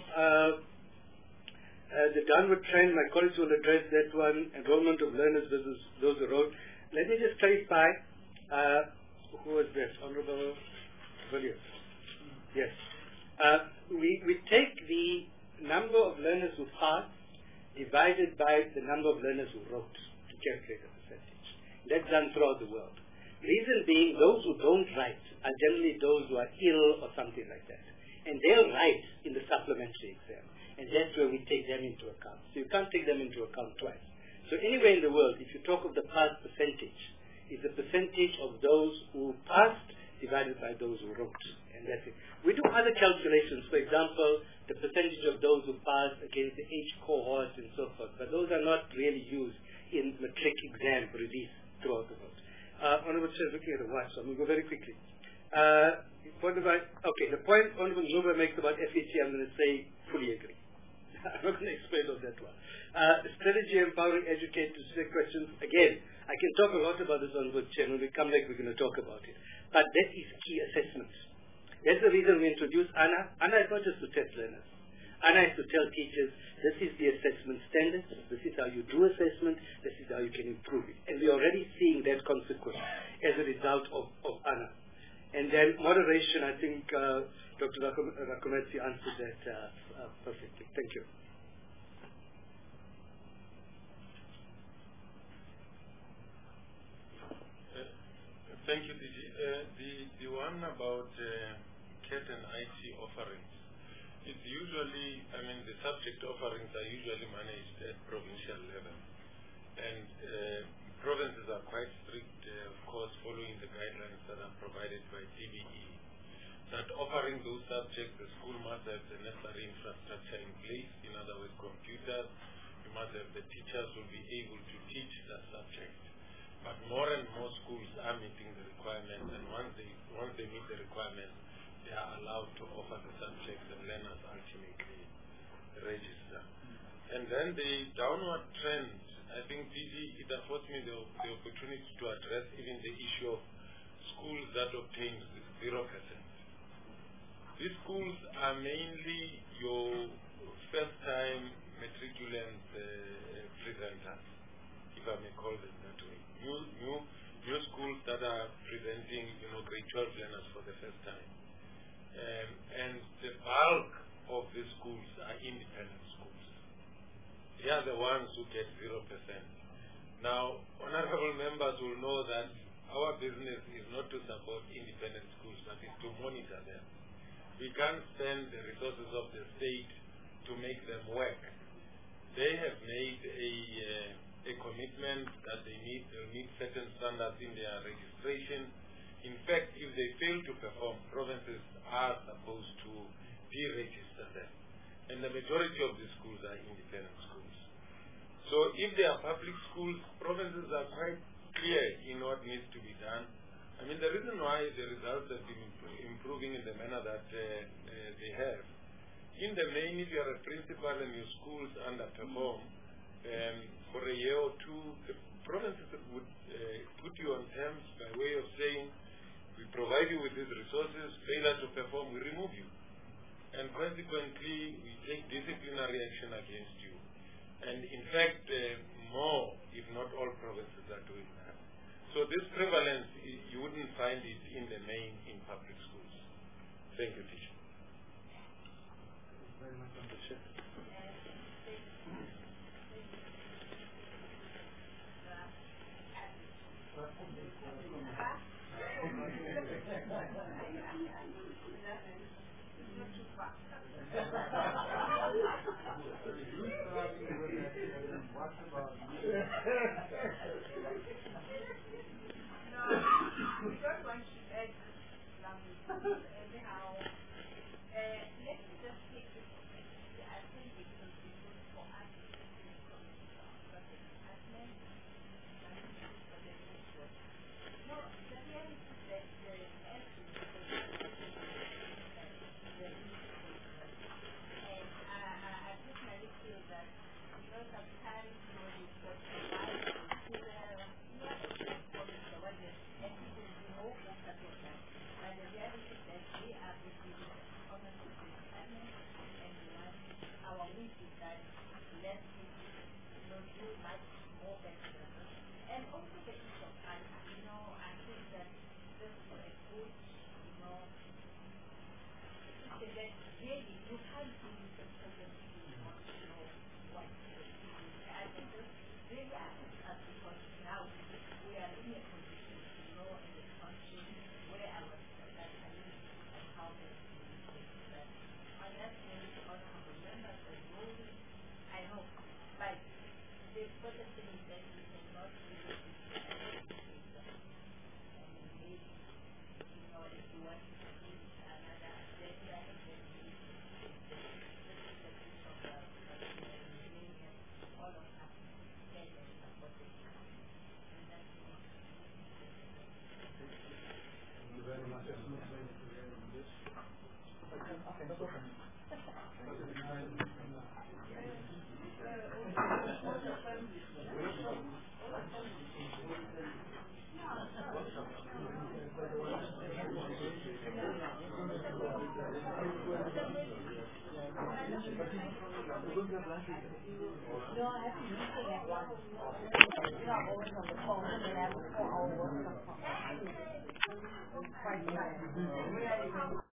the downward trend, my colleagues will address that one, enrollment of learners versus those who wrote. Let me just clarify, who was that? Honorable Williams. Yes. We take the number of learners who passed divided by the number of learners who wrote to calculate the percentage. That's done throughout the world. Reason being, those who don't write are generally those who are ill or something like that. And they'll write in the supplementary exam. And that's where we take them into account. So you can't take them into account twice. So anywhere in the world, if you talk of the pass percentage, it's the percentage of those who passed divided by those who wrote. And that's it. We do other calculations. For example, the percentage of those who passed against the age cohort and so forth. But those are not really used in matric exam release throughout the world. Honorable Chair, looking at the watch, so I'm going to go very quickly. The point Honorable Zuba makes about FET, I'm going to say fully agree. I'm not going to explain on that one. Strategy empowering educators to take questions. Again, I can talk a lot about this, Honorable Chair. When we come back, we're going to talk about it. But that is key assessment. That's the reason we introduced ANA. ANA is not just to test learners. ANA is to tell teachers, this is the assessment standards, this is how you do assessment, this is how you can improve it. And we're already seeing that consequence as a result of ANA. And then moderation, I think Dr. Rakometsi answered that perfectly. Thank you. Thank you, DG. The one about CAT and IT offerings, it's usually, the subject offerings are usually managed at provincial level. And provinces are quite strict, of course, following the guidelines that are provided by DBE, that offering those subjects, the school must have the necessary infrastructure in place, in other words, computers. You must have the teachers who will be able to teach that subject. But more and more schools are meeting the requirements, and once they meet the requirements, they are allowed to offer the subjects, and learners ultimately register. And then the downward trend, I think DG, it affords me the opportunity to address even the issue of schools that obtain 0%. These schools are mainly your first-time matriculant presenters, if I may call them that way. New schools that are presenting, grade 12 learners for the first time. And the bulk of these schools are independent schools. They are the ones who get 0%. Now, honorable members will know that our business is not to support independent schools, but is to monitor them. We can't spend the resources of the state to make them work. They have made a commitment that they'll meet certain standards in their registration. In fact, if they fail to perform, provinces are supposed to deregister them. And the majority of these schools are independent schools. So if they are public schools, provinces are quite clear in what needs to be done. The reason why the results have been improving in the manner that they have, in the main, if you are a principal and your schools underperform, for a year or two, the provinces would put you on terms by way of saying, we provide you with these resources, failure to perform, we remove you. And consequently, we take disciplinary action against you. And in fact, more, if not all provinces are doing that. So this prevalence, you wouldn't find it in the main in public schools. Thank you, teacher. Chair. We don't want to add anyhow. Let me just take this opportunity. I think it will be good for us to take this from the department for the network. No, the reality is that as we and I personally feel that, sometimes you've got to buy and people do more focus on that. But the reality is that we are receiving honors of the department, and we want our wish is that let's do much more better. And also the issue of culture. I think that this is a good, system that really you can't do this a program if you want to know what it is. I think this really affects us because now we are in a position to know and a function where our society and how they communicate that. On that note, honorable members, the role, I know, but the important thing is that we cannot really and maybe, if you want to see another agenda and then this is the piece of the all of us stand and support it. And that's all. Thank you very much. No, I have to be meeting at 1. I'm always on the phone and then I have a 4-hour workshop. It's quite tiring.